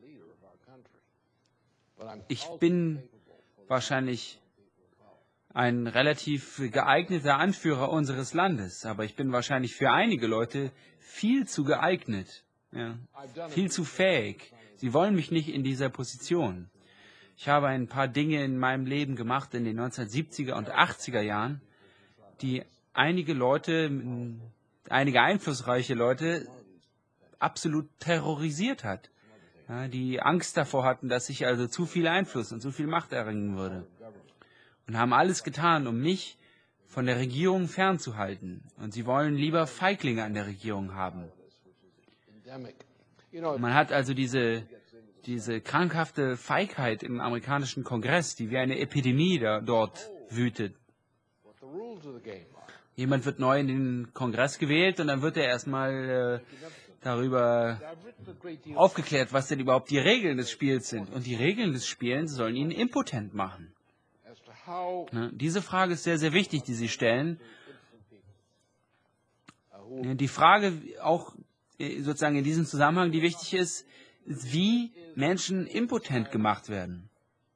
Ich bin wahrscheinlich ein relativ geeigneter Anführer unseres Landes, aber ich bin wahrscheinlich für einige Leute viel zu geeignet. Ja, viel zu fähig. Sie wollen mich nicht in dieser Position. Ich habe ein paar Dinge in meinem Leben gemacht in den neunzehnhundertsiebziger und achtziger Jahren, die einige Leute, einige einflussreiche Leute absolut terrorisiert hat. Ja, die Angst davor hatten, dass ich also zu viel Einfluss und zu viel Macht erringen würde. Und haben alles getan, um mich von der Regierung fernzuhalten. Und sie wollen lieber Feiglinge an der Regierung haben. Man hat also diese, diese krankhafte Feigheit im amerikanischen Kongress, die wie eine Epidemie da, dort wütet. Jemand wird neu in den Kongress gewählt und dann wird er erstmal äh, darüber aufgeklärt, was denn überhaupt die Regeln des Spiels sind. Und die Regeln des Spiels sollen ihn impotent machen. Ne? Diese Frage ist sehr, sehr wichtig, die Sie stellen. Die Frage auch sozusagen in diesem Zusammenhang, die wichtig ist, ist, wie Menschen impotent gemacht werden.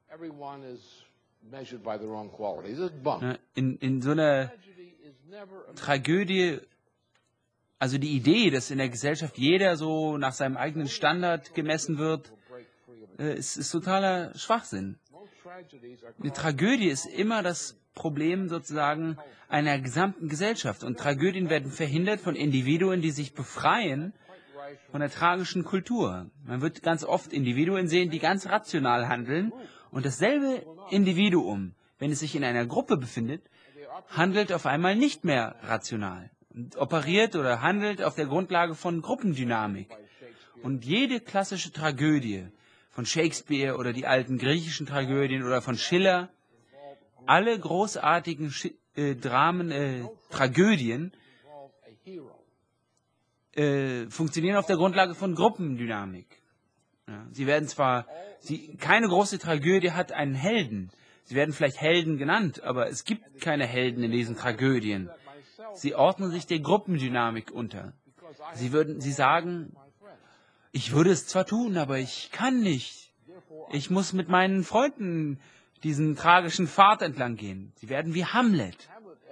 In, in so einer Tragödie, also die Idee, dass in der Gesellschaft jeder so nach seinem eigenen Standard gemessen wird, ist, ist totaler Schwachsinn. Eine Tragödie ist immer das Problem sozusagen einer gesamten Gesellschaft. Und Tragödien werden verhindert von Individuen, die sich befreien von der tragischen Kultur. Man wird ganz oft Individuen sehen, die ganz rational handeln. Und dasselbe Individuum, wenn es sich in einer Gruppe befindet, handelt auf einmal nicht mehr rational und operiert oder handelt auf der Grundlage von Gruppendynamik. Und jede klassische Tragödie von Shakespeare oder die alten griechischen Tragödien oder von Schiller, alle großartigen Sch äh, Dramen, äh, Tragödien äh, funktionieren auf der Grundlage von Gruppendynamik. Ja, sie werden zwar, sie, keine große Tragödie hat einen Helden. Sie werden vielleicht Helden genannt, aber es gibt keine Helden in diesen Tragödien. Sie ordnen sich der Gruppendynamik unter. Sie würden, sie sagen, ich würde es zwar tun, aber ich kann nicht. Ich muss mit meinen Freunden diesen tragischen Pfad entlang gehen. Sie werden wie Hamlet.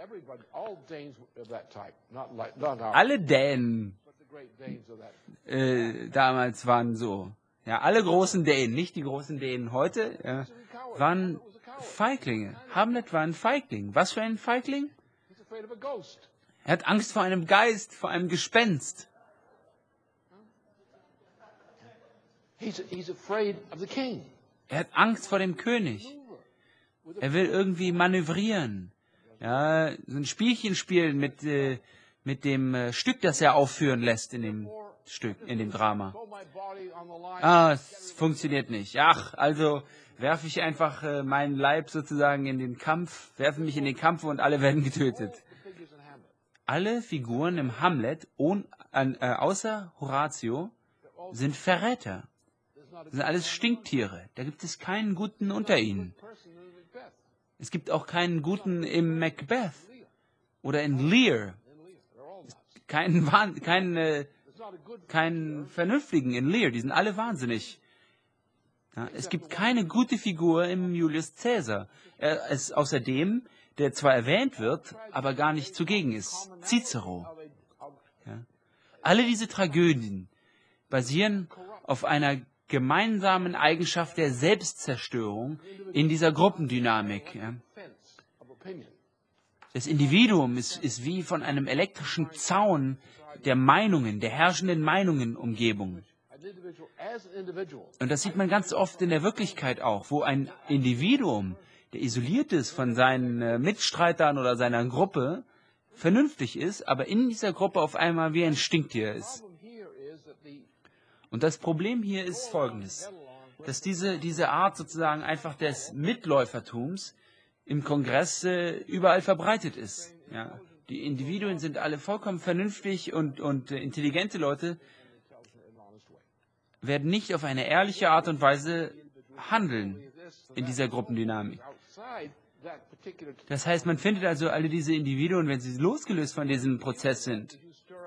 Alle Dänen äh, damals waren so. Ja, alle großen Dänen, nicht die großen Dänen heute, ja, waren Feiglinge. Hamlet war ein Feigling. Was für ein Feigling? Er hat Angst vor einem Geist, vor einem Gespenst. Er hat Angst vor dem König. Er will irgendwie manövrieren. Ja, so ein Spielchen spielen mit, äh, mit dem äh, Stück, das er aufführen lässt in dem Stück, in dem Drama. Ah, es funktioniert nicht. Ach, also werfe ich einfach äh, meinen Leib sozusagen in den Kampf, werfe mich in den Kampf und alle werden getötet. Alle Figuren im Hamlet, ohn, äh, außer Horatio, sind Verräter. Das sind alles Stinktiere. Da gibt es keinen Guten unter ihnen. Es gibt auch keinen Guten im Macbeth oder in Lear. Keinen, keinen, äh, keinen Vernünftigen in Lear. Die sind alle wahnsinnig. Ja, es gibt keine gute Figur im Julius Caesar. Er ist außerdem, der zwar erwähnt wird, aber gar nicht zugegen ist. Cicero. Ja. Alle diese Tragödien basieren auf einer gemeinsamen Eigenschaft der Selbstzerstörung in dieser Gruppendynamik. Ja. Das Individuum ist, ist wie von einem elektrischen Zaun der Meinungen, der herrschenden Meinungen umgeben. Und das sieht man ganz oft in der Wirklichkeit auch, wo ein Individuum, der isoliert ist von seinen äh, Mitstreitern oder seiner Gruppe, vernünftig ist, aber in dieser Gruppe auf einmal wie ein Stinktier ist. Und das Problem hier ist folgendes, dass diese, diese Art sozusagen einfach des Mitläufertums im Kongress äh, überall verbreitet ist. Ja. Die Individuen sind alle vollkommen vernünftig und, und äh, intelligente Leute, werden nicht auf eine ehrliche Art und Weise handeln in dieser Gruppendynamik. Das heißt, man findet also alle diese Individuen, wenn sie losgelöst von diesem Prozess sind.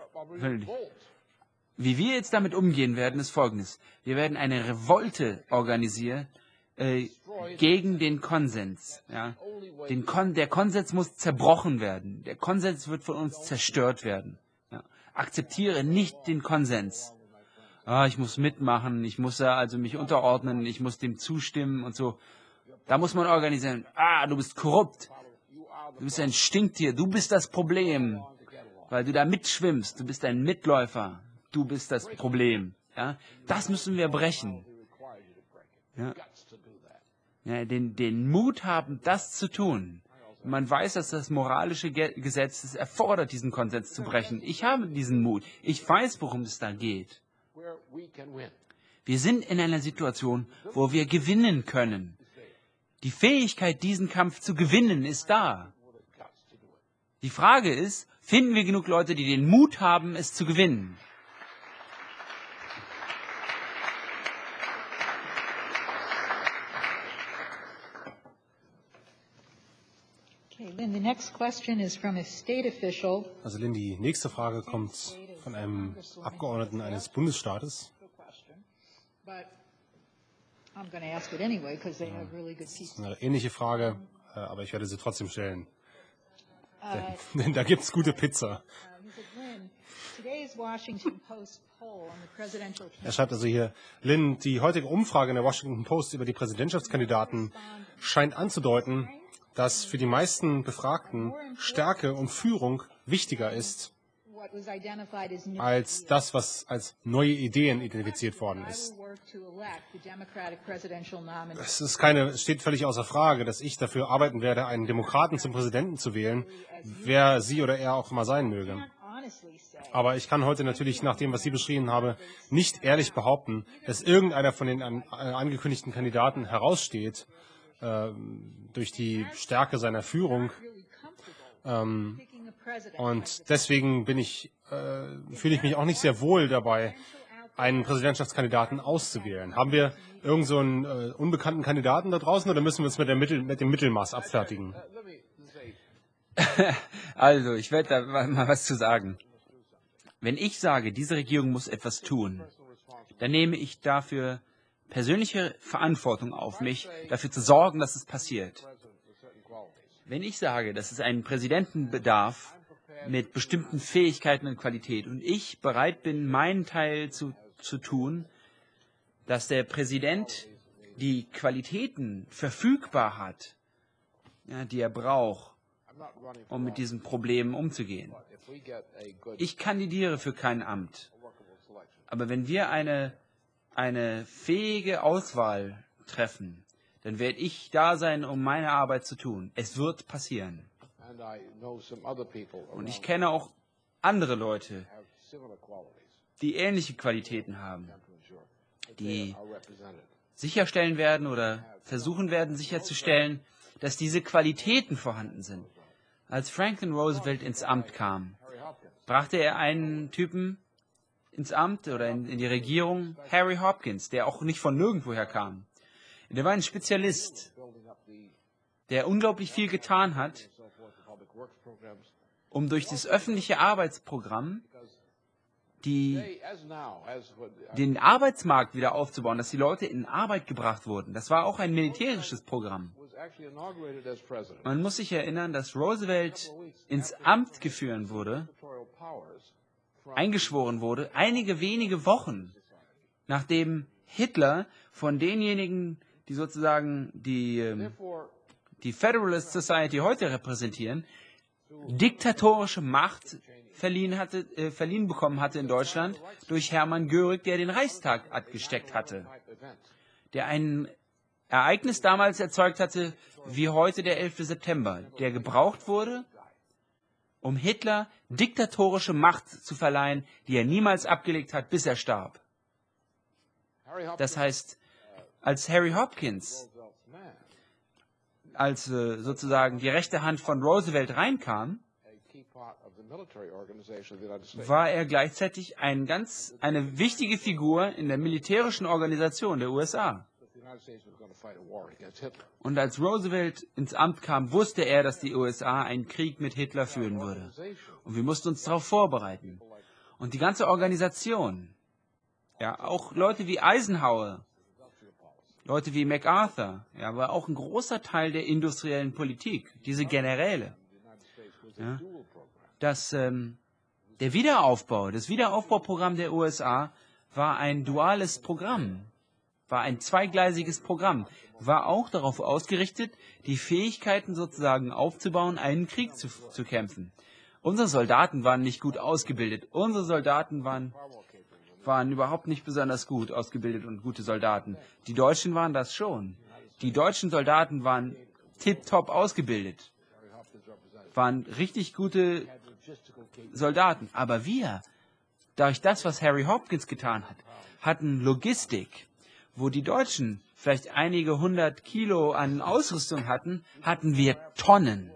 Wie wir jetzt damit umgehen werden, ist Folgendes. Wir werden eine Revolte organisieren äh, gegen den Konsens. Ja? Den Kon der Konsens muss zerbrochen werden. Der Konsens wird von uns zerstört werden. Ja? Akzeptiere nicht den Konsens. Ah, ich muss mitmachen, ich muss ja also mich unterordnen, ich muss dem zustimmen und so. Da muss man organisieren. Ah, du bist korrupt. Du bist ein Stinktier. Du bist das Problem, weil du da mitschwimmst. Du bist ein Mitläufer. Du bist das Problem. Ja, das müssen wir brechen. Ja. Ja, den, den Mut haben, das zu tun. Man weiß, dass das moralische Ge Gesetz es erfordert, diesen Konsens zu brechen. Ich habe diesen Mut. Ich weiß, worum es da geht. Wir sind in einer Situation, wo wir gewinnen können. Die Fähigkeit, diesen Kampf zu gewinnen, ist da. Die Frage ist, finden wir genug Leute, die den Mut haben, es zu gewinnen? Also Lynn, die nächste Frage kommt von einem Abgeordneten eines Bundesstaates. Das ist eine ähnliche Frage, aber ich werde sie trotzdem stellen. Denn, denn da gibt es gute Pizza. Er schreibt also hier, Lynn, die heutige Umfrage in der Washington Post über die Präsidentschaftskandidaten scheint anzudeuten, dass für die meisten Befragten Stärke und Führung wichtiger ist als das, was als neue Ideen identifiziert worden ist. Es ist keine, es steht völlig außer Frage, dass ich dafür arbeiten werde, einen Demokraten zum Präsidenten zu wählen, wer sie oder er auch immer sein möge. Aber ich kann heute natürlich, nach dem, was Sie beschrieben haben, nicht ehrlich behaupten, dass irgendeiner von den an, äh, angekündigten Kandidaten heraussteht, äh, durch die Stärke seiner Führung. Ähm, und deswegen bin ich, äh, fühle ich mich auch nicht sehr wohl dabei, einen Präsidentschaftskandidaten auszuwählen? Haben wir irgend so einen äh, unbekannten Kandidaten da draußen oder müssen wir uns mit, der Mittel, mit dem Mittelmaß abfertigen? Also, ich werde da mal was zu sagen. Wenn ich sage, diese Regierung muss etwas tun, dann nehme ich dafür persönliche Verantwortung auf mich, dafür zu sorgen, dass es passiert. Wenn ich sage, dass es einen Präsidenten bedarf mit bestimmten Fähigkeiten und Qualität und ich bereit bin, meinen Teil zu, zu tun, dass der Präsident die Qualitäten verfügbar hat, ja, die er braucht, um mit diesen Problemen umzugehen. Ich kandidiere für kein Amt. Aber wenn wir eine, eine fähige Auswahl treffen, dann werde ich da sein, um meine Arbeit zu tun. Es wird passieren. Und ich kenne auch andere Leute, die ähnliche Qualitäten haben, die sicherstellen werden oder versuchen werden sicherzustellen, dass diese Qualitäten vorhanden sind. Als Franklin Roosevelt ins Amt kam, brachte er einen Typen ins Amt oder in, in die Regierung, Harry Hopkins, der auch nicht von nirgendwoher kam. Der war ein Spezialist, der unglaublich viel getan hat, um durch das öffentliche Arbeitsprogramm die, den Arbeitsmarkt wieder aufzubauen, dass die Leute in Arbeit gebracht wurden. Das war auch ein militärisches Programm. Man muss sich erinnern, dass Roosevelt ins Amt geführt wurde, eingeschworen wurde, einige wenige Wochen, nachdem Hitler von denjenigen, die sozusagen die, die Federalist Society heute repräsentieren, diktatorische Macht verliehen, hatte, äh, verliehen bekommen hatte in Deutschland durch Hermann Göring, der den Reichstag abgesteckt hatte, der ein Ereignis damals erzeugt hatte, wie heute der elfte September, der gebraucht wurde, um Hitler diktatorische Macht zu verleihen, die er niemals abgelegt hat, bis er starb. Das heißt, als Harry Hopkins, als äh, sozusagen die rechte Hand von Roosevelt reinkam, war er gleichzeitig ein ganz, eine wichtige Figur in der militärischen Organisation der U S A. Und als Roosevelt ins Amt kam, wusste er, dass die U S A einen Krieg mit Hitler führen würde. Und wir mussten uns darauf vorbereiten. Und die ganze Organisation, ja, auch Leute wie Eisenhower, Leute wie MacArthur, ja, war auch ein großer Teil der industriellen Politik, diese Generäle. Ja, dass ähm, der Wiederaufbau, das Wiederaufbauprogramm der U S A war ein duales Programm, war ein zweigleisiges Programm, war auch darauf ausgerichtet, die Fähigkeiten sozusagen aufzubauen, einen Krieg zu, zu kämpfen. Unsere Soldaten waren nicht gut ausgebildet. Unsere Soldaten waren, waren überhaupt nicht besonders gut ausgebildet und gute Soldaten. Die Deutschen waren das schon. Die deutschen Soldaten waren tipptopp ausgebildet, waren richtig gute Soldaten. Aber wir, durch das, was Harry Hopkins getan hat, hatten Logistik, wo die Deutschen vielleicht einige hundert Kilo an Ausrüstung hatten, hatten wir Tonnen.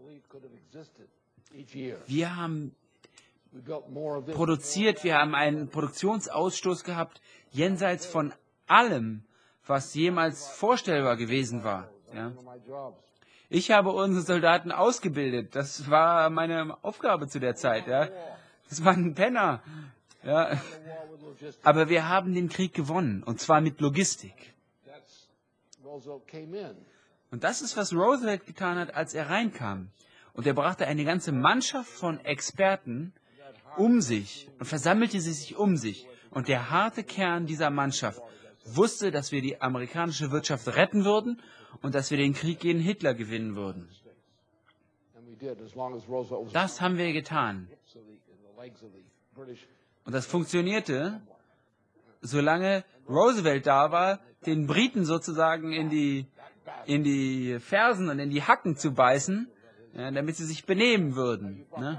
Wir haben produziert, wir haben einen Produktionsausstoß gehabt, jenseits von allem, was jemals vorstellbar gewesen war. Ja. Ich habe unsere Soldaten ausgebildet. Das war meine Aufgabe zu der Zeit. Ja. Das waren Penner. Ja. Aber wir haben den Krieg gewonnen, und zwar mit Logistik. Und das ist, was Roosevelt getan hat, als er reinkam. Und er brachte eine ganze Mannschaft von Experten um sich und versammelte sie sich um sich. Und der harte Kern dieser Mannschaft wusste, dass wir die amerikanische Wirtschaft retten würden und dass wir den Krieg gegen Hitler gewinnen würden. Das haben wir getan. Und das funktionierte, solange Roosevelt da war, den Briten sozusagen in die, in die Fersen und in die Hacken zu beißen, ja, damit sie sich benehmen würden. Ne?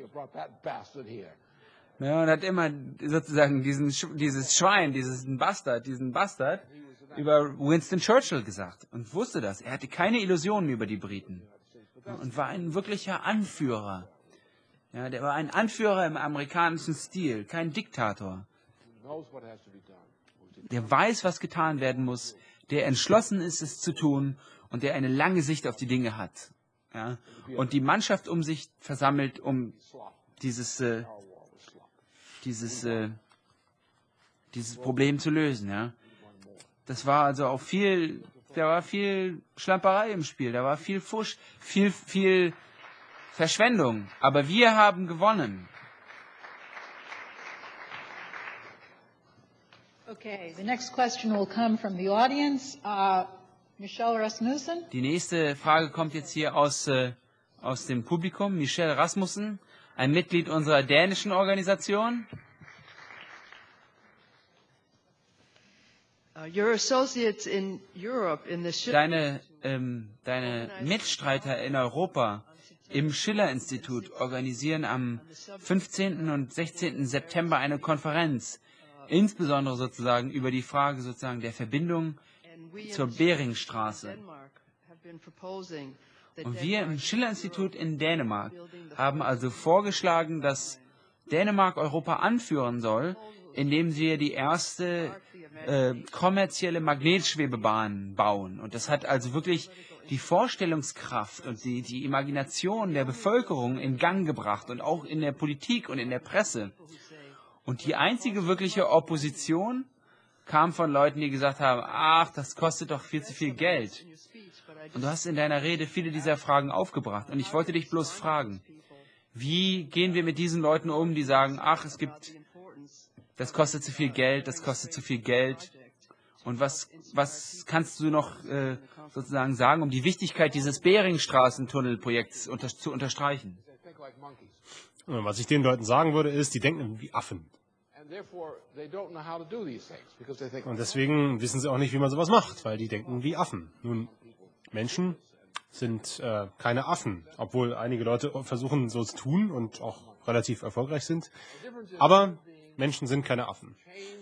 Ja, und hat immer sozusagen diesen, dieses Schwein, diesen Bastard, diesen Bastard über Winston Churchill gesagt und wusste das. Er hatte keine Illusionen über die Briten, ja, und war ein wirklicher Anführer. Ja, der war ein Anführer im amerikanischen Stil, kein Diktator. der weiß, was getan werden muss, der entschlossen ist, es zu tun und der eine lange Sicht auf die Dinge hat. Ja? Und die Mannschaft um sich versammelt, um dieses, äh, dieses, äh, dieses Problem zu lösen. Ja? Das war also auch viel, da war viel Schlamperei im Spiel, da war viel Fusch, viel, viel Verschwendung. Aber wir haben gewonnen. Okay, the next question will come from the audience. Uh, Michelle Rasmussen. Die nächste Frage kommt jetzt hier aus, äh, aus dem Publikum. Michelle Rasmussen, ein Mitglied unserer dänischen Organisation. Uh, your associates in Europe in the Deine, ähm, deine Mitstreiter in Europa im Schiller-Institut organisieren am fünfzehnten und sechzehnten September eine Konferenz, insbesondere sozusagen über die Frage sozusagen der Verbindung zur Beringstraße. Und wir im Schiller-Institut in Dänemark haben also vorgeschlagen, dass Dänemark Europa anführen soll, indem sie die erste äh, kommerzielle Magnetschwebebahn bauen. Und das hat also wirklich die Vorstellungskraft und die, die Imagination der Bevölkerung in Gang gebracht und auch in der Politik und in der Presse. Und die einzige wirkliche Opposition kam von Leuten, die gesagt haben, ach, das kostet doch viel zu viel Geld. Und du hast in deiner Rede viele dieser Fragen aufgebracht. Und ich wollte dich bloß fragen, wie gehen wir mit diesen Leuten um, die sagen, ach, es gibt, das kostet zu viel Geld, das kostet zu viel Geld. Und was, was kannst du noch äh, sozusagen sagen, um die Wichtigkeit dieses Beringstraßentunnelprojekts unter, zu unterstreichen? Was ich den Leuten sagen würde, ist, die denken wie Affen. Und deswegen wissen sie auch nicht, wie man sowas macht, weil die denken wie Affen. Nun, Menschen sind äh, keine Affen, obwohl einige Leute versuchen, so zu tun und auch relativ erfolgreich sind. Aber Menschen sind keine Affen.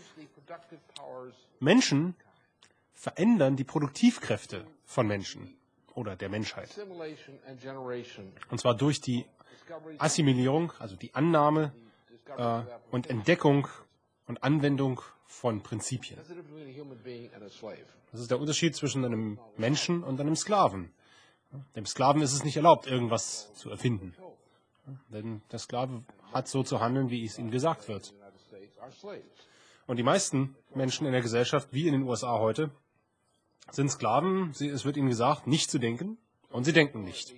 Menschen verändern die Produktivkräfte von Menschen oder der Menschheit. Und zwar durch die Assimilierung, also die Annahme äh, und Entdeckung und Anwendung von Prinzipien. Das ist der Unterschied zwischen einem Menschen und einem Sklaven. Dem Sklaven ist es nicht erlaubt, irgendwas zu erfinden. Denn der Sklave hat so zu handeln, wie es ihm gesagt wird. Und die meisten Menschen in der Gesellschaft, wie in den U S A heute, sind Sklaven. Sie, es wird ihnen gesagt, nicht zu denken, und sie denken nicht.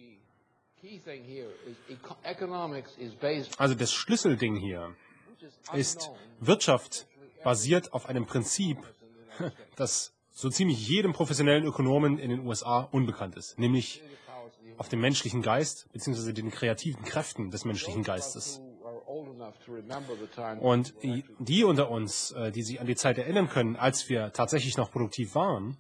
Also das Schlüsselding hier ist, Wirtschaft basiert auf einem Prinzip, das so ziemlich jedem professionellen Ökonomen in den U S A unbekannt ist, nämlich auf dem menschlichen Geist bzw. den kreativen Kräften des menschlichen Geistes. Und die, die unter uns, die sich an die Zeit erinnern können, als wir tatsächlich noch produktiv waren,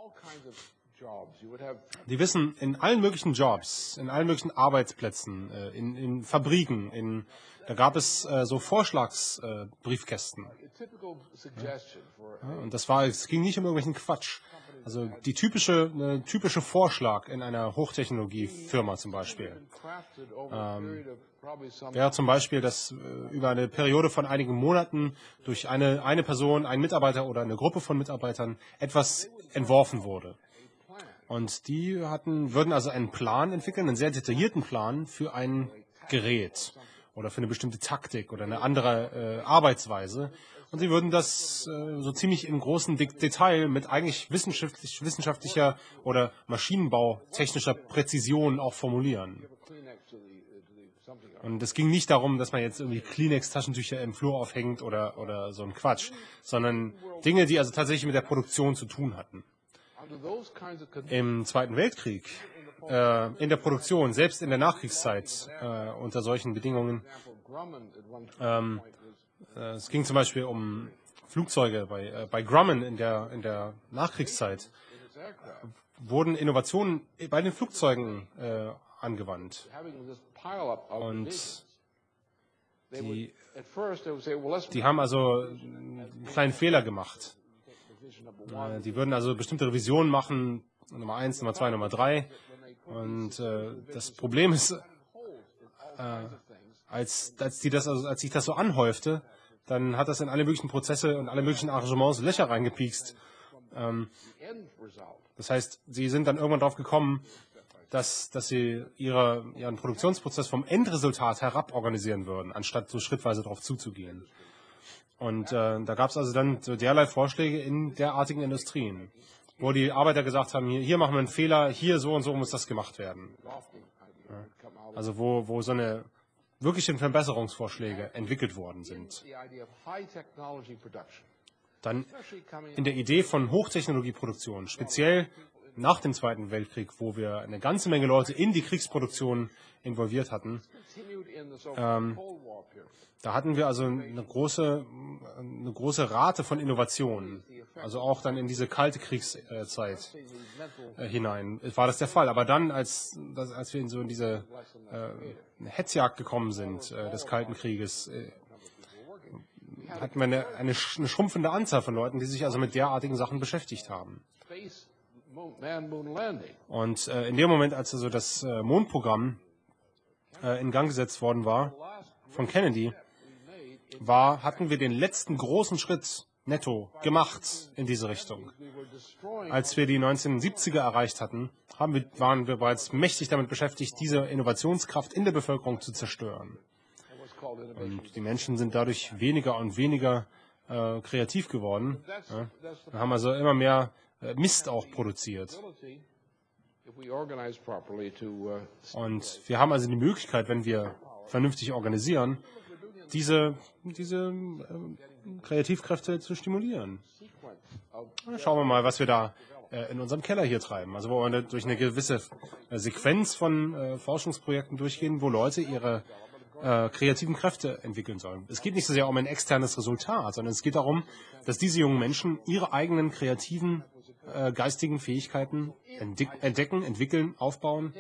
die wissen, in allen möglichen Jobs, in allen möglichen Arbeitsplätzen, in, in Fabriken, in, da gab es äh, so Vorschlagsbriefkästen. Äh, ja, und das war, es ging nicht um irgendwelchen Quatsch. Also die typische, eine typische Vorschlag in einer Hochtechnologiefirma zum Beispiel ähm, wäre zum Beispiel, dass äh, über eine Periode von einigen Monaten durch eine, eine Person, einen Mitarbeiter oder eine Gruppe von Mitarbeitern etwas entworfen wurde. Und die hatten, würden also einen Plan entwickeln, einen sehr detaillierten Plan für ein Gerät oder für eine bestimmte Taktik oder eine andere äh, Arbeitsweise. Und sie würden das äh, so ziemlich im großen De Detail mit eigentlich wissenschaftlich, wissenschaftlicher oder maschinenbautechnischer Präzision auch formulieren. Und es ging nicht darum, dass man jetzt irgendwie Kleenex-Taschentücher im Flur aufhängt oder, oder so ein Quatsch, sondern Dinge, die also tatsächlich mit der Produktion zu tun hatten. Im Zweiten Weltkrieg, äh, in der Produktion, selbst in der Nachkriegszeit, äh, unter solchen Bedingungen, ähm, äh, es ging zum Beispiel um Flugzeuge bei, äh, bei Grumman in der, in der Nachkriegszeit, äh, wurden Innovationen bei den Flugzeugen äh, angewandt. Und die, die haben also einen kleinen Fehler gemacht. Äh, die würden also bestimmte Revisionen machen, Nummer eins, Nummer zwei, Nummer drei. Und äh, das Problem ist, äh, als, als, die das, also, als sich das so anhäufte, dann hat das in alle möglichen Prozesse und alle möglichen Arrangements Löcher reingepiekst. Ähm, das heißt, sie sind dann irgendwann drauf gekommen, dass, dass sie ihre, ihren Produktionsprozess vom Endresultat herab organisieren würden, anstatt so schrittweise darauf zuzugehen. Und äh, da gab es also dann so derlei Vorschläge in derartigen Industrien, wo die Arbeiter gesagt haben, hier, hier machen wir einen Fehler, hier so und so muss das gemacht werden. Ja. Also wo, wo so eine wirklichen Verbesserungsvorschläge entwickelt worden sind. Dann in der Idee von Hochtechnologieproduktion, speziell nach dem Zweiten Weltkrieg, wo wir eine ganze Menge Leute in die Kriegsproduktion involviert hatten, ähm, da hatten wir also eine große, eine große Rate von Innovationen, also auch dann in diese kalte Kriegszeit äh, hinein war das der Fall. Aber dann, als, als wir in so in diese äh, Hetzjagd gekommen sind äh, des Kalten Krieges, äh, hatten wir eine, eine, eine schrumpfende Anzahl von Leuten, die sich also mit derartigen Sachen beschäftigt haben. Und äh, in dem Moment, als also das äh, Mondprogramm äh, in Gang gesetzt worden war von Kennedy, war, hatten wir den letzten großen Schritt netto gemacht in diese Richtung. Als wir die neunzehnhundertsiebziger erreicht hatten, haben wir, waren wir bereits mächtig damit beschäftigt, diese Innovationskraft in der Bevölkerung zu zerstören. Und die Menschen sind dadurch weniger und weniger äh, kreativ geworden. Ja. Wir haben also immer mehr äh, Mist auch produziert. Und wir haben also die Möglichkeit, wenn wir vernünftig organisieren, diese, diese äh, Kreativkräfte zu stimulieren. Schauen wir mal, was wir da äh, in unserem Keller hier treiben. Also wo wir durch eine gewisse äh, Sequenz von äh, Forschungsprojekten durchgehen, wo Leute ihre äh, kreativen Kräfte entwickeln sollen. Es geht nicht so sehr um ein externes Resultat, sondern es geht darum, dass diese jungen Menschen ihre eigenen kreativen äh, geistigen Fähigkeiten entdecken, entwickeln, aufbauen.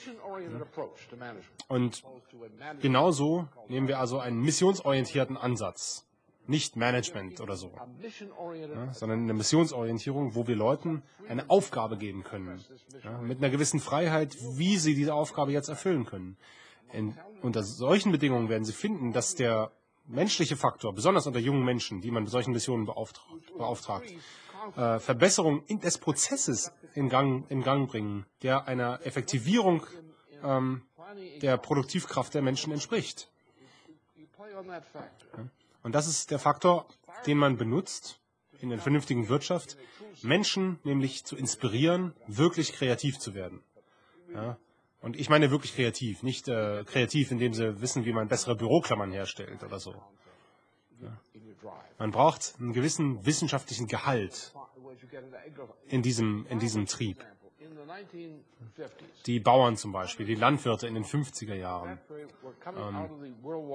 Und genauso nehmen wir also einen missionsorientierten Ansatz. Nicht Management oder so, ja, sondern eine Missionsorientierung, wo wir Leuten eine Aufgabe geben können. Ja, mit einer gewissen Freiheit, wie sie diese Aufgabe jetzt erfüllen können. In, unter solchen Bedingungen werden sie finden, dass der menschliche Faktor, besonders unter jungen Menschen, die man mit solchen Missionen beauftragt, beauftragt äh, Verbesserung in des Prozesses in Gang, in Gang bringen, der einer Effektivierung ähm, der Produktivkraft der Menschen entspricht. Ja. Und das ist der Faktor, den man benutzt in der vernünftigen Wirtschaft, Menschen nämlich zu inspirieren, wirklich kreativ zu werden. Ja. Und ich meine wirklich kreativ, nicht äh, kreativ, indem sie wissen, wie man bessere Büroklammern herstellt oder so. Ja. Man braucht einen gewissen wissenschaftlichen Gehalt in diesem, in diesem Trieb. Die Bauern zum Beispiel, die Landwirte in den fünfziger Jahren, ähm,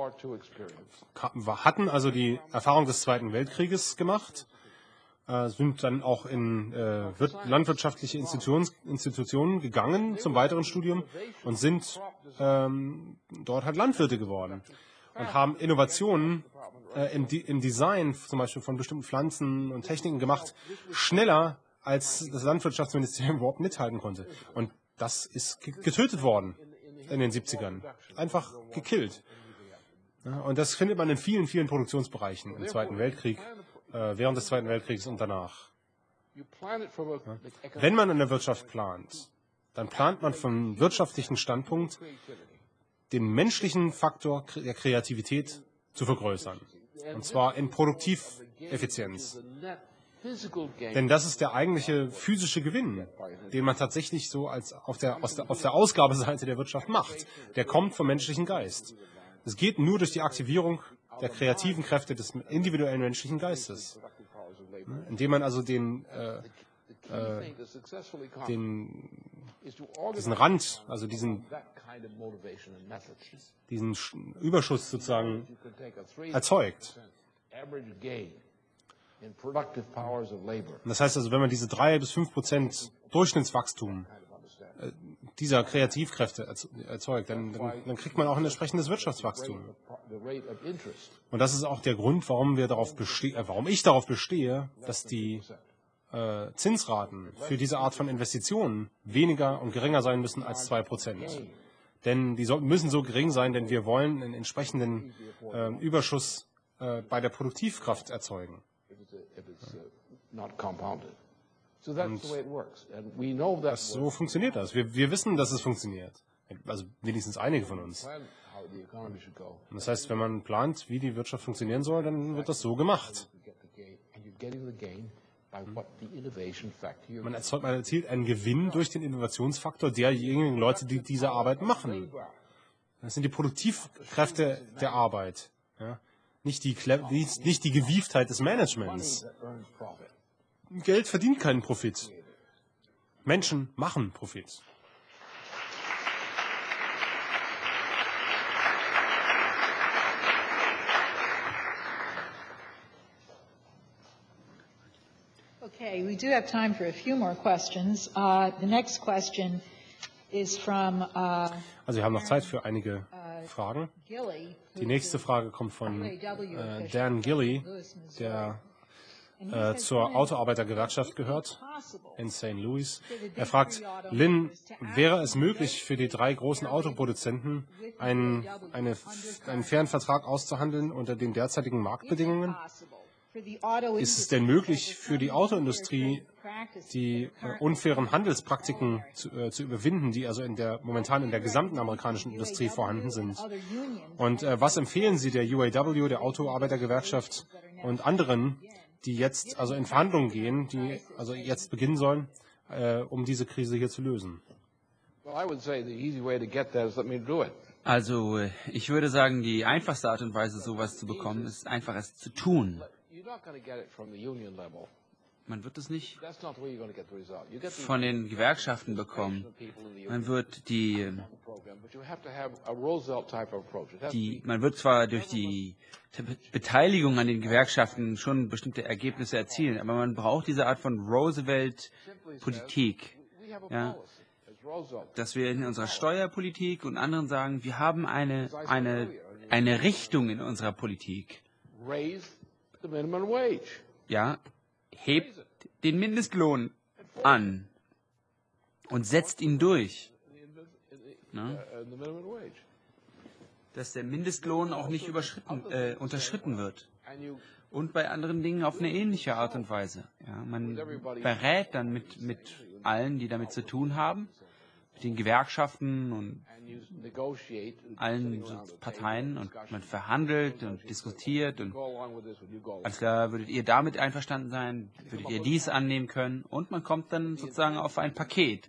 hatten also die Erfahrung des Zweiten Weltkrieges gemacht, äh, sind dann auch in äh, landwirtschaftliche Institutionen, Institutionen gegangen zum weiteren Studium und sind ähm, dort halt Landwirte geworden und haben Innovationen äh, im, im Design zum Beispiel von bestimmten Pflanzen und Techniken gemacht, schneller als das Landwirtschaftsministerium überhaupt mithalten konnte. Und das ist getötet worden in den siebzigern. Einfach gekillt. Ja, und das findet man in vielen, vielen Produktionsbereichen im Zweiten Weltkrieg, äh, während des Zweiten Weltkriegs und danach. Ja. Wenn man in der Wirtschaft plant, dann plant man vom wirtschaftlichen Standpunkt, den menschlichen Faktor der Kreativität zu vergrößern. Und zwar in Produktiveffizienz. Denn das ist der eigentliche physische Gewinn, den man tatsächlich so als auf der, aus der, auf der Ausgabeseite der Wirtschaft macht. Der kommt vom menschlichen Geist. Es geht nur durch die Aktivierung der kreativen Kräfte des individuellen menschlichen Geistes. Indem man also den, äh, äh, den, diesen Rand, also diesen, diesen Überschuss sozusagen erzeugt. Das heißt also, wenn man diese drei bis fünf Prozent Durchschnittswachstum äh, dieser Kreativkräfte erzeugt, dann, dann, dann kriegt man auch ein entsprechendes Wirtschaftswachstum. Und das ist auch der Grund, warum wir darauf beste- äh, warum ich darauf bestehe, dass die äh, Zinsraten für diese Art von Investitionen weniger und geringer sein müssen als zwei Prozent. Denn die so, müssen so gering sein, denn wir wollen einen entsprechenden äh, Überschuss äh, bei der Produktivkraft erzeugen. Und das, so funktioniert das. Wir, wir wissen, dass es funktioniert. Also wenigstens einige von uns. Und das heißt, wenn man plant, wie die Wirtschaft funktionieren soll, dann wird das so gemacht. Man erzeugt, man erzielt einen Gewinn durch den Innovationsfaktor derjenigen Leute, die diese Arbeit machen. Das sind die Produktivkräfte der Arbeit, ja? Nicht die, nicht, nicht die Gewieftheit des Managements. Geld verdient keinen Profit. Menschen machen Profit. Okay, we do have time for a few more questions. Uh, the next question is from uh, Also wir haben noch Zeit für einige Fragen. Die nächste Frage kommt von äh, Dan Gilly, der äh, zur Autoarbeitergewerkschaft gehört in Saint Louis. Er fragt, Lynn, wäre es möglich für die drei großen Autoproduzenten, einen, eine, einen fairen Vertrag auszuhandeln unter den derzeitigen Marktbedingungen? Ist es denn möglich für die Autoindustrie, die äh, unfairen Handelspraktiken zu, äh, zu überwinden, die also in der, momentan in der gesamten amerikanischen Industrie vorhanden sind? Und äh, was empfehlen Sie der U A W, der Autoarbeitergewerkschaft und anderen, die jetzt also in Verhandlungen gehen, die also jetzt beginnen sollen, äh, um diese Krise hier zu lösen? Also ich würde sagen, die einfachste Art und Weise, sowas zu bekommen, ist einfach es zu tun. Man wird es nicht von den Gewerkschaften bekommen. Man wird die, die man wird zwar durch die Beteiligung an den Gewerkschaften schon bestimmte Ergebnisse erzielen, aber man braucht diese Art von Roosevelt-Politik. Ja, dass wir in unserer Steuerpolitik und anderen sagen, wir haben eine, eine, eine Richtung in unserer Politik. Ja, hebt den Mindestlohn an und setzt ihn durch. Na? Dass der Mindestlohn auch nicht überschritten, äh, unterschritten wird. Und bei anderen Dingen auf eine ähnliche Art und Weise. Ja, man berät dann mit, mit allen, die damit zu tun haben, mit den Gewerkschaften und allen Parteien, und man verhandelt und diskutiert und alles klar, würdet ihr damit einverstanden sein, würdet ihr dies annehmen können, und man kommt dann sozusagen auf ein Paket.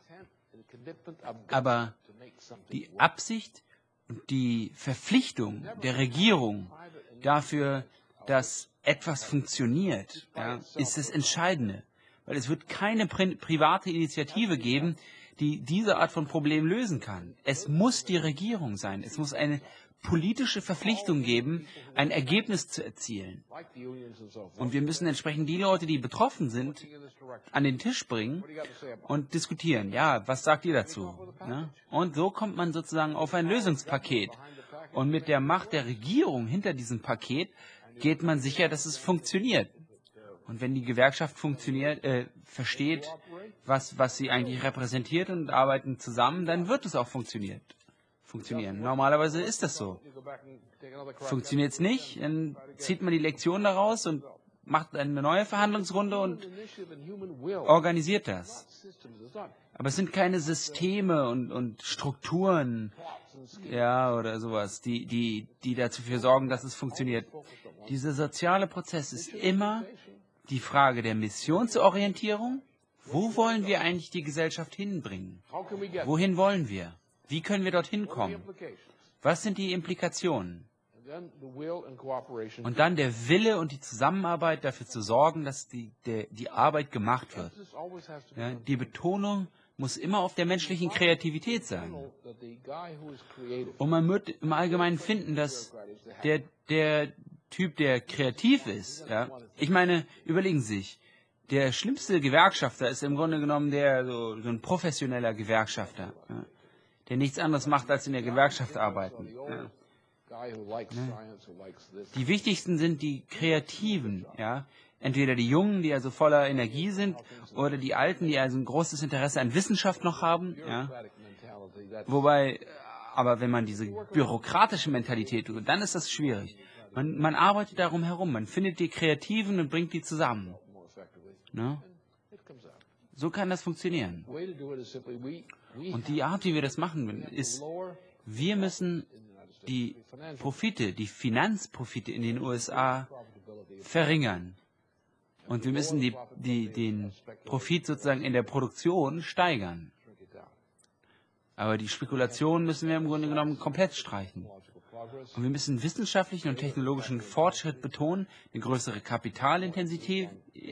Aber die Absicht und die Verpflichtung der Regierung dafür, dass etwas funktioniert, ja, ist das Entscheidende. Weil es wird keine pri private Initiative geben, die diese Art von Problem lösen kann. Es muss die Regierung sein. Es muss eine politische Verpflichtung geben, ein Ergebnis zu erzielen. Und wir müssen entsprechend die Leute, die betroffen sind, an den Tisch bringen und diskutieren. Ja, was sagt ihr dazu? Ja? Und so kommt man sozusagen auf ein Lösungspaket. Und mit der Macht der Regierung hinter diesem Paket geht man sicher, dass es funktioniert. Und wenn die Gewerkschaft funktioniert, äh, versteht, was, was sie eigentlich repräsentiert, und arbeiten zusammen, dann wird es auch funktioniert, funktionieren. Normalerweise ist das so. Funktioniert es nicht, dann zieht man die Lektion daraus und macht eine neue Verhandlungsrunde und organisiert das. Aber es sind keine Systeme und, und Strukturen, ja, oder sowas, die, die, die dafür sorgen, dass es funktioniert. Dieser soziale Prozess ist immer die Frage der Missionsorientierung. Wo wollen wir eigentlich die Gesellschaft hinbringen? Wohin wollen wir? Wie können wir dorthin kommen? Was sind die Implikationen? Und dann der Wille und die Zusammenarbeit, dafür zu sorgen, dass die, der, die Arbeit gemacht wird. Ja, die Betonung muss immer auf der menschlichen Kreativität sein. Und man wird im Allgemeinen finden, dass der, der Typ, der kreativ ist, ja, ich meine, überlegen Sie sich, der schlimmste Gewerkschafter ist im Grunde genommen der, so, so ein professioneller Gewerkschafter, ja, der nichts anderes macht, als in der Gewerkschaft arbeiten. Ja. Die wichtigsten sind die Kreativen, ja. Entweder die Jungen, die also voller Energie sind, oder die Alten, die also ein großes Interesse an Wissenschaft noch haben, ja. Wobei, aber wenn man diese bürokratische Mentalität tut, dann ist das schwierig. Man, man arbeitet darum herum, man findet die Kreativen und bringt die zusammen. Ne? So kann das funktionieren. Und die Art, wie wir das machen, ist, wir müssen die Profite, die Finanzprofite in den U S A verringern. Und wir müssen die, die, den Profit sozusagen in der Produktion steigern. Aber die Spekulation müssen wir im Grunde genommen komplett streichen. Und wir müssen wissenschaftlichen und technologischen Fortschritt betonen, eine größere Kapitalintensität,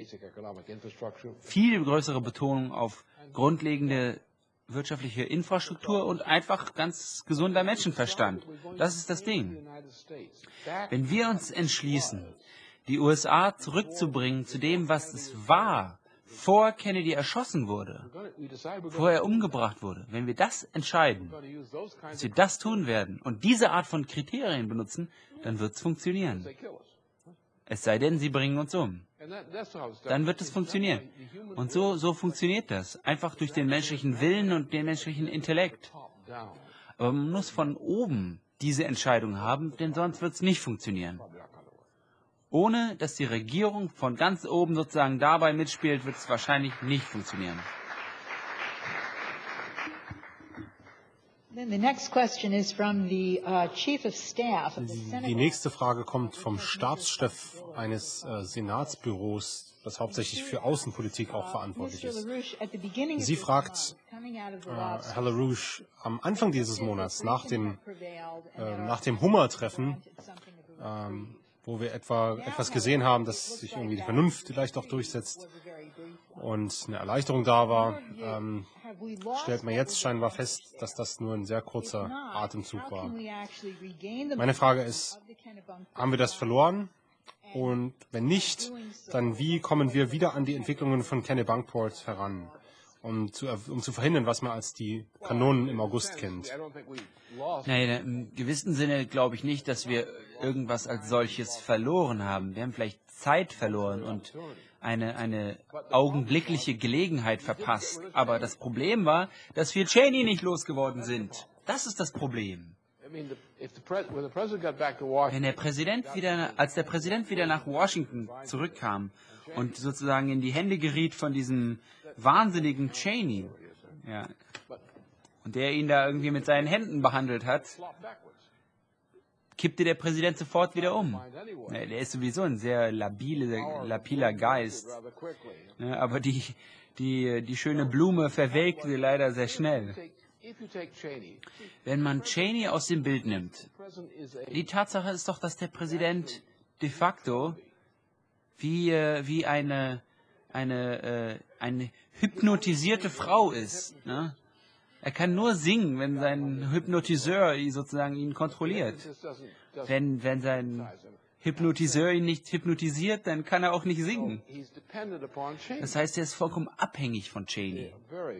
viel größere Betonung auf grundlegende wirtschaftliche Infrastruktur und einfach ganz gesunder Menschenverstand. Das ist das Ding. Wenn wir uns entschließen, die U S A zurückzubringen zu dem, was es war, vor Kennedy erschossen wurde, bevor er umgebracht wurde, wenn wir das entscheiden, dass wir das tun werden und diese Art von Kriterien benutzen, dann wird es funktionieren. Es sei denn, sie bringen uns um. Dann wird es funktionieren. Und so, so funktioniert das. Einfach durch den menschlichen Willen und den menschlichen Intellekt. Aber man muss von oben diese Entscheidung haben, denn sonst wird es nicht funktionieren. Ohne dass die Regierung von ganz oben sozusagen dabei mitspielt, wird es wahrscheinlich nicht funktionieren. Die nächste Frage kommt vom Stabschef eines äh, Senatsbüros, das hauptsächlich für Außenpolitik auch verantwortlich ist. Sie fragt, äh, Herr LaRouche, am Anfang dieses Monats, nach dem, äh, nach dem Hummer-Treffen, ähm, wo wir etwa etwas gesehen haben, dass sich irgendwie die Vernunft vielleicht auch durchsetzt und eine Erleichterung da war, ähm, stellt man jetzt scheinbar fest, dass das nur ein sehr kurzer Atemzug war. Meine Frage ist, haben wir das verloren? Und wenn nicht, dann wie kommen wir wieder an die Entwicklungen von Kennebunkport heran, um zu, um zu verhindern, was man als die Kanonen im August kennt? Naja, im gewissen Sinne glaube ich nicht, dass wir irgendwas als solches verloren haben. Wir haben vielleicht Zeit verloren und eine, eine augenblickliche Gelegenheit verpasst. Aber das Problem war, dass wir Cheney nicht losgeworden sind. Das ist das Problem. Wenn der Präsident wieder, als der Präsident wieder nach Washington zurückkam und sozusagen in die Hände geriet von diesem wahnsinnigen Cheney, ja, und der ihn da irgendwie mit seinen Händen behandelt hat, kippte der Präsident sofort wieder um. Ja, der ist sowieso ein sehr labile, labiler Geist. Ja, aber die, die, die schöne Blume verwelkte leider sehr schnell. Wenn man Cheney aus dem Bild nimmt, die Tatsache ist doch, dass der Präsident de facto wie, äh, wie eine, eine, äh, eine hypnotisierte Frau ist. Ne? Er kann nur singen, wenn sein Hypnotiseur sozusagen ihn kontrolliert. Wenn, wenn sein Hypnotiseur ihn nicht hypnotisiert, dann kann er auch nicht singen. Das heißt, er ist vollkommen abhängig von Cheney.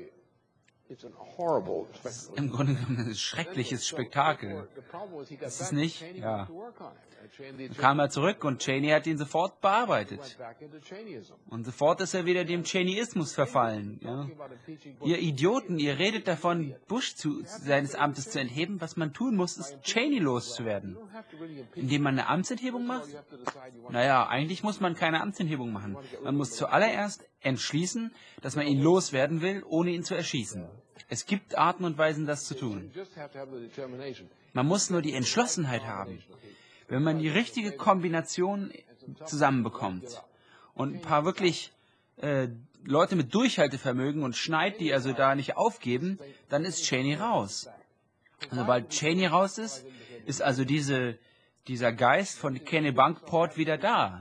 Das ist im Grunde genommen ein schreckliches Spektakel. Ist es nicht? Ja. Dann kam er zurück und Cheney hat ihn sofort bearbeitet. Und sofort ist er wieder dem Cheneyismus verfallen. Ja. Ihr Idioten, ihr redet davon, Bush zu, seines Amtes zu entheben. Was man tun muss, ist Cheney loszuwerden. Indem man eine Amtsenthebung macht? Naja, eigentlich muss man keine Amtsenthebung machen. Man muss zuallererst entschließen, dass man ihn loswerden will, ohne ihn zu erschießen. Es gibt Arten und Weisen, das zu tun. Man muss nur die Entschlossenheit haben. Wenn man die richtige Kombination zusammenbekommt und ein paar wirklich äh, Leute mit Durchhaltevermögen und Schneid, die also da nicht aufgeben, dann ist Cheney raus. Und sobald Cheney raus ist, ist also diese, dieser Geist von Kennebunkport wieder da.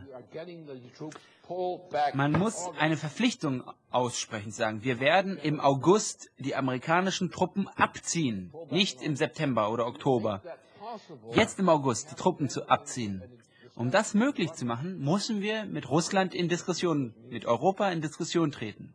Man muss eine Verpflichtung aussprechen, sagen, wir werden im August die amerikanischen Truppen abziehen, nicht im September oder Oktober. Jetzt im August die Truppen zu abziehen. Um das möglich zu machen, müssen wir mit Russland in Diskussion, mit Europa in Diskussion treten.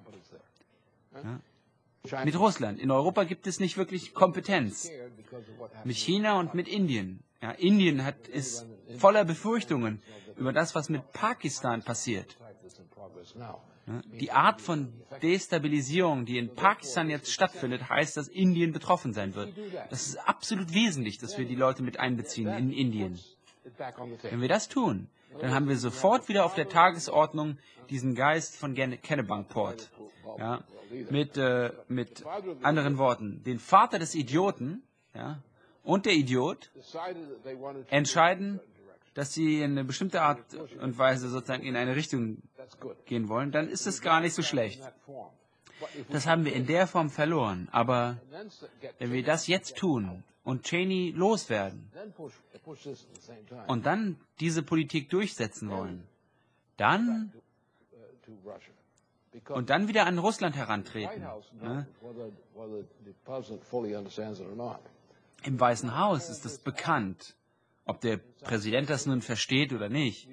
Ja. Mit Russland. In Europa gibt es nicht wirklich Kompetenz. Mit China und mit Indien. Ja, Indien hat, ist voller Befürchtungen über das, was mit Pakistan passiert. Ja, die Art von Destabilisierung, die in Pakistan jetzt stattfindet, heißt, dass Indien betroffen sein wird. Das ist absolut wesentlich, dass wir die Leute mit einbeziehen in Indien. Wenn wir das tun, dann haben wir sofort wieder auf der Tagesordnung diesen Geist von Kennebunkport. Ja, mit, äh, mit anderen Worten, den Vater des Idioten, ja, und der Idiot entscheiden, dass sie in eine bestimmte Art und Weise sozusagen in eine Richtung gehen wollen, dann ist es gar nicht so schlecht. Das haben wir in der Form verloren. Aber wenn wir das jetzt tun und Cheney loswerden und dann diese Politik durchsetzen wollen, dann und dann wieder an Russland herantreten. Ne? Im Weißen Haus ist es bekannt, ob der Präsident das nun versteht oder nicht.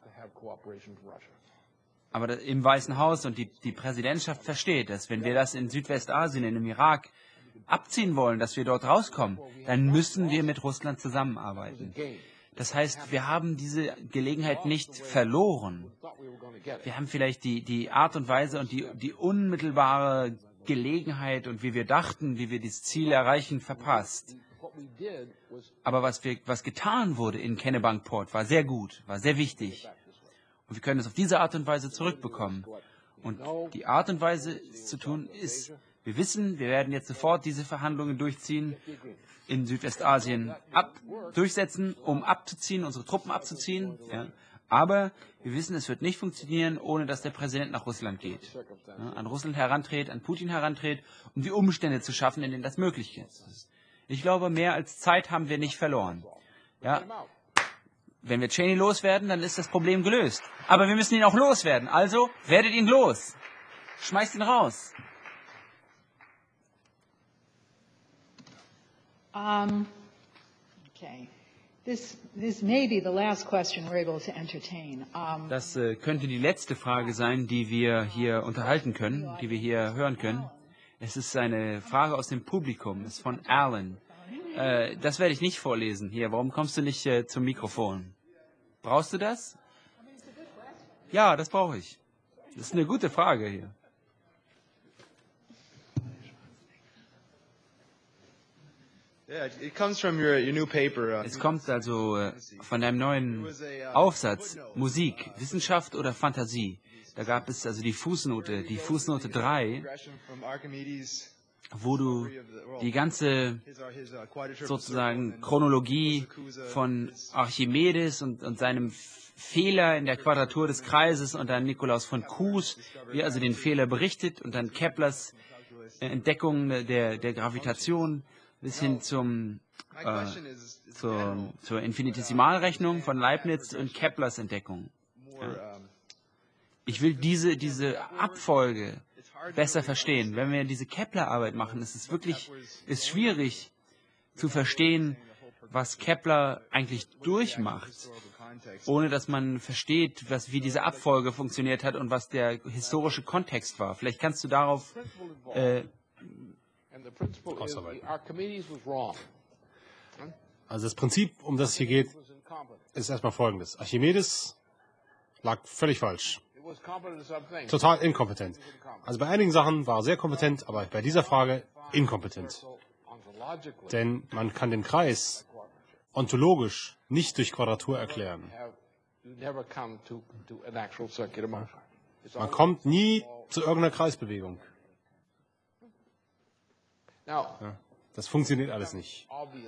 Aber das, im Weißen Haus und die, die Präsidentschaft versteht, dass wenn wir das in Südwestasien, in dem Irak abziehen wollen, dass wir dort rauskommen, dann müssen wir mit Russland zusammenarbeiten. Das heißt, wir haben diese Gelegenheit nicht verloren. Wir haben vielleicht die, die Art und Weise und die, die unmittelbare Gelegenheit und wie wir dachten, wie wir dieses Ziel erreichen, verpasst. Aber was, wir, was getan wurde in Kennebunkport, war sehr gut, war sehr wichtig. Und wir können es auf diese Art und Weise zurückbekommen. Und die Art und Weise, es zu tun, ist, wir wissen, wir werden jetzt sofort diese Verhandlungen durchziehen, in Südwestasien ab, durchsetzen, um abzuziehen, unsere Truppen abzuziehen. Ja. Aber wir wissen, es wird nicht funktionieren, ohne dass der Präsident nach Russland geht. Ja, an Russland herantritt, an Putin herantritt, um die Umstände zu schaffen, in denen das möglich ist. Ich glaube, mehr als Zeit haben wir nicht verloren. Ja. Wenn wir Cheney loswerden, dann ist das Problem gelöst. Aber wir müssen ihn auch loswerden. Also werdet ihn los. Schmeißt ihn raus. Um, okay. This, this may be the last question we're able to entertain. Um, das äh, könnte die letzte Frage sein, die wir hier unterhalten können, die wir hier hören können. Es ist eine Frage aus dem Publikum, es ist von Alan. Äh, das werde ich nicht vorlesen. Hier, warum kommst du nicht äh, zum Mikrofon? Brauchst du das? Ja, das brauche ich. Das ist eine gute Frage hier. Es kommt also äh, von deinem neuen Aufsatz, Musik, Wissenschaft oder Fantasie. Da gab es also die Fußnote, die Fußnote drei, wo du die ganze sozusagen Chronologie von Archimedes und, und seinem Fehler in der Quadratur des Kreises und dann Nikolaus von Kues, wie also den Fehler berichtet und dann Keplers Entdeckung der, der Gravitation bis hin zum, äh, zur, zur Infinitesimalrechnung von Leibniz und Keplers Entdeckung. Ja. Ich will diese, diese Abfolge besser verstehen. Wenn wir diese Kepler-Arbeit machen, ist es wirklich ist schwierig zu verstehen, was Kepler eigentlich durchmacht, ohne dass man versteht, was, wie diese Abfolge funktioniert hat und was der historische Kontext war. Vielleicht kannst du darauf äh, ausarbeiten. Also das Prinzip, um das es hier geht, ist erstmal folgendes. Archimedes lag völlig falsch. Total inkompetent. Also bei einigen Sachen war er sehr kompetent, aber bei dieser Frage inkompetent. Denn man kann den Kreis ontologisch nicht durch Quadratur erklären. Man kommt nie zu irgendeiner Kreisbewegung. Ja, das funktioniert alles nicht.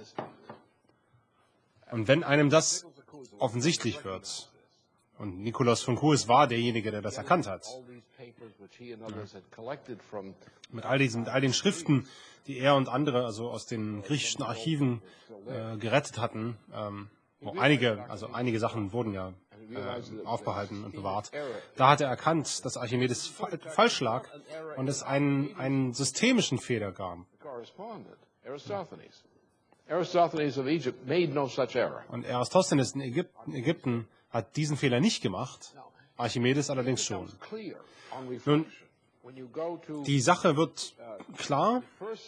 Und wenn einem das offensichtlich wird, und Nikolaus von Kues war derjenige, der das erkannt hat, ja, mit all diesen, mit all den Schriften, die er und andere also aus den griechischen Archiven äh, gerettet hatten, ähm, wo einige, also einige Sachen wurden ja äh, aufbehalten und bewahrt, da hat er erkannt, dass Archimedes fa falsch lag und es einen, einen systemischen Fehler gab. Und Eratosthenes in Ägypten, Ägypten hat diesen Fehler nicht gemacht, Archimedes allerdings schon. Nun, die Sache wird klar,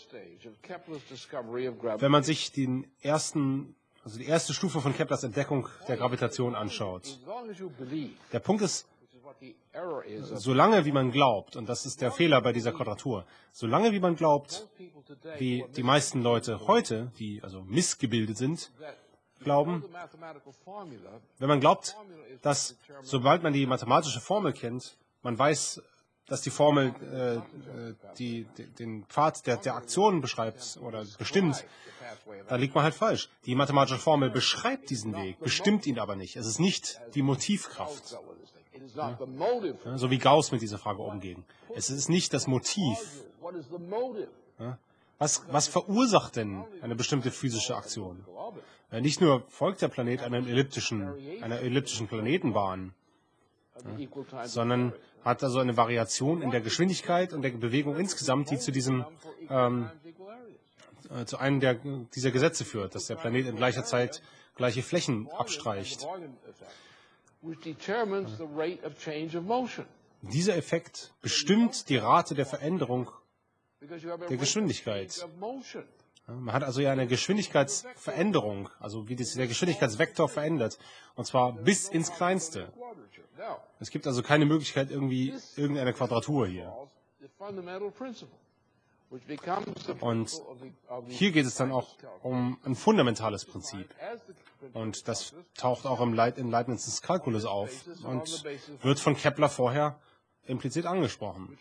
wenn man sich den ersten, also die erste Stufe von Keplers Entdeckung der Gravitation anschaut. Der Punkt ist, solange wie man glaubt, und das ist der Fehler bei dieser Quadratur, solange wie man glaubt, wie die meisten Leute heute, die also missgebildet sind, glauben, wenn man glaubt, dass sobald man die mathematische Formel kennt, man weiß, dass die Formel äh, die, die, den Pfad der, der Aktionen beschreibt oder bestimmt, dann liegt man halt falsch. Die mathematische Formel beschreibt diesen Weg, bestimmt ihn aber nicht. Es ist nicht die Motivkraft. Ja? Ja, so wie Gauss mit dieser Frage umgeht. Es ist nicht das Motiv. Ja? Was, was verursacht denn eine bestimmte physische Aktion? Ja, nicht nur folgt der Planet einer elliptischen, einer elliptischen Planetenbahn, ja, sondern hat also eine Variation in der Geschwindigkeit und der Bewegung insgesamt, die zu diesem ähm, äh, zu einem der, dieser Gesetze führt, dass der Planet in gleicher Zeit gleiche Flächen abstreicht. Dieser Effekt bestimmt die Rate der Veränderung der Geschwindigkeit. Man hat also ja eine Geschwindigkeitsveränderung, also wie der Geschwindigkeitsvektor verändert, und zwar bis ins Kleinste. Es gibt also keine Möglichkeit, irgendwie irgendeine Quadratur hier. Und hier geht es dann auch um ein fundamentales Prinzip. Und das taucht auch im Leit in Leibniz's Kalkulus auf und wird von Kepler vorher implizit angesprochen.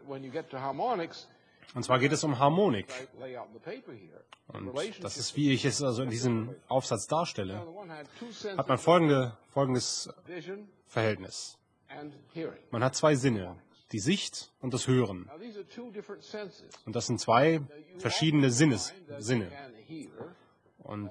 Und zwar geht es um Harmonik. Und das ist, wie ich es also in diesem Aufsatz darstelle, hat man folgende, folgendes Verhältnis. Man hat zwei Sinne, die Sicht und das Hören. Und das sind zwei verschiedene Sinnes, Sinne. Und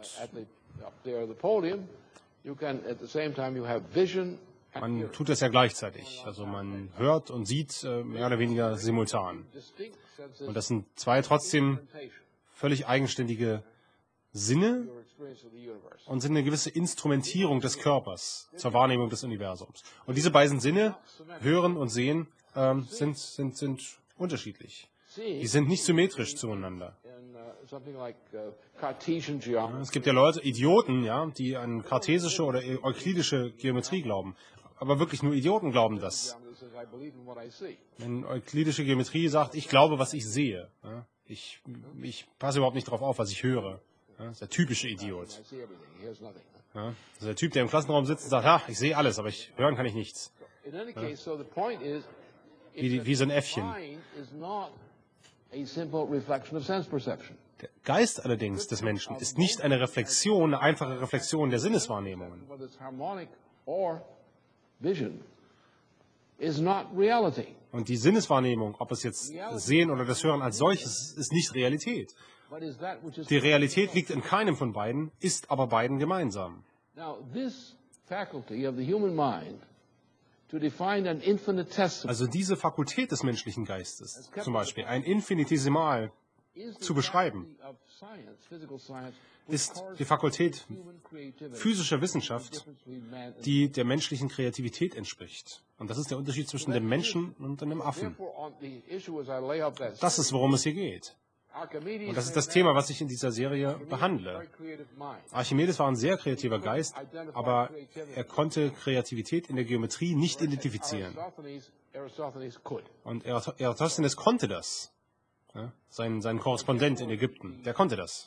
man tut das ja gleichzeitig. Also man hört und sieht äh, mehr oder weniger simultan. Und das sind zwei trotzdem völlig eigenständige Sinne und sind eine gewisse Instrumentierung des Körpers zur Wahrnehmung des Universums. Und diese beiden Sinne, Hören und Sehen, ähm, sind, sind, sind unterschiedlich. Die sind nicht symmetrisch zueinander. Ja, es gibt ja Leute, Idioten, ja, die an kartesische oder euklidische Geometrie glauben. Aber wirklich nur Idioten glauben das. Wenn euklidische Geometrie sagt, ich glaube, was ich sehe. Ja, ich, ich passe überhaupt nicht darauf auf, was ich höre. Ja, das ist der typische Idiot. Ja, das ist der Typ, der im Klassenraum sitzt und sagt, ja, ich sehe alles, aber ich hören kann ich nichts. Ja. Wie, wie so ein Äffchen. Der Geist allerdings des Menschen ist nicht eine Reflexion, eine einfache Reflexion der Sinneswahrnehmungen. Und die Sinneswahrnehmung, ob es jetzt das Sehen oder das Hören als solches, ist nicht Realität. Die Realität liegt in keinem von beiden, ist aber beiden gemeinsam. Also diese Fakultät des menschlichen Geistes, zum Beispiel ein Infinitesimal zu beschreiben, ist die Fakultät physischer Wissenschaft, die der menschlichen Kreativität entspricht. Und das ist der Unterschied zwischen dem Menschen und einem Affen. Das ist, worum es hier geht. Und das ist das Thema, was ich in dieser Serie behandle. Archimedes war ein sehr kreativer Geist, aber er konnte Kreativität in der Geometrie nicht identifizieren. Und Eratosthenes konnte das. Ja, sein, sein Korrespondent in Ägypten, der konnte das.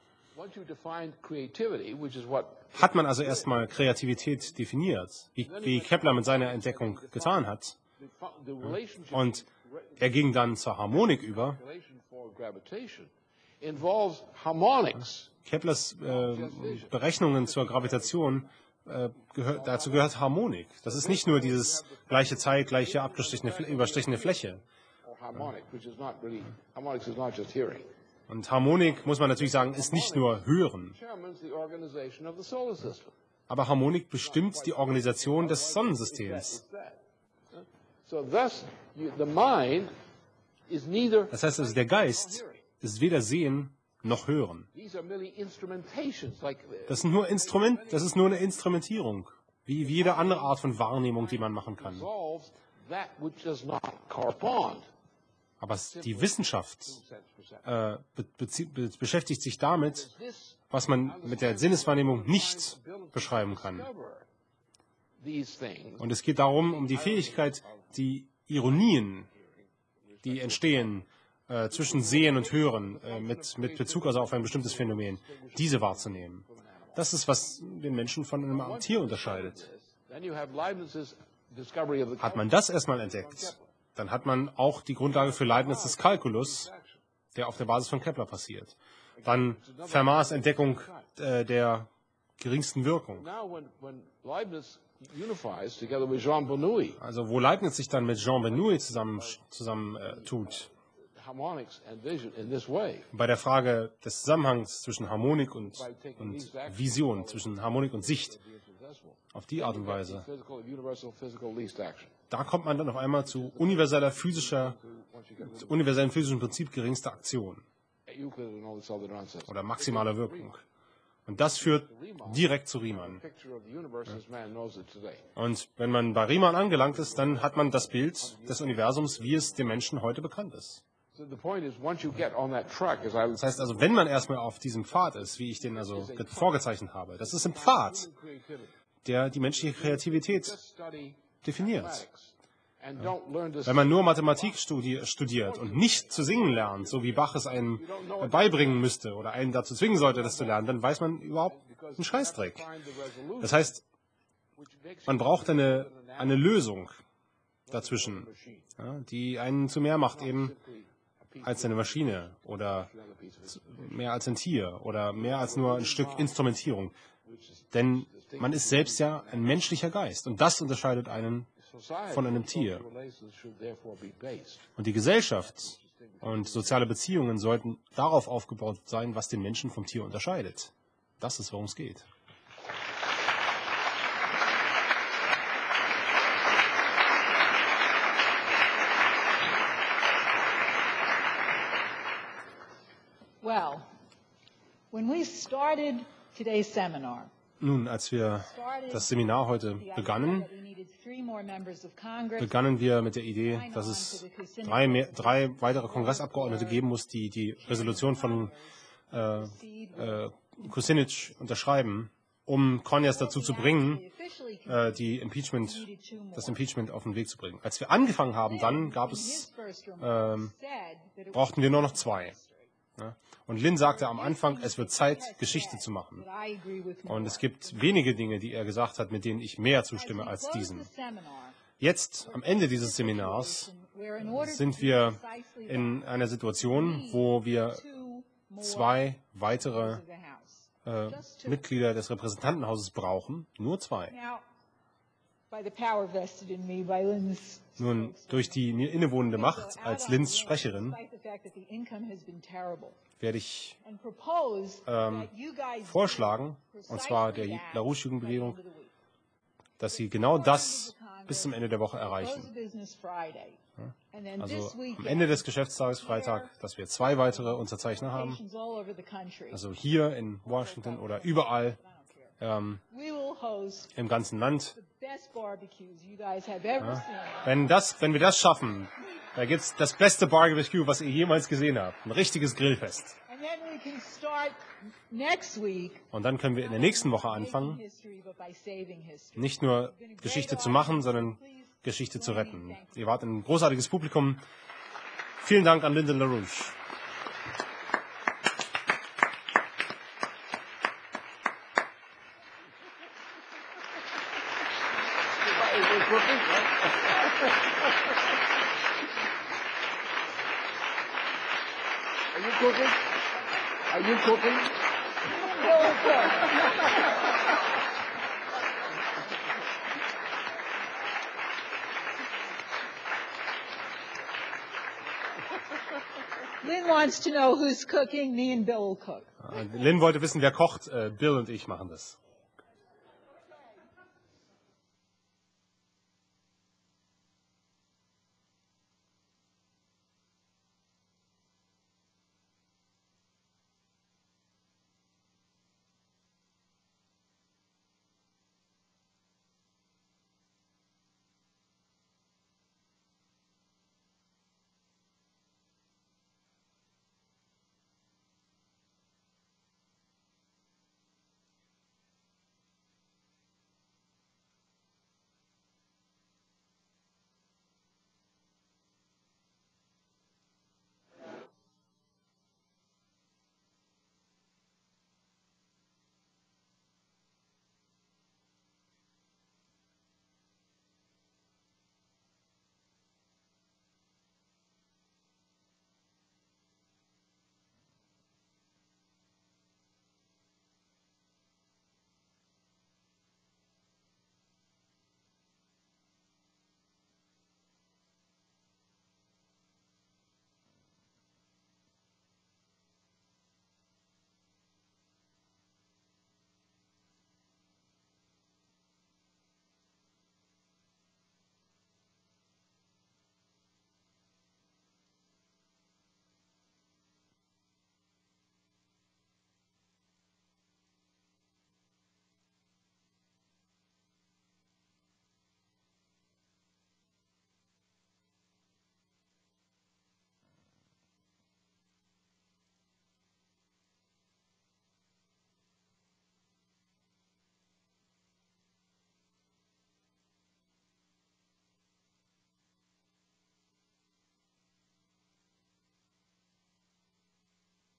Hat man also erstmal Kreativität definiert, wie, wie Kepler mit seiner Entdeckung getan hat, ja, und er ging dann zur Harmonik über. Keplers äh, Berechnungen zur Gravitation, äh, gehör, dazu gehört Harmonik. Das ist nicht nur dieses gleiche Zeit, gleiche abgestrichene, überstrichene Fläche. Und Harmonik, muss man natürlich sagen, ist nicht nur Hören. Aber Harmonik bestimmt die Organisation des Sonnensystems. Das heißt also, der Geist ist weder Sehen noch Hören. Das sind nur Instrument, das ist nur eine Instrumentierung, wie, wie jede andere Art von Wahrnehmung, die man machen kann. Aber die Wissenschaft äh, be be beschäftigt sich damit, was man mit der Sinneswahrnehmung nicht beschreiben kann. Und es geht darum, um die Fähigkeit, die Ironien, die entstehen äh, zwischen Sehen und Hören, äh, mit, mit Bezug also auf ein bestimmtes Phänomen, diese wahrzunehmen. Das ist, was den Menschen von einem Tier unterscheidet. Hat man das erstmal entdeckt, dann hat man auch die Grundlage für Leibniz' Kalkulus, der auf der Basis von Kepler passiert. Dann Fermats Entdeckung äh, der geringsten Wirkung. Also wo Leibniz sich dann mit Jean Bernoulli zusammen, zusammen äh, tut, bei der Frage des Zusammenhangs zwischen Harmonik und, und Vision, zwischen Harmonik und Sicht, auf die Art und Weise, da kommt man dann auf einmal zu universeller physischer, zu universellem physischen Prinzip geringster Aktion oder maximaler Wirkung. Und das führt direkt zu Riemann. Und wenn man bei Riemann angelangt ist, dann hat man das Bild des Universums, wie es dem Menschen heute bekannt ist. Das heißt also, wenn man erstmal auf diesem Pfad ist, wie ich den also vorgezeichnet habe, das ist ein Pfad, der die menschliche Kreativität definiert. Wenn man nur Mathematik studi studiert und nicht zu singen lernt, so wie Bach es einem beibringen müsste oder einen dazu zwingen sollte, das zu lernen, dann weiß man überhaupt einen Scheißdreck. Das heißt, man braucht eine, eine Lösung dazwischen, ja, die einen zu mehr macht eben als eine Maschine oder mehr als ein Tier oder mehr als nur ein Stück Instrumentierung. Denn man ist selbst ja ein menschlicher Geist und das unterscheidet einen von einem Tier. Und die Gesellschaft und soziale Beziehungen sollten darauf aufgebaut sein, was den Menschen vom Tier unterscheidet. Das ist, worum es geht. Well, when we started today's seminar, Nun, als wir das Seminar heute begannen, begannen wir mit der Idee, dass es drei, mehr, drei weitere Kongressabgeordnete geben muss, die die Resolution von äh, äh, Kucinich unterschreiben, um Conyers dazu zu bringen, äh, die Impeachment, das Impeachment auf den Weg zu bringen. Als wir angefangen haben, dann gab es, äh, brauchten wir nur noch zwei. Ja? Und Lynn sagte am Anfang, es wird Zeit, Geschichte zu machen. Und es gibt wenige Dinge, die er gesagt hat, mit denen ich mehr zustimme als diesen. Jetzt, am Ende dieses Seminars, sind wir in einer Situation, wo wir zwei weitere äh, Mitglieder des Repräsentantenhauses brauchen. Nur zwei. Nun, durch die mir innewohnende Macht als Lynns Sprecherin werde ich ähm, vorschlagen, und zwar der LaRouche-Jugendbewegung, dass sie genau das bis zum Ende der Woche erreichen. Ja? Also am Ende des Geschäftstages Freitag, dass wir zwei weitere Unterzeichner haben, also hier in Washington oder überall ähm, im ganzen Land. Ja? Wenn, das, wenn wir das schaffen, da gibt es das beste Barbecue, was ihr jemals gesehen habt. Ein richtiges Grillfest. Und dann können wir in der nächsten Woche anfangen, nicht nur Geschichte zu machen, sondern Geschichte zu retten. Ihr wart ein großartiges Publikum. Vielen Dank an Lyndon LaRouche. Are you cooking? Are you cooking? Lynn wants to know who's cooking. Me and Bill will cook. Lynn wollte wissen, wer kocht. Bill und ich machen das.